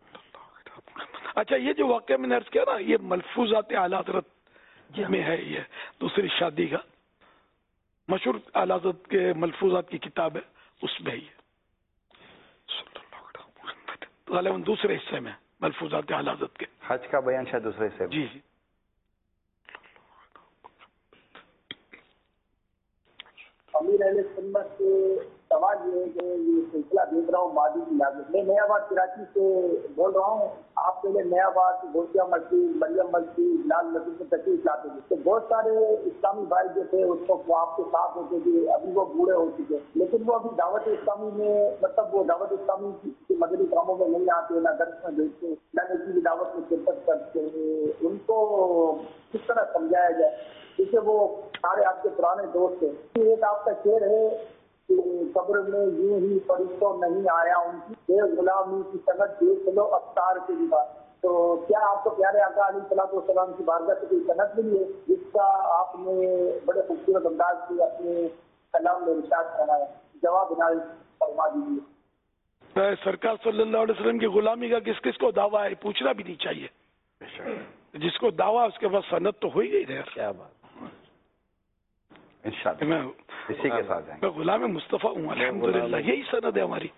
اچھا یہ جو واقعہ میں نے عرض کیا نا یہ ملفوظات اعلیٰ حضرت میں ہے، یہ دوسری شادی کا مشہور اعلیٰ حضرت کے ملفوظات کی کتاب ہے، اس میں ہی تو غالباً دوسرے حصے میں ملفوظات اعلیٰ حضرت کے حج کا بیان شاید دوسرے حصے. جی جی امیر اہل سنت سے سوال یہ ہے کہ یہ سلسلہ دیکھ رہا ہوں ماضی کی یادیں. میں نیا آباد کراچی سے بول رہا ہوں. آپ پہلے نیا آباد گوشیا مسجد مریم مسجد لال مسجد میں تشریف لاتے تھے تو بہت سارے اسلامی بھائی جو تھے اس وقت وہ آپ کے ساتھ ہوتے تھے. ابھی وہ بوڑھے ہو چکے لیکن وہ ابھی دعوت اسلامی میں مطلب وہ دعوت اسلامی کی مدنی کاموں میں نہیں آتے، نہ درس میں بیٹھتے، نہ کسی کی دعوت میں شرکت کرتے. ان کو کس طرح سمجھایا جائے جسے وہ سارے آپ کے پرانے دوست ہیں. ایک آپ کا شعر ہے کہ قبر میں یوں ہی فرشتوں نہیں آیا ان کی بے غلامی کی صنعت دیکھ لو افطار کے بعد. تو کیا آپ کو پیارے آقا علیہ الصلوۃ والسلام کی بارگاہ سے کوئی سند ملی ہے جس کا آپ نے بڑے خوبصورت انداز سے اپنے کلام میں ارشاد کرنا ہے؟ جواب عنایت فرما دیجیے۔ سرکار صلی اللہ علیہ وسلم کی غلامی کا کس کس کو دعویٰ ہے پوچھنا بھی نہیں چاہیے، جس کو دعویٰ اس کے بعد سند تو ہو ہی گئی یار۔ کیا بات، انشاءاللہ میں اسی کے ساتھ ہیں۔ میں غلام مصطفیٰ ہوں الحمدللہ، یہی سند ہے ہماری۔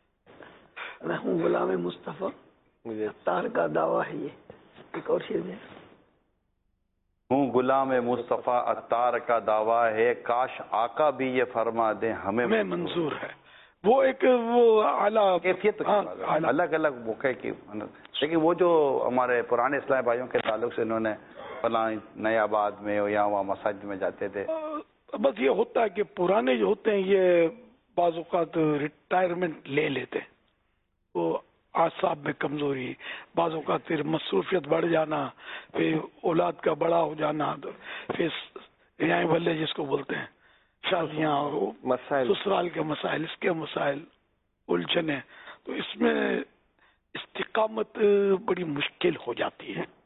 میں ہوں غلام مصطفیٰ، عطار کا دعویٰ ہے یہ۔ ایک اور شعر میں ہوں غلام مصطفیٰ عطار کا دعویٰ ہے، کاش آقا بھی یہ فرما دیں ہمیں ہمیں منظور ہے۔ وہ ایک وہ اعلیٰ کیفیت الگ الگ موقع کی، لیکن وہ جو ہمارے پرانے اسلامی بھائیوں کے تعلق سے انہوں نے فلاں نئے آباد میں یا وہاں مساجد میں جاتے تھے، بس یہ ہوتا ہے کہ پرانے جو ہوتے ہیں یہ بعض اوقات ریٹائرمنٹ لے لیتے ہیں، وہ اعصاب میں کمزوری، بعض اوقات پھر مصروفیت بڑھ جانا، پھر اولاد کا بڑا ہو جانا، پھر یہیں بلے جس کو بولتے ہیں شادیاں اور مسائل، سسرال کے مسائل، اس کے مسائل الجھنے، تو اس میں استقامت بڑی مشکل ہو جاتی ہے۔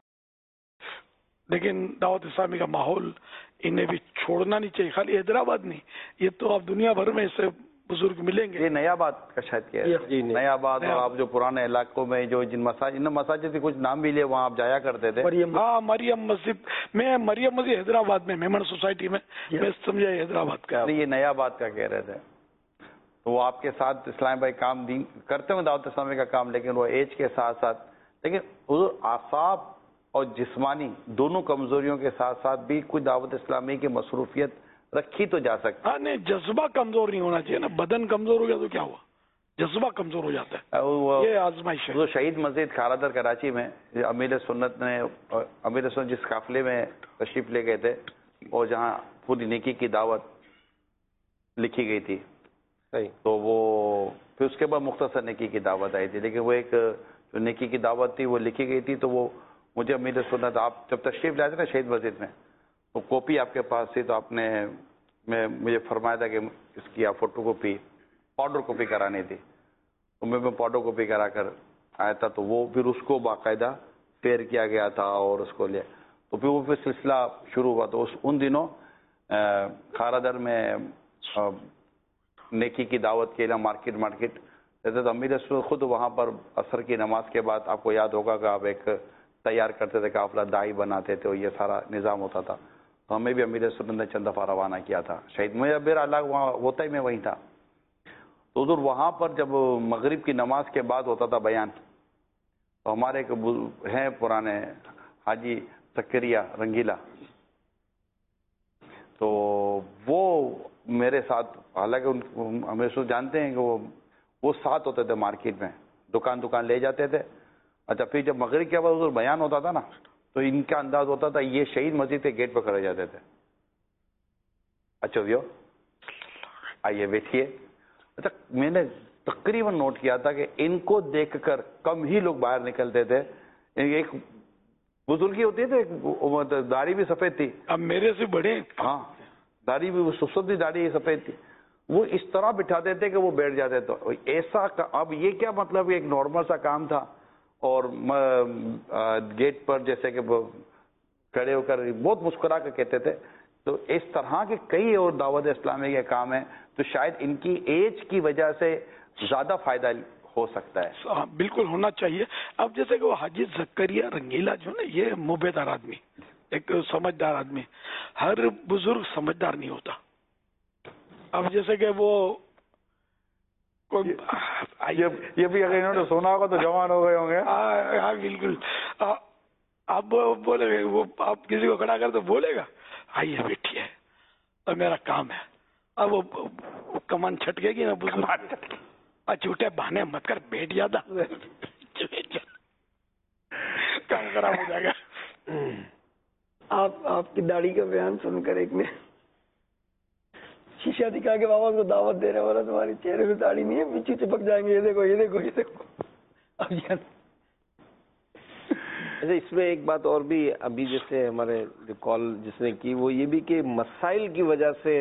لیکن دعوت اسلامی کا ماحول انہیں بھی چھوڑنا نہیں چاہیے، خالی حیدرآباد نہیں، یہ تو آپ دنیا بھر میں اسے بزرگ ملیں گے۔ یہ نیا آباد کا شاید کیا ہے، نیا آباد، اور آپ جو پرانے علاقوں میں جو جن مساجد ان مساجد کے کچھ نام بھی لیے وہاں آپ جایا کرتے تھے۔ ہاں مریم مسجد، میں مریم مسجد حیدرآباد میں میمن سوسائٹی میں، میں سمجھا حیدرآباد کا، یہ نیا آباد کا کہہ رہے تھے۔ تو وہ آپ کے ساتھ اسلام بھائی کام دین کرتے ہیں دعوت اسلامی کا کام، لیکن وہ ایج کے ساتھ ساتھ، لیکن حضور اعصاب اور جسمانی دونوں کمزوریوں کے ساتھ ساتھ بھی کوئی دعوت اسلامی کی مصروفیت رکھی تو جا سکتی۔ ہاں نہیں، جذبہ کمزور نہیں ہونا چاہیے نا، بدن کمزور ہو گیا تو کیا ہوا، جذبہ کمزور ہو جاتا ہے، یہ آزمائش ہے۔ وہ شہید مسجد کھارادر کراچی میں امیر سنت نے، امیر سنت جس قافلے میں تشریف لے گئے تھے اور جہاں پوری نیکی کی دعوت لکھی گئی تھی، تو وہ پھر اس کے بعد مختصر نیکی کی دعوت آئی تھی، لیکن وہ ایک جو نیکی کی دعوت تھی وہ لکھی گئی تھی، تو وہ مجھے امیر سنت آپ جب تشریف لائے تھے نا شہید مسجد میں، وہ کاپی آپ کے پاس تھی، تو آپ نے میں مجھے فرمایا تھا کہ اس کی آپ فوٹو کاپی پاؤڈر کاپی کرانی تھی، تو میں میں پاؤڈر کاپی کرا کر آیا تھا، تو وہ پھر اس کو باقاعدہ پیئر کیا گیا تھا اور اس کو لیا، تو پھر وہ پھر سلسلہ شروع ہوا۔ تو اس ان دنوں کھارادر میں نیکی کی دعوت کے لیے مارکیٹ مارکیٹ جیسے تو امیر رسول خود وہاں پر عصر کی نماز کے بعد آپ کو یاد ہوگا کہ آپ ایک تیار کرتے تھے، قافلہ دائی بناتے تھے، اور یہ سارا نظام ہوتا تھا، تو ہمیں بھی امیر رسول نے چند دفعہ روانہ کیا تھا شہید میں، میرا الگ وہاں ہوتا ہی میں وہیں تھا، تو حضور وہاں پر جب مغرب کی نماز کے بعد ہوتا تھا بیان، تو ہمارے ایک ہیں پرانے حاجی زکریا رنگیلا، تو وہ میرے ساتھ، حالانکہ ہم رسول جانتے ہیں کہ وہ وہ ساتھ ہوتے تھے مارکیٹ میں، دکان دکان لے جاتے تھے۔ اچھا پھر جب مغرب کے بعد حضور بیان ہوتا تھا نا، تو ان کا انداز ہوتا تھا یہ شہید مسجد کے گیٹ پہ کھڑے جاتے تھے، اچھا ویو آئیے بیٹھیے۔ اچھا میں نے تقریباً نوٹ کیا تھا کہ ان کو دیکھ کر کم ہی لوگ باہر نکلتے تھے، ایک بزرگی ہوتی تھی، داڑھی بھی سفید تھی، اب میرے سے بڑے، ہاں داڑھی بھی سستی داڑھی سفید تھی، وہ اس طرح بٹھاتے تھے کہ وہ بیٹھ جاتے تھے ایسا۔ اب یہ کیا مطلب ایک نارمل سا کام تھا، اور گیٹ پر جیسے کہ کھڑے ہو کر بہت مسکرا کر کہتے تھے، تو اس طرح کے کئی اور دعوت اسلامی کے کام ہیں، تو شاید ان کی ایج کی وجہ سے زیادہ فائدہ ہو سکتا ہے۔ بالکل ہونا چاہیے۔ اب جیسے کہ وہ حاجی زکریا رنگیلا جو نا، یہ موبیدار آدمی، ایک سمجھدار آدمی، ہر بزرگ سمجھدار نہیں ہوتا۔ اب جیسے کہ وہ یہ بھی اگر انہوں نے سونا ہوگا تو جوان ہو گئے ہوں گے۔ ہاں بالکل، آپ بولے گا، وہ آپ کسی کو کھڑا کر تو بولے گا آئیے بیٹھیے اور میرا کام ہے۔ اب وہ کمان چھٹکے گی نا بزرگ، جھوٹے بہانے مت کر، بیٹھ جاتا، کام خراب ہو جائے گا۔ آپ آپ کی داڑھی کا بیان سن کر ایک نے شیشہ دکھا کے بابا کو دعوت دے رہے، والا تمہارے چہرے پہ داڑھی نہیں ہے، پیچھے چپک جائیں گے، یہ دیکھو یہ دیکھو یہ دیکھو۔ اب اچھا اس میں ایک بات اور بھی ابھی جیسے ہمارے کال جس نے کی، وہ یہ بھی کہ مسائل کی وجہ سے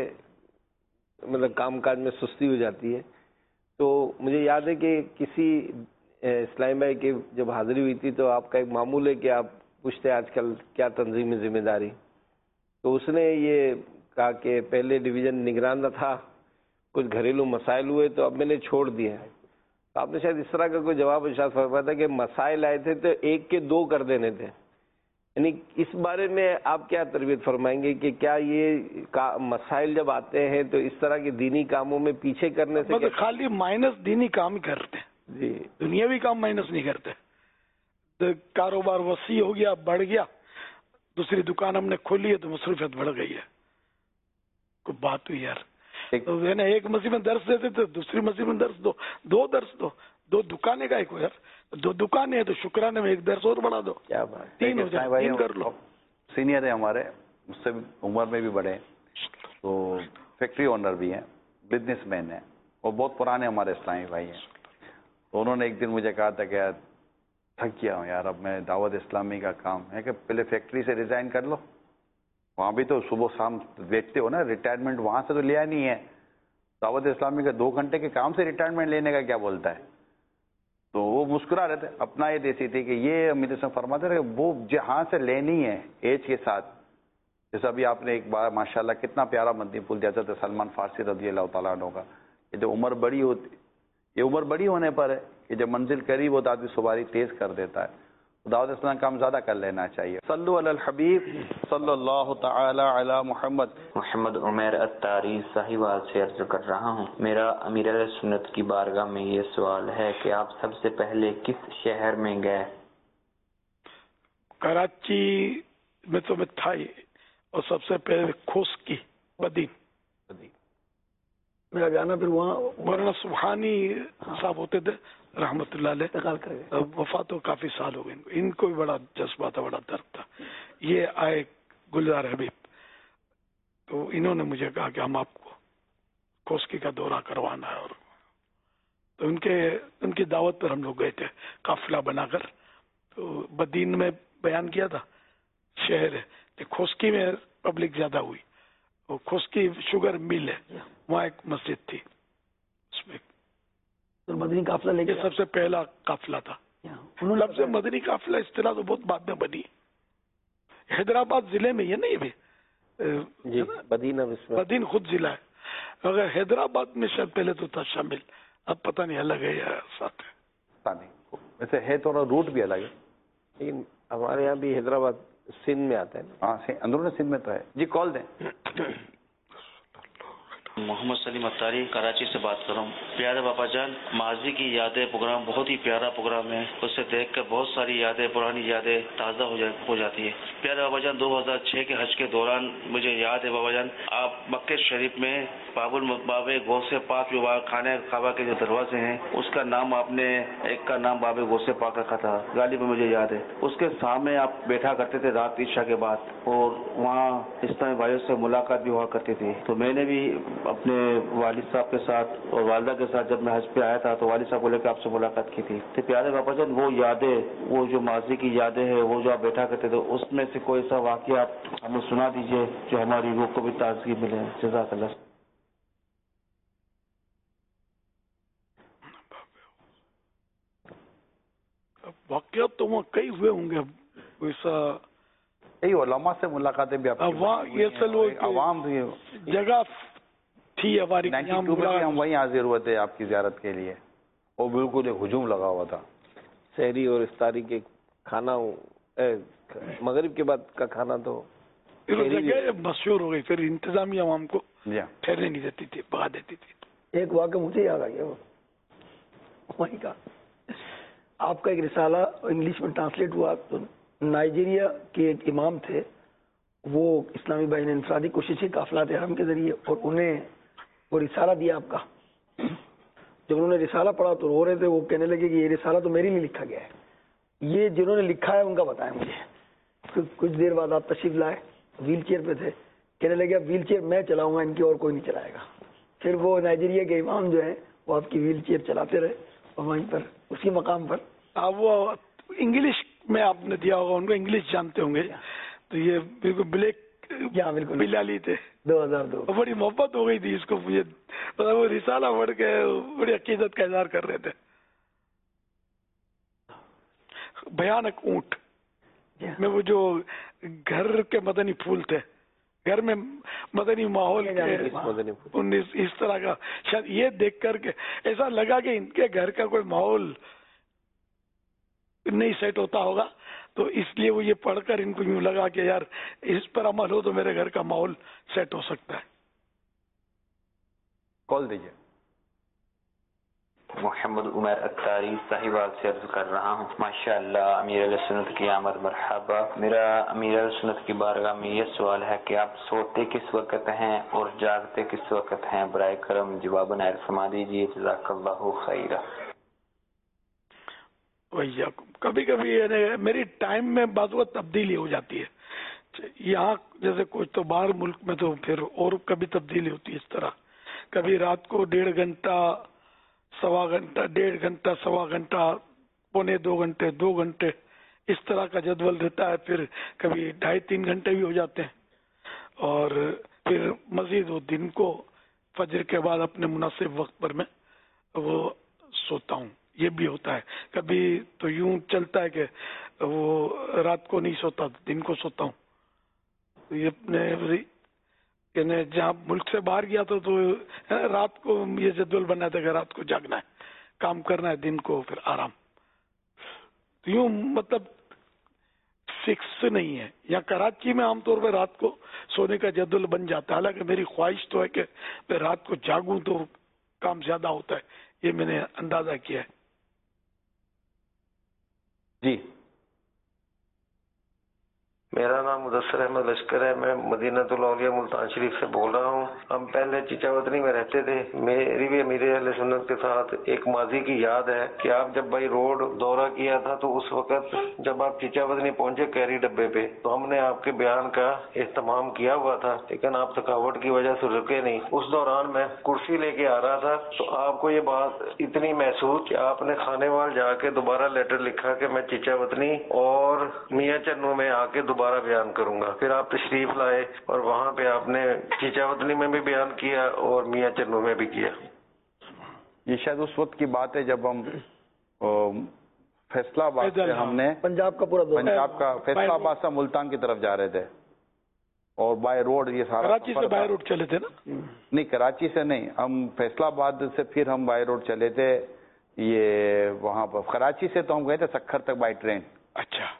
مطلب کام کاج میں سستی ہو جاتی ہے، تو مجھے یاد ہے کہ کسی اسلامی بھائی کی جب حاضری ہوئی تھی تو آپ کا ایک معمول ہے کہ آپ پوچھتے ہیں آج کل کیا تنظیمی ذمہ داری، تو اس نے یہ کہا کہ پہلے ڈویژن نگران تھا، کچھ گھریلو مسائل ہوئے تو اب میں نے چھوڑ دیا ہے. آپ نے شاید اس طرح کا کوئی جواب ارشاد فرمایا تھا کہ مسائل آئے تھے تو ایک کے دو کر دینے تھے. یعنی اس بارے میں آپ کیا تربیت فرمائیں گے کہ کیا یہ مسائل جب آتے ہیں تو اس طرح کے دینی کاموں میں پیچھے کرنے سے مطلب خالی مائنس دینی کام ہی کرتے ہیں جی، دنیاوی کام مائنس نہیں کرتے. تو کاروبار وسیع ہو گیا، بڑھ گیا، دوسری دکان ہم نے کھولی ہے تو مصروفیت بڑھ گئی ہے. کوئی بات ہوئی یار، تو ہے نا ایک مسجد میں درس دیتے تو دوسری مسجد میں درس دو، دو درس دو، دو دکانیں کا ایک ہو یار، دو دکانیں ہیں تو شکرانے میں ایک درس اور بڑھا دو، کیا بات، تین ہو جائے، تین کر لو. سینئر ہیں ہمارے، مجھ سے عمر میں بھی بڑے ہیں، تو فیکٹری اونر بھی ہیں، بزنس مین ہیں، اور بہت پرانے ہمارے اسلامی بھائی ہیں. تو انہوں نے ایک دن مجھے کہا تھا کہ یار تھک گیا ہوں یار، اب میں دعوت اسلامی کا کام ہے کہ پہلے فیکٹری سے ریزائن کر لو، وہاں بھی تو صبح شام بیچتے ہو نا، ریٹائرمنٹ وہاں سے تو لیا نہیں ہے، دعوت اسلامی کا دو گھنٹے کے کام سے ریٹائرمنٹ لینے کا کیا بولتا ہے. تو وہ مسکرا رہے تھے، اپنا یہ دیسی تھی کہ یہ امیر صاحب فرماتے رہے وہ جہاں سے لینی ہے ایج کے ساتھ. جیسا ابھی آپ نے ایک بار ماشاءاللہ کتنا پیارا مدنی پھول دیا تھا سلمان فارسی رضی اللہ تعالیٰ عنہ کا، کہ جو عمر بڑی ہوتی، یہ عمر بڑی ہونے پر ہے کہ جب منزل قریب ہوتا آدمی سواری تیز کر دیتا ہے. دعوت اسلام کام زیادہ کر لینا چاہیے. صلو علی الحبیب صلی اللہ تعالی علی محمد. محمد عمیر اتاری ساہیوال سے عرض کر رہا ہوں. میرا امیر اہل سنت کی بارگاہ میں یہ سوال ہے کہ آپ سب سے پہلے کس شہر میں گئے؟ کراچی میں تو میں تھا ہی، اور سب سے پہلے خوسکی بدین میرا جانا، پھر وہاں مولانا سبحانی صاحب ہوتے تھے رحمت اللہ علیہ، انتقال کر گئے، وفات ہو کافی سال ہو گئے ان کو. ان کو بھی بڑا جذبہ تھا، بڑا درد تھا. یہ آئے گلزار حبیب، تو انہوں نے مجھے کہا کہ ہم آپ کو خوسکی کا دورہ کروانا ہے، اور تو ان کے ان کی دعوت پر ہم لوگ گئے تھے قافلہ بنا کر. تو بدین میں بیان کیا تھا شہر ہے کہ خوسکی میں پبلک زیادہ ہوئی، اور خوسکی شوگر مل ہے، وہاں ایک مسجد تھی، اس میں مدنی قافلہ لے کے سب سے پہلا قافلہ تھا. لفظ مدنی قافلہ اصطلاح تو بہت بعد میں بنی، حیدرآباد ضلع میں یہ نہیں بھی جی، بدین بدین خود ضلع ہے، اگر حیدرآباد میں شاید پہلے تو تھا شامل، اب پتہ نہیں الگ ہے یا ساتھ ہے. ویسے ہے تھوڑا روٹ بھی الگ ہے، لیکن ہمارے یہاں بھی حیدرآباد سندھ میں آتا ہے. ہاں اندرون سندھ میں تو ہے. جی کال دیں. محمد سلیم اتاری کراچی سے بات کر رہا ہوں. پیارے باپا جان، ماضی کی یادیں پروگرام بہت ہی پیارا پروگرام ہے، اسے دیکھ کر بہت ساری یادیں، پرانی یادیں تازہ ہو جا ہو جاتی ہے. پیارے بابا جان، دو ہزار چھ کے حج کے دوران مجھے یاد ہے بابا جان، آپ مکہ شریف میں باب الباب غوث پاک جو خانہ کعبہ کے جو دروازے ہیں اس کا نام آپ نے ایک کا نام باب غوث پاک رکھا تھا، غالب مجھے یاد ہے. اس کے سامنے آپ بیٹھا کرتے تھے رات عشاء کے بعد، اور وہاں اسلامی بھائیوں سے ملاقات بھی ہوا کرتی تھی. تو میں نے بھی اپنے والد صاحب کے ساتھ اور والدہ کے ساتھ جب میں حج پہ آیا تھا تو والد صاحب کو لے کے آپ سے ملاقات کی تھی. تو پیارے باپا جان، وہ یادیں، وہ جو ماضی کی یادیں ہیں، وہ جو آپ بیٹھا کرتے تھے، اس میں سے کوئی ایسا واقعہ آپ ہمیں سنا دیجئے جو ہماری روح کو بھی تازگی ملے. جزاک اللہ. واقعات تو وہاں کئی ہوئے ہوں گے، ویسا کئی علماء سے ملاقاتیں بھی آپ وہاں یہ سلو عوام جگہ تھی ہماری، نائنٹی ٹو میں ہم وہیں حاضر ہوئے تھے آپ کی زیارت کے لیے، اور بالکل ایک ہجوم لگا ہوا تھا. سحری اور افطاری کے کھانا، مغرب کے بعد کا کھانا تو جگہ مشہور ہو گئی، پھر انتظامیہ عوام کو ٹھہرنے نہیں دیتی تھی، بھگا دیتی تھی. ایک واقعہ مجھے یاد آ گیا، وہیں کا آپ کا ایک رسالہ انگلش میں ٹرانسلیٹ ہوا، تو نائجیریا کے ایک امام تھے، وہ اسلامی بھائی نے انفرادی کوشش کی قافلہ حرم کے ذریعے، اور انہیں وہ رسالہ دیا آپ کا. جب انہوں نے رسالہ پڑھا تو رو رہے تھے، وہ کہنے لگے کہ یہ رسالہ تو میرے لیے لکھا گیا ہے، یہ جنہوں نے لکھا ہے ان کا بتائیں مجھے. کچھ دیر بعد آپ تشریف لائے، ویل چیئر پہ تھے، کہنے لگے اب ویل چیئر میں چلاؤں گا، ان کی اور کوئی نہیں چلائے گا. پھر وہ نائجیریا کے امام جو ہیں وہ آپ کی ویل چیئر چلاتے رہے، اور وہیں پر اسی مقام پر. اب وہ انگلش میں آپ نے دیا ہوگا، ان کو انگلش جانتے ہوں گے، تو یہ بالکل بلیک بالکل بلالی تھے. دو ہزار دو بڑی محبت ہو گئی تھی اس کو، مجھے وہ رسالہ پڑھ کے بڑی عقیدت کا اظہار کر رہے تھے. भयानक ऊंट में वो जो घर के मदनी फूल थे, घर में मदनी माहौल के उन्नीस इस तरह का, शायद ये देख करके ऐसा लगा कि इनके घर का कोई माहौल नहीं सेट होता होगा, तो इसलिए वो ये पढ़कर इनको यूं लगा कि यार इस पर अमल हो तो मेरे घर का माहौल सेट हो सकता है। कॉल दीजिए। मोहम्मद उमर अत्तारी साहिवाल से अर्ज कर रहा हूँ। माशाअल्लाह अमीर अहले सुन्नत की आमद मरहबा। मेरा अमीर अहले सुन्नत की बारगाह में ये सवाल है कि आप सोते किस वक्त हैं और जागते किस वक्त हैं? बराए करम जवाब नायर फरमा दीजिए, जज़ाकल्लाहु खैरा। भैया कभी कभी मेरी टाइम में बाज़ तब्दीली हो जाती है, यहाँ जैसे कुछ तो बाहर मुल्क में तो फिर और कभी तब्दीली होती है इस तरह। कभी रात को डेढ़ घंटा सवा घंटा डेढ़ घंटा सवा घंटा पौने दो घंटे दो घंटे इस तरह का जदवल रहता है। फिर कभी ढाई तीन घंटे भी हो जाते हैं, और फिर मजीद वो दिन को फजर के बाद अपने मुनासिब वक्त पर मैं वो सोता हूँ, ये भी होता है। कभी तो यूं चलता है कि वो रात को नहीं सोता, दिन को सोता हूँ। तो ये अपने जहाँ मुल्क से बाहर गया था तो रात को ये जदवल बनाया था कि रात को जागना है, काम करना है, दिन को फिर आराम। तो यूं मतलब फिक्स नहीं है। यहाँ कराची में आमतौर पर रात को सोने का जदवल बन जाता है, हालांकि मेरी ख्वाहिश तो है कि मैं रात को जागूं तो काम ज्यादा होता है, ये मैंने अंदाजा किया है। जी, मेरा नाम मुदस्सर अहमद लश्कर है। मैं मदीनतुल औलिया मुल्तान शरीफ से बोल रहा हूँ। हम पहले चिचावतनी में रहते थे। मेरी भी अमीर अहले सुन्नत के साथ एक माजी की याद है कि आप जब भाई रोड दौरा किया था तो उस वक्त जब आप चिचावतनी पहुंचे कैरी डब्बे पे, तो हमने आपके बयान का एहतमाम किया हुआ था, लेकिन आप थकावट की वजह से रुके नहीं। उस दौरान मैं कुर्सी लेके आ रहा था तो आपको ये बात इतनी महसूस कि आपने खाने वाल जाके दोबारा लेटर लिखा कि मैं चिचावतनी और मियाँ चन्नू में आके दोबारा बयान करूंगा। फिर आप तशरीफ लाए और वहाँ पे आपने चिचावतनी में भी बयान किया और मियाँ चन्नू में भी किया। ये शायद उस वक्त की बात है जब हम फैसलाबाद से हमने पंजाब का पूरा पंजाब का फैसलाबाद से मुल्तान की तरफ जा रहे थे, और बाय रोड ये सारा कराची से बाय रोड चले थे ना? नहीं, कराची से नहीं, हम फैसलाबाद से फिर हम बाय रोड चले थे। ये वहाँ पर कराची से तो हम गए थे सक्खर तक बाय ट्रेन। अच्छा,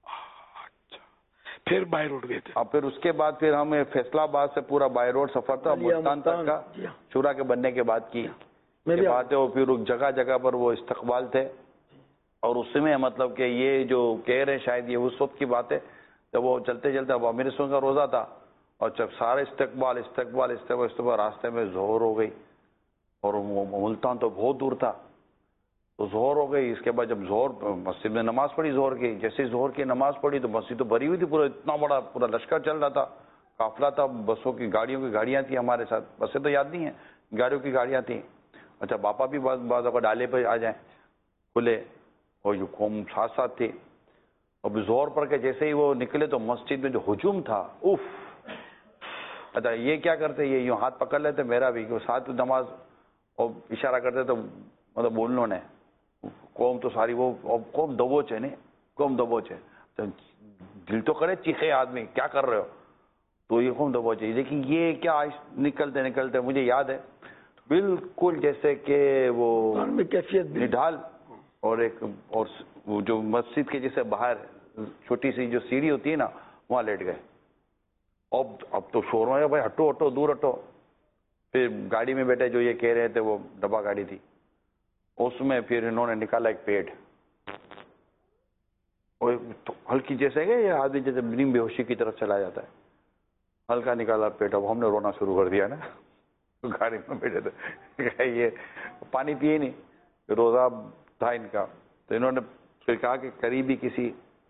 फिर बाय रोड गए थे। और फिर उसके बाद फिर हम फैसलाबाद से पूरा बाय रोड सफर था मुल्तान तक का, शूरा के बनने के बाद की बात है। और फिर जगह जगह पर वो इस्तकबाल थे, और उसमें मतलब कि ये जो कह रहे हैं शायद ये उस वक्त की बात है तो वो चलते चलते अब मेरे सुन का रोजा था, और जब सारे इस्तकबाल इस्तकबाल इस्तकबाल इस्तकबाल रास्ते में जोहर हो गई, और मुल्तान तो बहुत दूर था, तो जोहर हो गई। इसके बाद जब जोहर मस्जिद में नमाज पढ़ी जोहर की, जैसे जोहर की नमाज पढ़ी तो मस्जिद तो भरी हुई थी, पूरा इतना बड़ा पूरा लश्कर चल रहा था, काफिला था, बसों की गाड़ियों की गाड़ियां थी हमारे साथ, बसें तो याद नहीं है, गाड़ियों की गाड़ियां थी। अच्छा, बापा भी बाद बाद अगर डाले पे आ जाए खुले, और जो कौम साथ साथ थी। अब जोहर पढ़ के जैसे ही वो निकले तो मस्जिद में जो हुजूम था, उफ। अच्छा, ये क्या करते, ये यूँ हाथ पकड़ लेते मेरा भी, कि साथ नमाज और इशारा करते तो मतलब बोलने ने कौम तो सारी वो कौम दबोच है, नहीं कौम दबोच है, तो दिल तो करे चीखे आदमी क्या कर रहे हो, तो ये कौम दबोच है। लेकिन ये क्या निकलते निकलते मुझे याद है बिल्कुल जैसे कि वो कैफियत निढाल, और एक और वो जो मस्जिद के जैसे बाहर छोटी सी जो सीढ़ी होती है ना, वहाँ लेट गए। अब अब तो शोर हो गया, भाई हटो हटो दूर हटो। फिर गाड़ी में बैठे जो ये कह रहे थे, वो डब्बा गाड़ी थी, उसमें फिर इन्होंने निकाला एक पेड़, और तो हल्की जैसे कि ये आदमी जैसे नीम बेहोशी की तरफ चला जाता है, हल्का निकाला पेट। अब हमने रोना शुरू कर दिया ना, तो गाड़ी में बैठे थे, ये पानी पिए नहीं, रोजा था इनका, तो इन्होंने फिर कहा कि करीबी किसी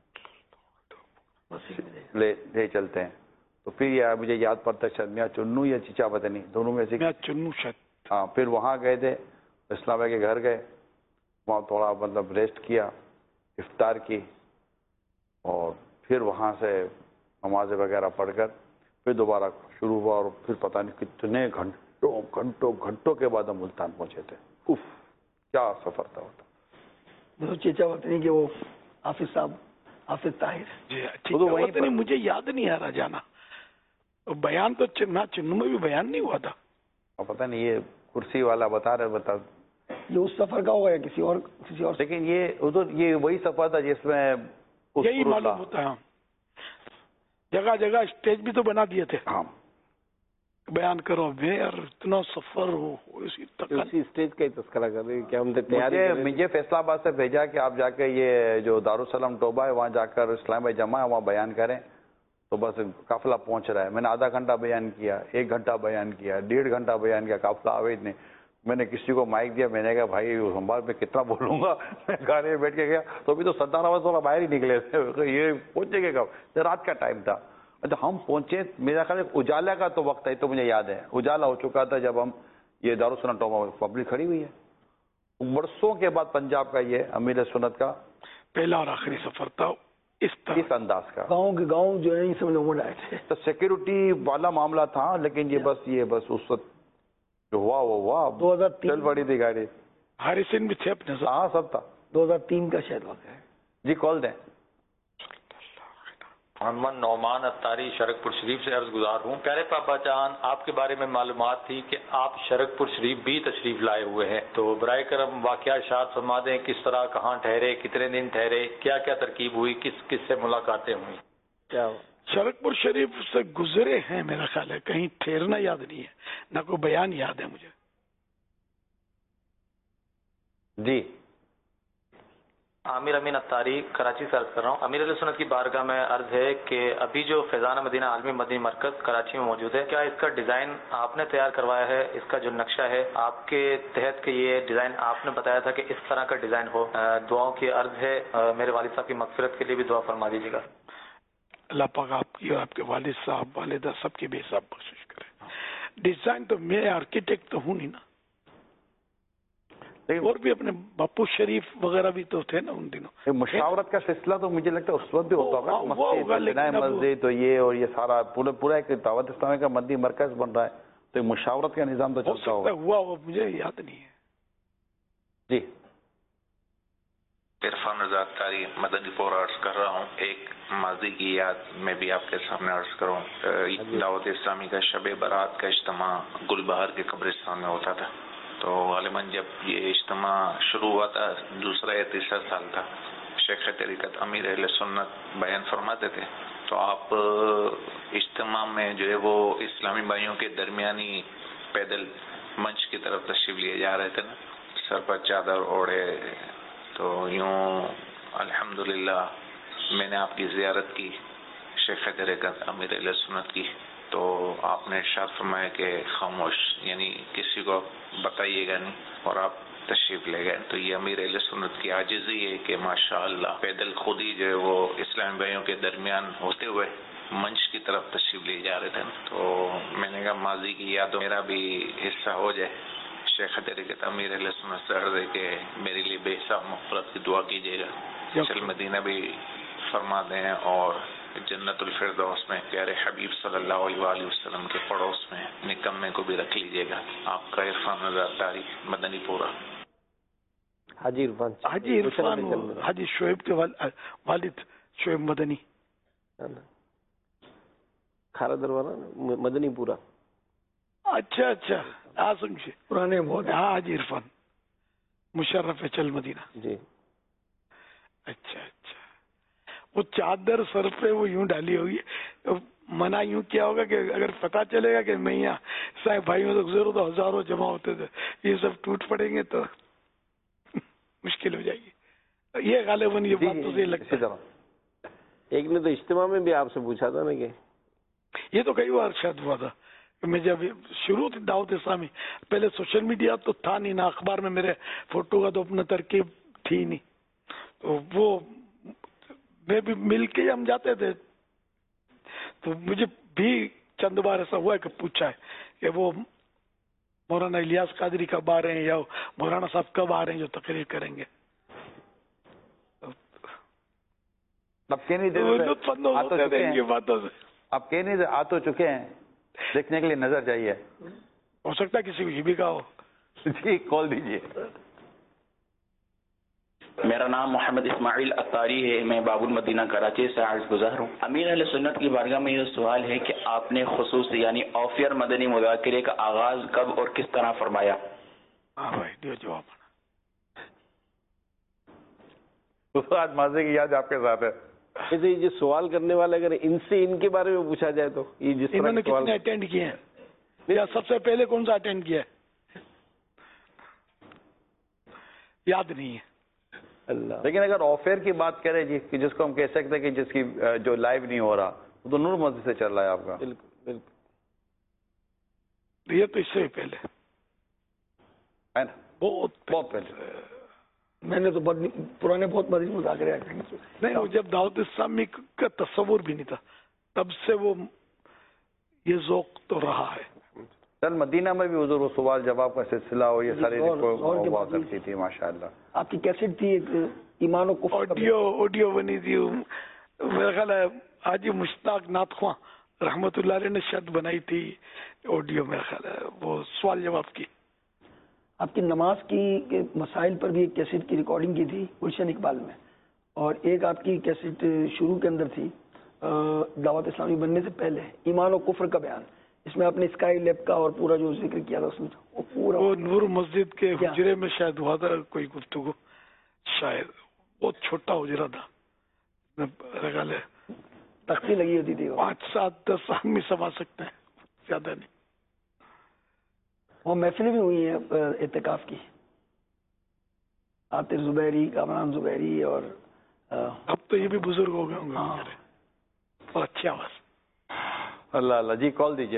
ले ले चलते हैं। तो फिर यार मुझे याद पड़ता है मियाँ चुन्नू या चिचावतनी, दोनों में से चुन्नू शायद। हाँ, फिर वहाँ गए थे, इस्लाम भाई के घर गए, वहाँ थोड़ा मतलब रेस्ट किया, इफ्तार की, और फिर वहाँ से नमाज वगैरह पढ़कर फिर दोबारा शुरू हुआ, और फिर पता नहीं कितने घंटों घंटों घंटों के बाद हम मुल्तान पहुँचे थे। उफ, क्या सफ़र था होता। मतलब चिचावतनी के वो حافظ صاحب حافظ طاہر. جی ٹھیک ہے. وہیں پر مجھے یاد نہیں آ رہا جانا. بیان تو چنا چنو میں بھی بیان نہیں ہوا تھا. پتہ نہیں یہ کرسی والا بتا رہے بتا یہ اس سفر کا ہوگا یا کسی اور کسی اور. لیکن یہ ادھر یہ وہی سفر تھا جس میں یہی معلوم ہوتا ہے. جگہ جگہ اسٹیج بھی تو بنا دیے تھے. ہاں بیان کرو میں اور اتنا سفر ہو اسی اسٹیج کا ہی تذکرہ کر رہے ہیں کہ ہم نے تیاری. مجھے فیصلہ آباد سے بھیجا کہ آپ جا کے یہ جو دارالسلام ٹوبہ ہے وہاں جا کر اسلام بھائی جمع ہے وہاں بیان کریں. تو بس قافلہ پہنچ رہا ہے. میں نے آدھا گھنٹہ بیان کیا, ایک گھنٹہ بیان کیا, ڈیڑھ گھنٹہ بیان کیا, قافلہ آوے نہیں. میں نے کسی کو مائک دیا, میں نے کہا بھائی ہمارے میں کتنا بولوں گا. میں گاڑی میں بیٹھ کے گیا تو ابھی تو ستارہ بجے تھوڑا باہر ہی نکلے تھے. یہ پہنچے گے کب؟ رات کا ٹائم تھا. اچھا ہم پہنچے, میرا خیال اجالا کا تو وقت ہے تو مجھے یاد ہے اجالا ہو چکا تھا جب ہم یہ دارالسلام ٹوبہ پبلک کھڑی ہوئی ہے. برسوں کے بعد پنجاب کا یہ امیر سنت کا پہلا اور آخری سفر تھا اس طرح اس انداز کا. گاؤں کے گاؤں جو ہے سب لوگ آئے تھے تو سیکورٹی والا معاملہ تھا, لیکن یہ بس یہ بس اس وقت جو ہوا وہ ہوا. دو ہزار چل پڑی تھی گاڑی. ہاریسن بھی تھے اپنے ساتھ. ہاں سب تھا. دو ہزار تین کا شاید واقعہ ہے. جی کال دیں. محمد نعمان اتاری شرک پور شریف سے عرض گزار ہوں. پیارے پاپا جان, آپ کے بارے میں معلومات تھی کہ آپ شرک پور شریف بھی تشریف لائے ہوئے ہیں, تو برائے کرم واقعہ ارشاد فرما دیں کس طرح, کہاں ٹھہرے, کتنے دن ٹھہرے, کیا کیا ترکیب ہوئی, کس کس سے ملاقاتیں ہوئی. کیا شرک پور شریف سے گزرے ہیں میرا خیال ہے, کہیں ٹھہرنا یاد نہیں ہے, نہ کوئی بیان یاد ہے مجھے. جی عامر امین اتاری کراچی سے عرض کر رہا ہوں. امیر علیہ سنت کی بارگاہ میں عرض ہے کہ ابھی جو فیضان مدینہ عالمی مدنی مرکز کراچی میں موجود ہے, کیا اس کا ڈیزائن آپ نے تیار کروایا ہے؟ اس کا جو نقشہ ہے آپ کے تحت کہ یہ ڈیزائن آپ نے بتایا تھا کہ اس طرح کا ڈیزائن ہو. دعاؤں کی عرض ہے, میرے والد صاحب کی مغفرت کے لیے بھی دعا فرما دیجیے گا. اللہ پاک آپ کی اور آپ کے والد صاحب والدہ سب کی بے حساب بخشش کرے. ڈیزائن تو میں آرکیٹیکٹ تو ہوں نہیں نا, اور بھی اپنے باپو شریف وغیرہ بھی تو تھے نا ان دنوں. مشاورت کا سلسلہ تو مجھے لگتا ہے اس وقت بھی ہوتا ہوگا. مسجد تو یہ اور یہ سارا پورا پورا ایک دعوت اسلامی کا مدنی مرکز بن رہا ہے, تو مشاورت کا نظام تو چلتا ہوگا. ہوا ہوا مجھے یاد نہیں ہے. جی عرفان رضا اتاری مدنی پور عرض کر رہا ہوں. ایک ماضی کی یاد میں بھی آپ کے سامنے عرض کروں. دعوت اسلامی کا شب برات کا اجتماع گل بہار کے قبرستان میں ہوتا تھا. تو غالباً جب یہ اجتماع شروع ہوا تھا, دوسرا یا تیسرا سال تھا, شیخ طریقت امیر اہل سنت بیان فرماتے تھے. تو آپ اجتماع میں جو ہے وہ اسلامی بھائیوں کے درمیانی پیدل منچ کی طرف تشریف لیے جا رہے تھے نا, سر پر چادر اوڑھے. تو یوں الحمدللہ میں نے آپ کی زیارت کی, شیخ طریقت امیر اہل سنت کی. تو آپ نے ارشاد فرمایا کہ خاموش, یعنی کسی کو بتائیے گا نہیں, اور آپ تشریف لے گئے. تو یہ امیر اہل سنت کی عاجزی ہے کہ ماشاءاللہ پیدل خود ہی جو ہے وہ اسلامی بھائیوں کے درمیان ہوتے ہوئے منچ کی طرف تشریف لے جا رہے تھے. تو میں نے کہا ماضی کی یادوں میرا بھی حصہ ہو جائے. شیخ طریقت امیر اہل سنت سے عرض ہے کہ میرے لیے بے حساب مغفرت کی دعا کیجیے گا. چل مدینہ بھی فرما دیں, اور جنت الفردوس میں پیارے حبیب صلی اللہ علیہ وآلہ وسلم کے پڑوس میں نکمے کو بھی رکھ لیجیے گا. آپ کا عرفان رضا اتاری مدنی پورا. حاجی عرفان حاجی عرفان حاجی شعیب کے والد شعیب مدنی, کھارا دروازہ مدنی پورا. اچھا اچھا ہاں سمجھے پرانے بہت. ہاں حاجی عرفان مشرف چل مدینہ. جی اچھا اچھا. وہ چادر سر پہ وہ یوں ڈالی ہوگی, منع یوں کیا ہوگا کہ اگر پتہ چلے گا کہ میں یہاں صاحب بھائیوں سے گزروں تو ہزاروں جمع ہوتے تھے, یہ سب ٹوٹ پڑیں گے تو مشکل ہو جائے گی. یہ غالباً یہ بات تو صحیح لگتی ہے. ایک نے تو اجتماع میں بھی آپ سے پوچھا تھا نا کہ یہ تو کئی بار شاید ہوا تھا کہ میں جب شروع تھی دعوت اسلامی, پہلے سوشل میڈیا تو تھا نہیں نا, اخبار میں میرے فوٹو کا تو اپنا ترکیب تھی نہیں, تو وہ میں بھی مل کے ہم جاتے تھے. تو مجھے بھی چند بار ایسا ہوا ہے کہ پوچھا ہے کہ وہ مولانا الیاس قادری کب آ رہے ہیں یا مولانا صاحب کب آ رہے ہیں جو تقریر کریں گے. اب کہنے دیں باتوں سے اب کہنے دیں آ تو چکے ہیں, دیکھنے کے لیے نظر چاہیے. ہو سکتا ہے کسی کو یہ بھی کہا ہو. جی کال دیجیے. میرا نام محمد اسماعیل اتاری ہے، میں باب المدینہ کراچی سے عرض گزار ہوں۔ امیر اہل سنت کی بارگاہ میں یہ سوال ہے کہ آپ نے خصوصی یعنی آفیئر مدنی مذاکرے کا آغاز کب اور کس طرح فرمایا؟ جواب آج مزے کی یاد آپ کے ساتھ ہے۔ ایسے یہ سوال کرنے والے اگر ان سے ان کے بارے میں پوچھا جائے تو یہ جس انہوں نے طرح کتنے اٹینڈ کیے ہیں یا سب سے پہلے کون سا اٹینڈ کیا ہے یاد نہیں ہے۔ اللہ، لیکن اگر آفیئر کی بات کریں جی کہ جس کو ہم کہہ سکتے ہیں کہ جس کی جو لائیو نہیں ہو رہا وہ تو نور مسجد سے چل رہا ہے آپ کا۔ بالکل بالکل، یہ تو اس سے پہلے ہے نا، بہت بہت پہلے میں نے تو پرانے بہت مدنی مذاکرے اٹینڈ کیے۔ نہیں، وہ جب دعوت اسلامی کا تصور بھی نہیں تھا تب سے وہ یہ ذوق تو رہا ہے۔ چل مدینہ میں بھی حضور وہ سوال جواب کا سلسلہ ہو یہ ساری ہوا کرتی تھی ماشاءاللہ۔ آپ کی کیسٹ تھی ایک ایمان و کفر، آڈیو آڈیو بنی تھی، میرا خیال ہے حاجی مشتاق نعت خواں رحمت اللہ علیہ نے شرط بنائی تھی آڈیو، میرا خیال ہے وہ سوال جواب کی۔ آپ کی نماز کی مسائل پر بھی ایک کیسٹ کی ریکارڈنگ کی تھی گلشن اقبال میں، اور ایک آپ کی کیسٹ شروع کے اندر تھی دعوت اسلامی بننے سے پہلے ایمان و کفر کا بیان، اس میں آپ نے اسکائی لیب کا اور پورا جو ذکر کیا تھا اس میں وہ پورا وہ نور مسجد کے حجرے میں شاید ہوا تھا کوئی گفتگو، شاید بہت چھوٹا حجرہ تھا، میرا خیال ہے تختی لگی ہوتی تھی، پانچ سات دس آدمی سما سکتے ہیں، زیادہ نہیں۔ وہ محفلیں بھی ہوئی ہیں اعتکاف کی، عاطر زبیری، کامران زبیری، اور اب تو یہ بھی بزرگ ہو گئے ہوں گے اور اچھی آواز۔ اللہ اللہ جی کال دیجیے۔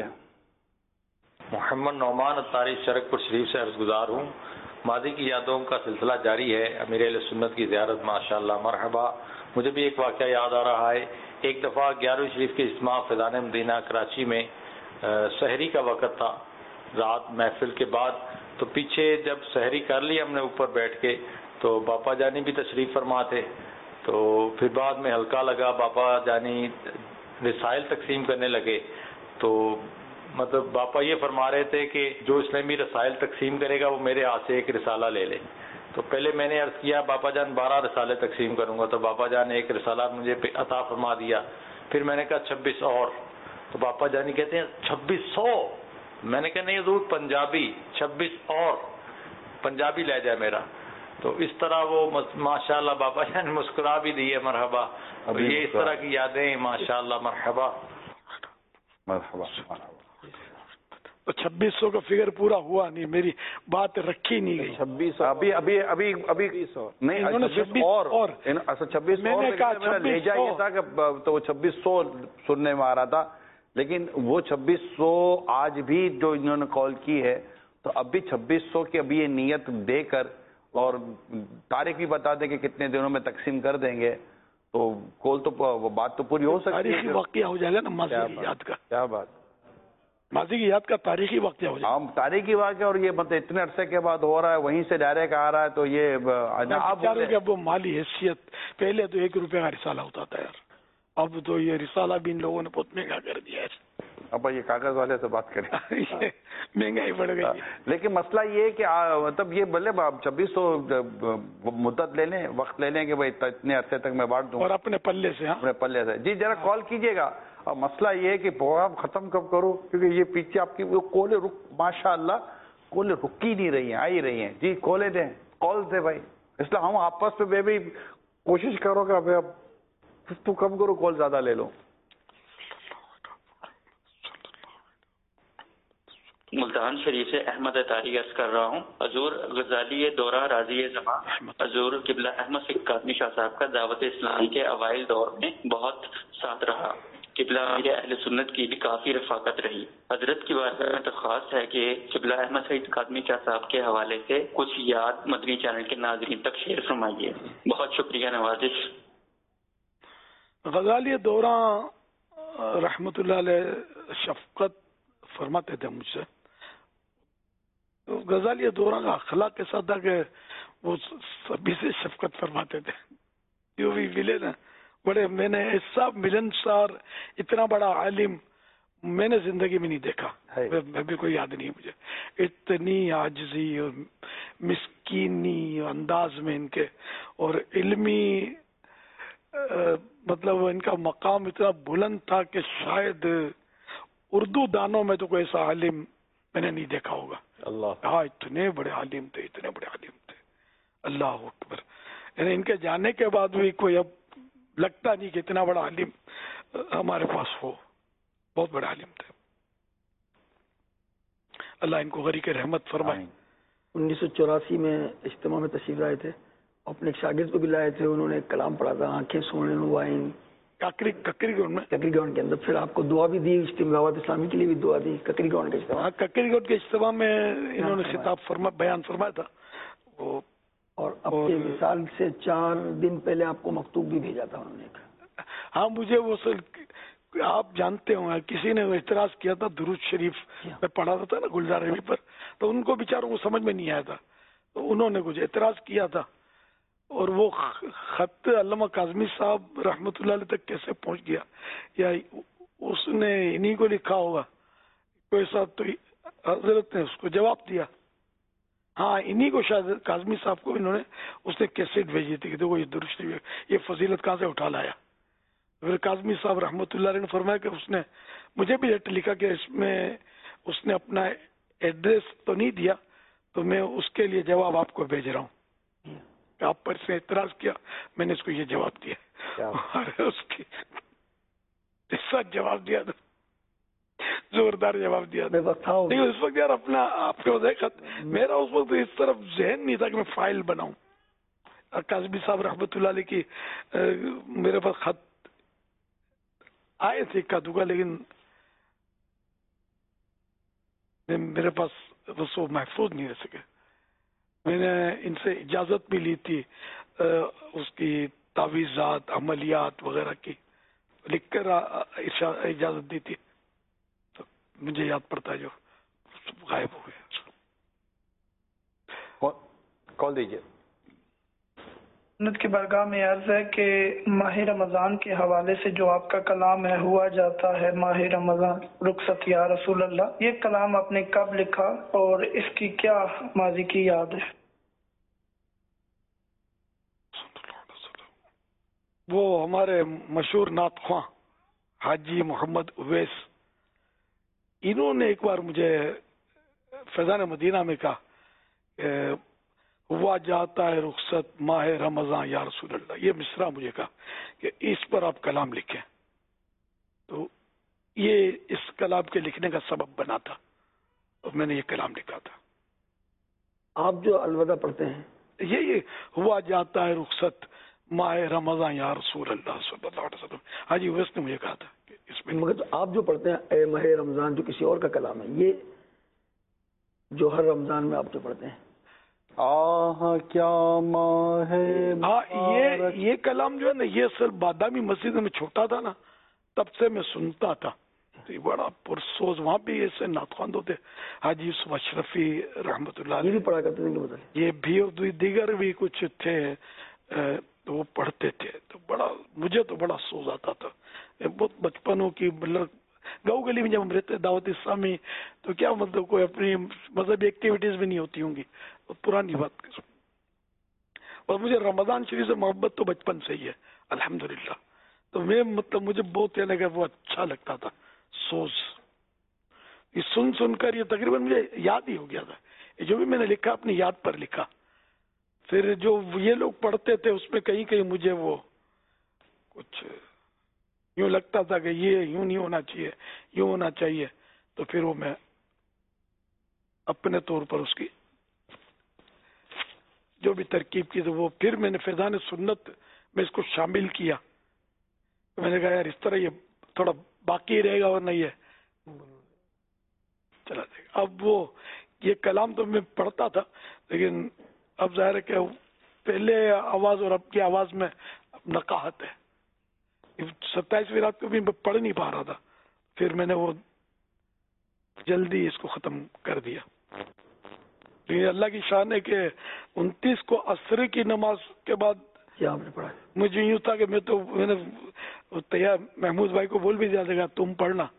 محمد نعمان اتاری شرک پور شریف سے عرض گزار ہوں۔ ماضی کی یادوں کا سلسلہ جاری ہے، امیر اہل سنت کی زیارت ماشاءاللہ مرحبا۔ مجھے بھی ایک واقعہ یاد آ رہا ہے، ایک دفعہ گیارہویں شریف کے اجتماع فیضان مدینہ کراچی میں سحری کا وقت تھا، رات محفل کے بعد، تو پیچھے جب سحری کر لی ہم نے اوپر بیٹھ کے تو باپا جانی بھی تشریف فرما تھے، تو پھر بعد میں ہلکا لگا، باپا جانی رسائل تقسیم کرنے لگے، تو مطلب باپا یہ فرما رہے تھے کہ جو اسلامی رسائل تقسیم کرے گا وہ میرے ہاتھ سے ایک رسالہ لے لے۔ تو پہلے میں نے عرض کیا باپا جان بارہ رسالے تقسیم کروں گا، تو باپا جان نے ایک رسالہ مجھے عطا فرما دیا۔ پھر میں نے کہا چھبیس اور، تو باپا جانی کہتے ہیں چھبیس سو، میں نے کہا نہیں حضور پنجابی، چھبیس اور پنجابی لے جائے میرا۔ تو اس طرح وہ ماشاءاللہ باپا جان مسکرا بھی دی ہے، مرحبا۔ یہ اس طرح کی یادیں ماشاءاللہ مرحبا مرحبا۔ تو چھبیس سو کا فگر پورا ہوا نہیں، میری بات رکھی نہیں گئی۔ چھبیس ابھی ابھی ابھی ابھی نہیں چھبیس اور اچھا چھبیس سو لے جا یہ تھا کہ تو وہ چھبیس سو سننے میں آ رہا تھا، لیکن وہ چھبیس سو آج بھی جو انہوں نے کال کی ہے تو اب بھی چھبیس سو کی ابھی یہ نیت دے کر اور تاریخ بھی بتا دیں کہ کتنے دنوں میں تقسیم کر دیں گے تو کال تو وہ بات تو پوری ہو سکتی ہے۔ تاریخی واقعہ ہو جائے گا نا ماضی کی یاد کا، کیا بات، ماضی کی یاد کا تاریخی واقعہ ہو جائے گا۔ ہم تاریخی واقعہ، اور یہ مطلب اتنے عرصے کے بعد ہو رہا ہے، وہیں سے ڈائریکٹ آ رہا ہے، تو یہ آپ اب وہ مالی حیثیت، پہلے تو ایک روپے کا رسالہ ہوتا تھا یار، اب تو یہ رسالہ بھی ان لوگوں نے بہت مہنگا کر دیا ہے۔ اب یہ کاغذ والے سے بات کریں، مہنگائی بڑھ گئی۔ لیکن مسئلہ یہ ہے کہ مطلب یہ بولے چھبیس سو مدت لے لیں، وقت لے لیں کہ بھائی اتنے عرصے تک میں بانٹ دوں، اور اپنے پلے سے اپنے پلے سے۔ جی ذرا کال کیجیے گا۔ اور مسئلہ یہ ہے کہ پروگرام ختم کب کروں، کیونکہ یہ پیچھے آپ کی وہ کولیں رک ماشاء اللہ کولیں رکی نہیں رہی ہیں، آ ہی رہی ہیں۔ جی کولیں دیں، کال دیں بھائی، اس لیے ہم آپس میں بھی کوشش کرو کہ اب تو کم کرو، کال زیادہ لے لو۔ ملتان شریف سے احمد اتاری عرض کر رہا ہوں۔ حضور غزالی دورہ راضی زمان حضور قبلہ احمد سکھ کاظمی شاہ صاحب کا دعوت اسلامی کے اوائل دور میں بہت ساتھ رہا، قبلہ امیر اہل سنت کی بھی کافی رفاقت رہی۔ حضرت کی بارگاہ میں درخواست ہے کہ قبلہ احمد سعید کاظمی شاہ صاحب کے حوالے سے کچھ یاد مدنی چینل کے ناظرین تک شیئر فرمائیے، بہت شکریہ، نوازش۔ غزالی دورہ رحمت اللہ علیہ شفقت فرماتے تھے مجھ سے، غزالی دورہ کا اخلاق ایسا تھا کہ وہ سبھی سے شفقت فرماتے تھے، جو بھی ملے نا بڑے، میں نے ایسا ملنسار اتنا بڑا عالم میں نے زندگی میں نہیں دیکھا، میں بھی کوئی یاد نہیں مجھے، اتنی عاجزی اور مسکینی انداز میں ان کے، اور علمی مطلب ان کا مقام اتنا بلند تھا کہ شاید اردو دانوں میں تو کوئی ایسا عالم میں نے نہیں دیکھا ہوگا. اللہ، ہاں اتنے بڑے عالم تھے، اتنے بڑے عالم تھے، اللہ اکبر. یعنی ان کے جانے کے بعد بھی کوئی اب لگتا نہیں کہ اتنا بڑا عالم ہمارے پاس ہو. بہت بڑے عالم تھے، اللہ ان کو غریق رحمت فرمائے. انیس سو چوراسی میں اجتماع میں تشریف لائے تھے، اپنے ایک شاگرد کو بھی لائے تھے، انہوں نے کلام پڑھا تھا، آنکھیں سونے وائن ککری ککری گراؤنڈ میں، ککری گراؤنڈ کے اندر. پھر آپ کو دعا بھی دی، دعوت اسلامی کے لیے بھی دعا دی ککری گراؤنڈ کے اجتماع. ککری گراؤنڈ کے اجتماع میں انہوں نے خطاب فرما بیان فرمایا تھا. وہ اور اپنی مثال سے چار دن پہلے آپ کو مکتوب بھی بھیجا تھا انہوں نے. ہاں مجھے وہ آپ جانتے ہوں، کسی نے اعتراض کیا تھا درود شریف میں پڑھا تھا نا گلزار روی پر، تو ان کو بیچاروں کو سمجھ میں نہیں آیا تھا، تو انہوں نے کچھ اعتراض کیا تھا، اور وہ خط علامہ کاظمی صاحب رحمۃ اللہ علیہ تک کیسے پہنچ گیا، یا اس نے انہی کو لکھا ہوگا کوئی صاحب، تو حضرت نے اس کو جواب دیا. ہاں انہی کو شاید کاظمی صاحب کو انہوں نے اس نے کیسٹ بھیجی تھی کہ دیکھو یہ درود شریف یہ فضیلت کہاں سے اٹھا لایا. پھر کاظمی صاحب رحمۃ اللہ علیہ نے فرمایا کہ اس نے مجھے بھی لیٹر لکھا کہ اس میں اس نے اپنا ایڈریس تو نہیں دیا، تو میں اس کے لیے جواب آپ کو بھیج رہا ہوں. آپ پر سے اعتراض کیا، میں نے اس کو یہ جواب دیا، اس کی اس وقت جواب دیا تھا، زوردار جواب دیا تھا. نہیں اس وقت یار اپنا آپ کے خط میرا اس وقت اس طرف ذہن نہیں تھا کہ میں فائل بناؤں. کاظمی صاحب رحمۃ اللہ علیہ کی میرے پاس خط آئے تھے کا دکا، لیکن میرے پاس بس وہ محفوظ نہیں رہ سکے. میں نے ان سے اجازت بھی لی تھی اس کی تعویذات عملیات وغیرہ کی، لکھ کر اجازت دی تھی، تو مجھے یاد پڑتا ہے جو غائب ہو گیا. کال دیجیے. سنت کی برگاہ میں عرض ہے کہ ماہ رمضان کے حوالے سے جو آپ کا کلام ہے ہوا جاتا ہے ماہ رمضان رخصت یا رسول اللہ، یہ کلام آپ نے کب لکھا اور اس کی کیا ماضی کی یاد ہے؟ وہ ہمارے مشہور نعت خواں حاجی محمد اویس، انہوں نے ایک بار مجھے فیضان مدینہ میں کہا کہ ہوا جاتا ہے رخصت ماہ رمضان یا رسول اللہ، یہ مصرع مجھے کہا کہ اس پر آپ کلام لکھیں. تو یہ اس کلام کے لکھنے کا سبب بنا تھا اور میں نے یہ کلام لکھا تھا. آپ جو الوداع پڑھتے ہیں یہ یہ ہوا جاتا ہے رخصت ماہ رمضان یا رسول اللہ صلی اللہ علیہ وسلم، حاجی اویس نے مجھے کہا تھا کہ اس میں. مگر آپ جو پڑھتے ہیں اے ماہ رمضان جو کسی اور کا کلام ہے، یہ جو ہر رمضان میں آپ جو پڑھتے ہیں آہ کیا ماہ ہے، ہاں یہ یہ کلام جو ہے نا، یہ اصل بادامی مسجد میں چھوٹا تھا نا تب سے میں سنتا تھا، تو یہ بڑا پرسوز، وہاں بھی ایسے نعتخواند ہوتے، حاجی یوسف اشرفی رحمۃ اللہ علیہ یہ بھی پڑھا کرتے تھے، یہ بھی اور دیگر بھی کچھ تھے تو وہ پڑھتے تھے، تو بڑا مجھے تو بڑا سوز آتا تھا. بہت بچپنوں کی مطلب گاؤں گلی میں جب ہم رہتے دعوت اسلامی تو کیا مطلب کوئی اپنی مذہبی ایکٹیویٹیز بھی نہیں ہوتی ہوں گی، پرانی بات کر. اور مجھے رمضان شریف سے محبت تو بچپن سے ہی ہے الحمدللہ، تو میں مطلب مجھے بہت یہ لگا وہ اچھا لگتا تھا سوز. یہ سن سن کر یہ تقریباً مجھے یاد ہی ہو گیا تھا، جو بھی میں نے لکھا اپنی یاد پر لکھا. پھر جو یہ لوگ پڑھتے تھے اس میں کہیں کہیں مجھے وہ کچھ یوں لگتا تھا کہ یہ یوں نہیں ہونا چاہیے، یوں ہونا چاہیے، تو پھر وہ میں اپنے طور پر اس کی جو بھی ترکیب کی تو وہ پھر میں نے فیضان سنت میں اس کو شامل کیا. میں نے کہا یار اس طرح یہ تھوڑا باقی رہے گا اور نہیں ہے چلا جائے گا. اب وہ یہ کلام تو میں پڑھتا تھا، لیکن اب ظاہر ہے کہ پہلے آواز اور اب کی آواز میں نقاہت ہے. ستائیسویں رات کو بھی میں پڑھ نہیں پا رہا تھا، پھر میں نے وہ جلدی اس کو ختم کر دیا. لیکن اللہ کی شان ہے کہ انتیس کو عصر کی نماز کے بعد کیا آپ نے پڑھا؟ مجھے یوں تھا کہ میں تو میں نے تیار محمود بھائی کو بول بھی دیا تھا تم پڑھنا،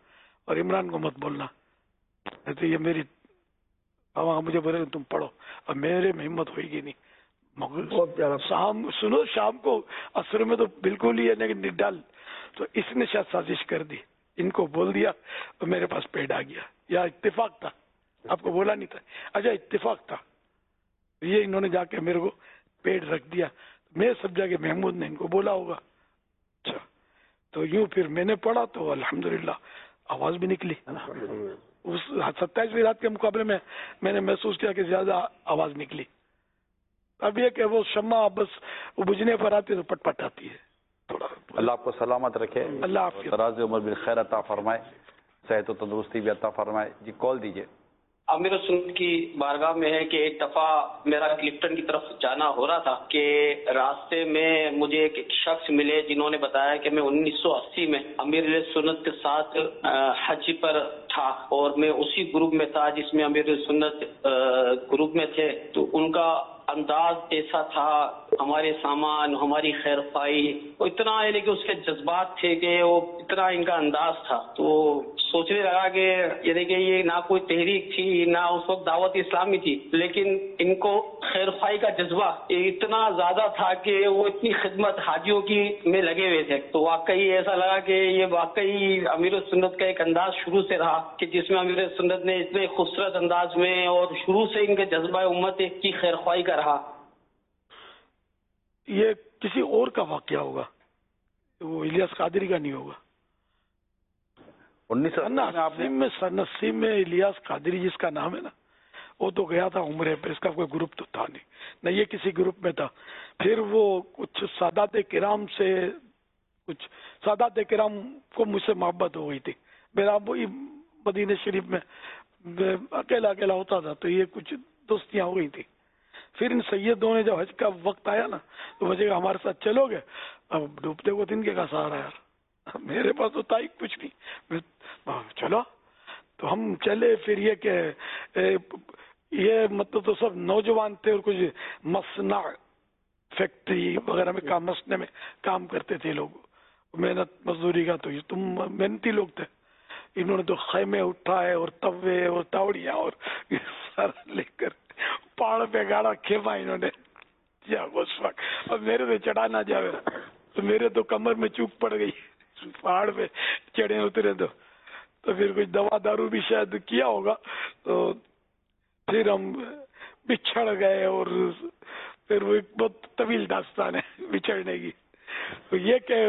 اور عمران کو مت بولنا. تو یہ میری ہاں مجھے بولے تم پڑھو, اور میرے میں ہمت ہوئے گی نہیں. بہت پیارا. شام سنو شام کو عصر میں تو بالکل ہی ہے کہ ڈال, تو اس نے شاید سازش کر دی, ان کو بول دیا تو میرے پاس پیڈ آ گیا. یا اتفاق تھا, آپ کو بولا نہیں تھا, اچھا اتفاق تھا, یہ انہوں نے جا کے میرے کو پیڈ رکھ دیا. میں سمجھا کہ محمود نے ان کو بولا ہوگا. اچھا تو یوں پھر میں نے پڑھا تو الحمدللہ آواز بھی نکلی. اس ستائیسویں رات کے مقابلے میں میں نے محسوس کیا کہ زیادہ آواز نکلی. اب یہ کہ وہ شمع بس وہ بجھنے پر آتی ہے تو پٹ پٹ آتی ہے. تھوڑا اللہ آپ کو سلامت رکھے, اللہ آپ کی دراز عمر بالخیر عطا فرمائے, صحت و تندرستی بھی عطا فرمائے. جی کال دیجیے. امیر سنت کی بارگاہ میں ہے کہ ایک دفعہ میرا کلفٹن کی طرف جانا ہو رہا تھا کہ راستے میں مجھے ایک شخص ملے جنہوں نے بتایا کہ میں انیس سو اسی میں امیر سنت کے ساتھ حج پر تھا, اور میں اسی گروپ میں تھا جس میں امیر سنت گروپ میں تھے. تو ان کا انداز ایسا تھا, ہمارے سامان, ہماری خیر خواہی, وہ اتنا یعنی کہ اس کے جذبات تھے کہ وہ اتنا ان کا انداز تھا. تو سوچنے لگا کہ یعنی کہ یہ نہ کوئی تحریک تھی نہ اس وقت دعوت اسلامی تھی, لیکن ان کو خیر خواہی کا جذبہ اتنا زیادہ تھا کہ وہ اتنی خدمت حاجیوں کی میں لگے ہوئے تھے. تو واقعی ایسا لگا کہ یہ واقعی امیر سنت کا ایک انداز شروع سے رہا کہ جس میں امیر سنت نے اتنے خوبصورت انداز میں اور شروع سے ان کے جذبہ امت کی خیر خواہی کا رہا. یہ کسی اور کا واقعہ ہوگا, وہ الیاس قادری کا نہیں ہوگا. انیس سو نسیم میں نسیم میں الیاس قادری جس کا نام ہے نا, وہ تو گیا تھا عمرے پہ, اس کا کوئی گروپ تو تھا نہیں, نہ یہ کسی گروپ میں تھا. پھر وہ کچھ سادات کرام سے, کچھ سادات کرام کو مجھ سے محبت ہو گئی تھی. میرا وہی مدینہ شریف میں اکیلا اکیلا ہوتا تھا, تو یہ کچھ دوستیاں ہو گئی تھی. پھر ان سیدوں نے جب حج کا وقت آیا نا تو مجھے ہمارے ساتھ چلو گے. اب ڈوبتے کو تن کے کا سہارا یار, میرے پاس تو تھا ہی کچھ نہیں. چلو تو ہم چلے. پھر یہ کہ یہ مطلب تو سب نوجوان تھے اور کچھ مصنع فیکٹری وغیرہ میں کام مصنع میں کام کرتے تھے لوگ, محنت مزدوری کا. تو یہ تم محنتی لوگ تھے. انہوں نے تو خیمے اٹھائے اور توے اور تاوڑیاں اور سارا لے کر پہاڑ پہ گاڑا کھیما انہوں نے. اس وقت اب میرے سے چڑھا نہ جاوے تو میرے تو کمر میں چوک پڑ گئی. پہاڑ پہ چڑھے اترے تو تو پھر کچھ دوا دارو بھی شاید کیا ہوگا. تو پھر ہم بچھڑ گئے, اور پھر وہ ایک بہت طویل داستان ہے بچھڑنے کی. تو یہ کہ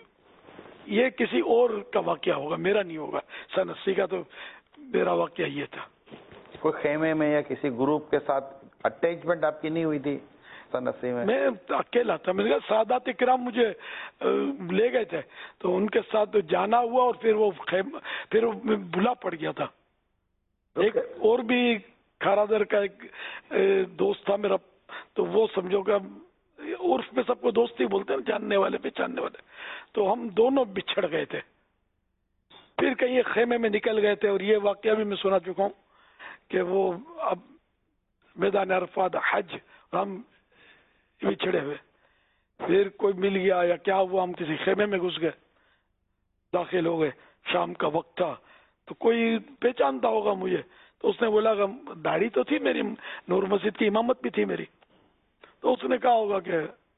یہ کسی اور کا واقعہ ہوگا, میرا نہیں ہوگا. سن اسی کا تو میرا واقعہ یہ تھا. کوئی خیمے میں یا کسی گروپ کے ساتھ اٹیچمنٹ آپ کی نہیں ہوئی تھی سن اسی میں؟ میں اکیلا تھا. میں نے کہا سادات کرام مجھے لے گئے تھے تو ان کے ساتھ جانا ہوا, اور پھر وہ خیم پھر میں بھلا پڑ گیا تھا. ایک اور بھی کھارادر کا ایک دوست تھا میرا, تو وہ سمجھو کہ عرف میں سب کو دوست ہی بولتے ہیں, جاننے والے پہچاننے والے. تو ہم دونوں بچھڑ گئے تھے. پھر کہیں خیمے میں نکل گئے تھے. اور یہ واقعہ بھی میں سنا چکا ہوں کہ وہ اب میدان عرفات حج ہم بچھڑے ہوئے, پھر کوئی مل گیا یا کیا ہوا, ہم کسی خیمے میں گھس گئے, داخل ہو گئے. شام کا وقت تھا تو کوئی پہچانتا ہوگا مجھے, تو اس نے بولا کہ داڑھی تو تھی میری, نور مسجد کی امامت بھی تھی میری, تو اس نے کہا ہوگا کہ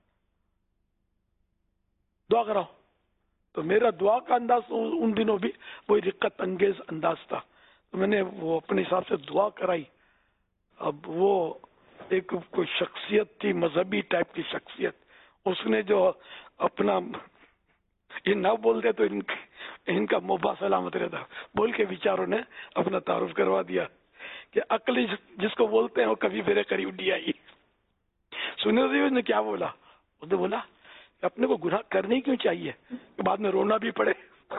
دعا کراؤ. تو میرا دعا کا انداز ان دنوں بھی وہی رقت انگیز انداز تھا. تو میں نے وہ اپنے حساب سے دعا کرائی. اب وہ ایک کوئی شخصیت تھی, مذہبی ٹائپ کی شخصیت, اس نے جو اپنا یہ نہ بولتے تو ان ان کا موبا سلامت رہتا, بول کے بیچاروں نے اپنا تعارف کروا دیا کہ عقل جس کو بولتے ہیں وہ کبھی میرے قریب نہیں آئی. سننے سے اس نے کیا بولا, اس نے بولا کہ اپنے کو گناہ کرنے کیوں چاہیے کہ بعد میں رونا بھی پڑے.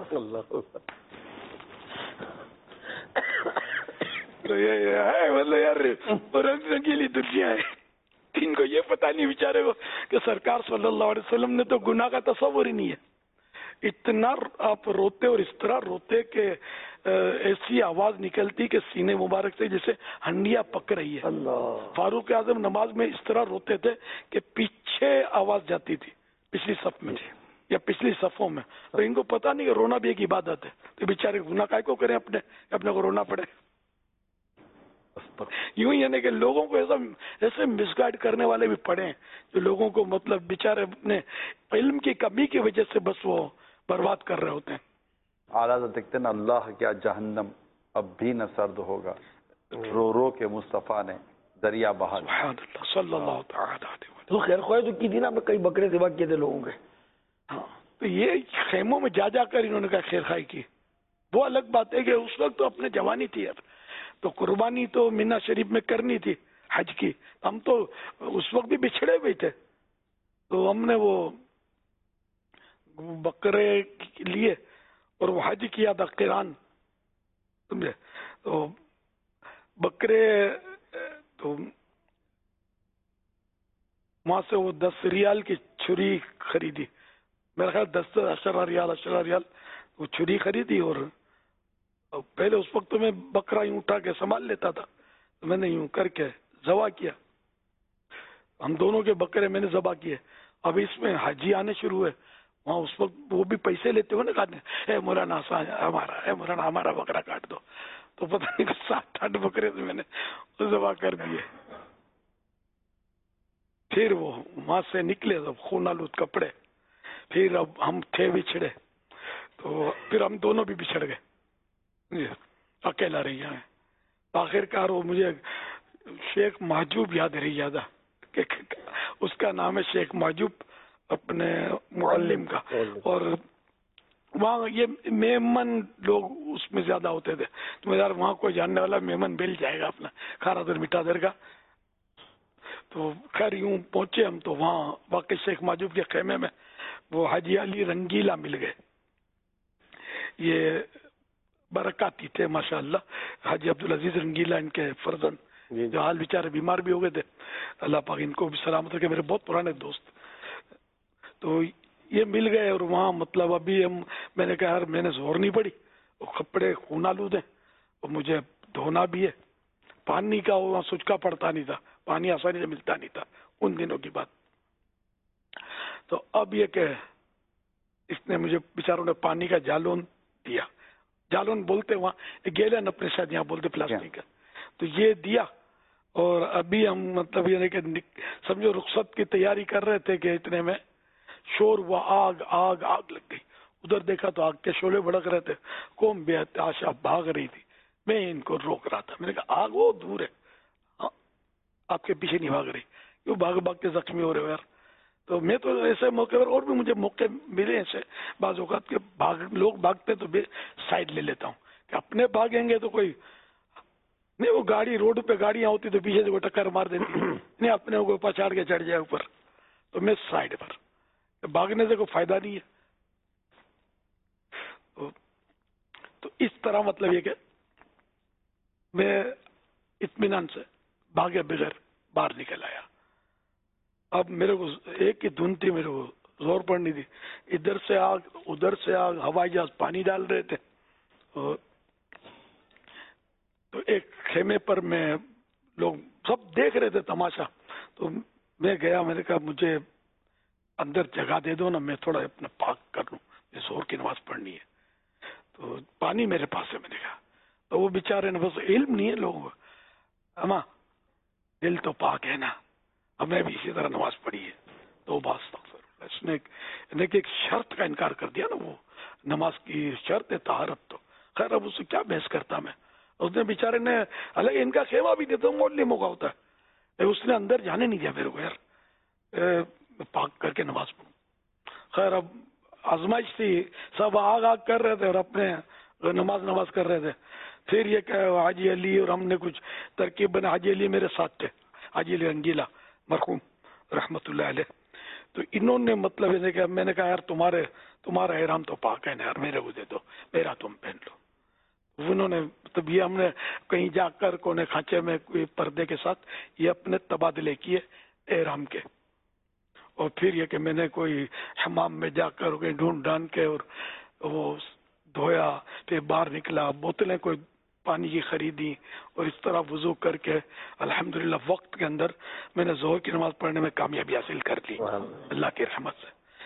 تو یہ ہے مطلب یار رنگ رنگیلی دنیا ہے. ان کو یہ پتا نہیں بیچارے کو کہ سرکار صلی اللہ علیہ وسلم نے تو گناہ کا تصور ہی نہیں ہے. اتنا آپ روتے اور اس طرح روتے کہ ایسی آواز نکلتی کہ سینے مبارک سے جیسے ہنڈیا پک رہی ہے. فاروق اعظم نماز میں اس طرح روتے تھے کہ پیچھے آواز جاتی تھی پچھلی صف میں. یا پچھلی صفوں میں، تو ان کو پتہ نہیں کہ رونا بھی ایک عبادت ہے، تو بیچارے گناہ کائے کو کریں اپنے اپنے کو رونا پڑے. یوں ہی یعنی کہ لوگوں کو ایسا ایسے مس گائڈ کرنے والے بھی پڑے ہیں جو لوگوں کو مطلب بیچارے اپنے علم کی کمی کی وجہ سے بس وہ برباد کر رہے ہوتے ہیں. اعلیٰ دیکھتے نا اللہ کیا جہنم اب بھی نہ سرد ہوگا، رو رو کے مصطفیٰ نے دریا بہا. سبحان اللہ صلی اللہ تعالی علیہ وسلم. تو خیر خواہ جو کی تھی نا، ہم نے کئی بکرے ذبح کیے تھے لوگوں کے. ہاں تو یہ خیموں میں جا جا کر انہوں نے کہا خیر خواہی کی. وہ الگ بات ہے کہ اس وقت تو اپنے جوانی تھی، اب تو قربانی تو مینا شریف میں کرنی تھی حج کی. ہم تو اس وقت بھی بچھڑے ہوئے تھے، تو ہم نے وہ بکرے لیے اور وہ حج کیا تھا قران، سمجھے. تو بکرے تو وہاں سے وہ دس ریال کی چھری خریدی، میرا خیال دس اشرا ریال اشرا ریال وہ چھری خریدی. اور پہلے اس وقت تو میں بکرا یوں اٹھا کے سنبھال لیتا تھا، تو میں نے یوں کر کے ذبح کیا. ہم دونوں کے بکرے میں نے ذبح کیے. اب اس میں حاجی آنے شروع ہوئے، وہاں اس وقت وہ بھی پیسے لیتے ہوئے نا، کھانے اے مولانا ہمارا اے مولانا ہمارا بکرا کاٹ دو. تو پتہ نہیں سات آٹھ بکرے سے میں نے ذبح کر دیے. پھر وہ وہاں سے نکلے تو خون آلود کپڑے. پھر اب ہم تھے بچھڑے، تو پھر ہم دونوں بھی بچھڑ گئے، اکیلا رہی جائیں. آخر کار وہ مجھے شیخ محجوب یاد رہی زیادہ، اس کا نام ہے شیخ محجوب اپنے معلم کا. اور وہاں یہ میمن لوگ اس میں زیادہ ہوتے تھے، تو یار وہاں کوئی جاننے والا میمن مل جائے گا اپنا کھارا در میٹھا در کا. تو خیر یوں پہنچے ہم، تو وہاں واقعی شیخ محجوب کے خیمے میں وہ حاجی علی رنگیلا مل گئے. یہ برکاتی تھے ماشاء اللہ، حاجی عبدالعزیز رنگیلا ان کے فرزند، جو حال بیچارے بیمار بھی ہو گئے تھے، اللہ پاک ان کو بھی سلامت رکھے، میرے بہت پرانے دوست. تو یہ مل گئے، اور وہاں مطلب ابھی ہم میں نے کہا یار میں نے زور نہیں پڑی، وہ کپڑے خون آلود ہیں اور مجھے دھونا بھی ہے. پانی کا وہاں سچکا پڑتا نہیں تھا، پانی آسانی سے ملتا نہیں تھا ان دنوں کی بات. تو اب یہ کہ اس نے مجھے بیچاروں نے پانی کا جالون دیا، جالون بولتے وہاں گیلن اپنے شاید یہاں بولتے پلاسٹک کا، تو یہ دیا. اور ابھی ہم مطلب یہ کہ سمجھو رخصت کی تیاری کر رہے تھے کہ اتنے میں شور ہوا، آگ آگ آگ لگ گئی. ادھر دیکھا تو آگ کے شعلے بھڑک رہے تھے، قوم بے تحاشا بھاگ رہی تھی. میں ان کو روک رہا تھا، میں نے کہا آگ وہ دور ہے، آپ کے پیچھے نہیں بھاگ رہی، کیوں بھاگ بھاگ کے زخمی ہو رہے ہو یار. تو میں تو ایسے موقع پر اور بھی مجھے موقع ملے ایسے بعض اوقات کے بھاگ لوگ بھاگتے تو سائڈ لے لیتا ہوں کہ اپنے بھاگیں گے تو کوئی نہیں، وہ گاڑی روڈ پہ گاڑیاں ہوتی تو پیچھے سے کوئی ٹکر مار دیتی نہیں، اپنے کو پچاڑ کے چڑھ جائے اوپر، تو میں سائڈ پر، بھاگنے سے کوئی فائدہ نہیں ہے. تو اس طرح مطلب یہ کہ میں اطمینان سے بھاگے بغیر باہر نکل آیا. اب میرے کو ایک ہی دھن تھی، میرے کو زور پڑنی تھی، ادھر سے آگ ادھر سے آگ، ہوائی جہاز پانی ڈال رہے تھے. تو ایک خیمے پر میں لوگ سب دیکھ رہے تھے تماشا، تو میں گیا، میں نے کہا مجھے اندر جگہ دے دو نا، میں تھوڑا اپنا پاک کر لوں، میں زور کی نماز پڑھنی ہے. تو پانی میرے پاس ہے، میں نے کہا. تو وہ بیچارے نے بس علم نہیں ہے لوگوں کو، اما دل تو پاک ہے نا، اب میں بھی اسی طرح نماز پڑھی ہے. تو بات اس نے ایک شرط کا انکار کر دیا نا، وہ نماز کی شرط ہے طہارت. تو خیر اب اس سے کیا بحث کرتا میں. اس نے بیچارے نے الگ ان کا خیمہ بھی دیتا ہوں مولموں کا ہوتا ہے، اس نے اندر جانے نہیں دیا میرے کو، یار پاک کر کے نماز پڑھوں. خیر اب آزمائش تھی، سب آگ آگ کر رہے تھے اور اپنے نماز نماز کر رہے تھے. پھر یہ کہ حاجی علی اور ہم نے کچھ ترکیب بنا، حاجی علی میرے ساتھ تھے، حاجی علی رنگیلا مرحوم رحمت اللہ علیہ. تو انہوں نے مطلب یہ کہ میں نے کہا یار تمہارے تمہارا احرام تو پاک ہے نا یار، میرے کو دے دو، میرا تم پہن لو. انہوں نے تب یہ ہم نے کہیں جا کر کونے کھانچے میں کوئی پردے کے ساتھ یہ اپنے تبادلے کیے احرام کے. اور پھر یہ کہ میں نے کوئی حمام میں جا کر کہیں ڈھونڈ ڈھانڈ کے اور وہ دھویا، پھر باہر نکلا، بوتلیں کوئی پانی کی خریدی، اور اس طرح وضو کر کے الحمدللہ وقت کے اندر میں نے ظہر کی نماز پڑھنے میں کامیابی حاصل کر لی اللہ کی رحمت سے.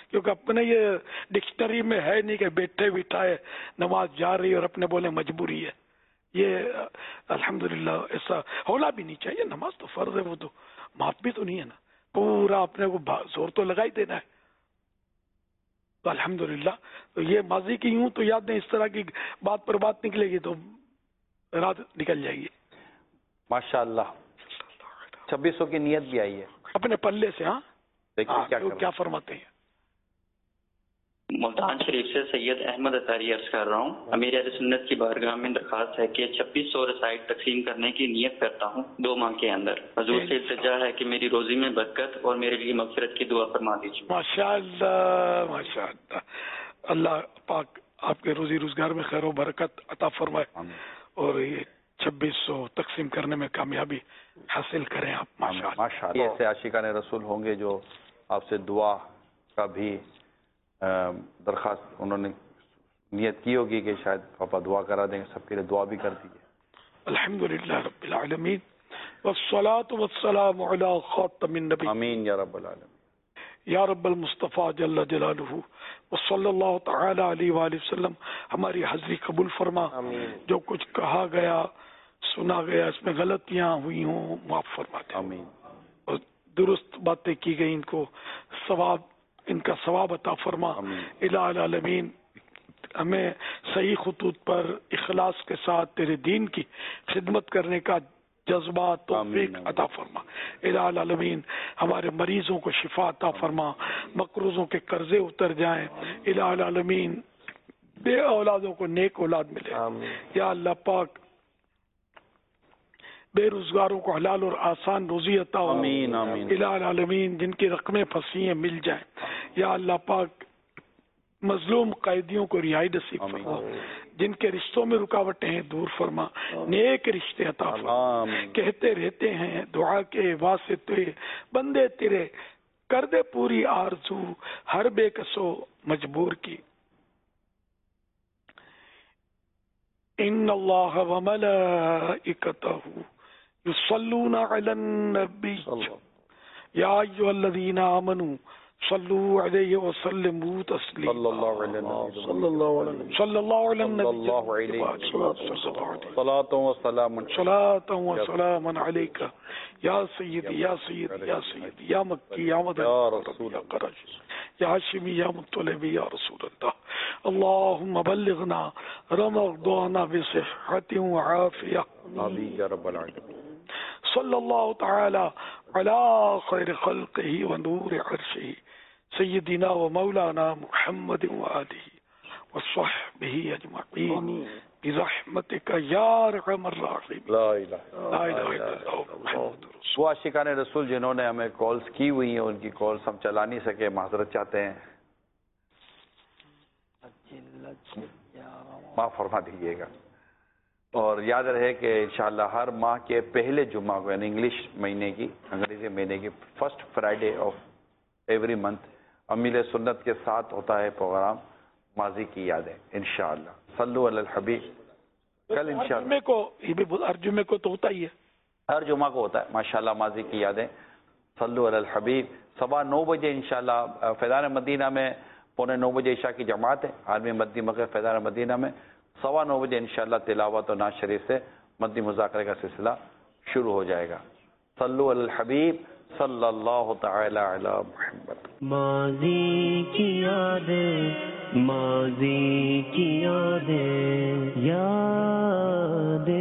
کیونکہ اپنے یہ ڈکشنری میں ہے نہیں کہ بیٹھے بٹھائے نماز جا رہی اور اپنے بولے مجبوری ہے. یہ الحمدللہ ایسا ہونا بھی نہیں چاہیے. نماز تو فرض ہے, وہ تو معاف بھی تو نہیں ہے نا, پورا اپنے کو زور تو لگا ہی دینا ہے. تو الحمدللہ تو یہ ماضی کی یوں تو یاد نہیں, اس طرح کی بات پر بات نکلے گی تو رات نکل جائے گی. ماشاء اللہ چھبیس سو کی نیت بھی آئی ہے اپنے پلے سے. ہاں دیکھیے کیا کیا فرماتے ہیں. ملتان شریف سے سید احمد اطاری عرض کر رہا ہوں. امیر اہل سنت کی بارگاہ میں درخواست ہے کہ چھبیس سو رسائل تقسیم کرنے کی نیت کرتا ہوں دو ماہ کے اندر. حضور سے التجا ہے کہ میری روزی میں برکت اور میرے لیے مغفرت کی دعا فرما دیجیے. ماشاء اللہ ماشاء اللہ. اللہ پاک آپ کے روزی روزگار میں خیر و برکت عطا فرمائے اور یہ چھبیس سو تقسیم کرنے میں کامیابی حاصل کریں آپ. ماشاء اللہ. ایسے عاشقان رسول ہوں گے جو آپ سے دعا کا بھی درخواست انہوں نے نیت کی ہوگی کہ شاید پاپا دعا کرا دیں, سب کے لیے دعا بھی کر دیجیے. الحمدللہ رب العالمین والصلاة والسلام علی خاتم النبی. آمین یا رب العالمین. یا رب المصطفیٰ جل جلالہ وصلی اللہ تعالی علیہ وآلہ وسلم ہماری حاضری قبول فرما. جو کچھ کہا گیا سنا گیا اس میں غلطیاں ہوئی ہوں معاف فرما دے. آمین. اور درست باتیں کی گئی ان کو ثواب ان کا ثواب عطا فرما. الہ العالمین ہمیں صحیح خطوط پر اخلاص کے ساتھ تیرے دین کی خدمت کرنے کا جذبہ توفیق عطا فرما. الہ العالمین ہمارے مریضوں کو شفا عطا فرما, مقروضوں کے قرضے اتر جائیں. الہ العالمین بے اولادوں کو نیک اولاد ملے. یا اللہ پاک بے روزگاروں کو حلال اور آسان روزی عطا ہو. آمین آمین. الہ العالمین جن کی رقمیں پھنسی ہیں مل جائیں. یا اللہ پاک مظلوم قیدیوں کو رہائی نصیب فرما. جن کے رشتوں میں رکاوٹیں ہیں دور فرما, نیک رشتے عطا فرما. کہتے رہتے ہیں دعا کے واسطے بندے تیرے, کر دے پوری آرزو ہر بے کسو مجبور کی. ان اللہ وملائکتہ یصلون علی النبی یا ایھا الذین آمنوا صلوا علیہ وسلموا تسلیما. صلی اللہ علیہ وسلم صلی اللہ علیہ صلاۃ و سلام صلاۃ و سلام علیک یا سیدی یا سیدی یا سیدی یا مکی یا مدنی یا رسول اللہ یا ہاشمی یا مطلبی یا رسول اللہ. اللهم بلغنا رمضان بصحة وعافية. آمین یا رب العالمین. صلی اللہ تعالی علی خیر خلقہ ونور عرشہ سیدنا و مولانا محمد وآلہ وصحبہ اجمعین برحمتک یا ارحم الراحمین. لا الہ الا اللہ. وہ عاشقان رسول جنہوں نے ہمیں کالز کی ہوئی ہیں ان کی کالز ہم چلا نہیں سکے, معذرت چاہتے ہیں, معاف فرما دیجیے گا. اور یاد رہے کہ انشاءاللہ ہر ماہ کے پہلے جمعہ کو یعنی انگلش مہینے کی انگریزی مہینے کی first Friday of every month امیر سنت کے ساتھ ہوتا ہے پروگرام ماضی کی یادیں. انشاءاللہ صلو علی الحبیب. کل انشاءاللہ کو ہر جمعے کو تو ہوتا ہی ہے, ہر جمعہ کو ہوتا ہے ماشاءاللہ ماضی کی یادیں. صلو علی الحبیب. صبح نو بجے انشاءاللہ فیضان مدینہ میں پونے نو بجے عشاء کی جماعت ہے. عالمی مدنی مغرب فیضان مدینہ میں سوا نو بجے انشاءاللہ تلاوت و نعت شریف سے مدنی مذاکرے کا سلسلہ شروع ہو جائے گا. صلو علی الحبیب صلی اللہ تعالی علی محمد. ماضی کی یادیں ماضی کی یادیں یادیں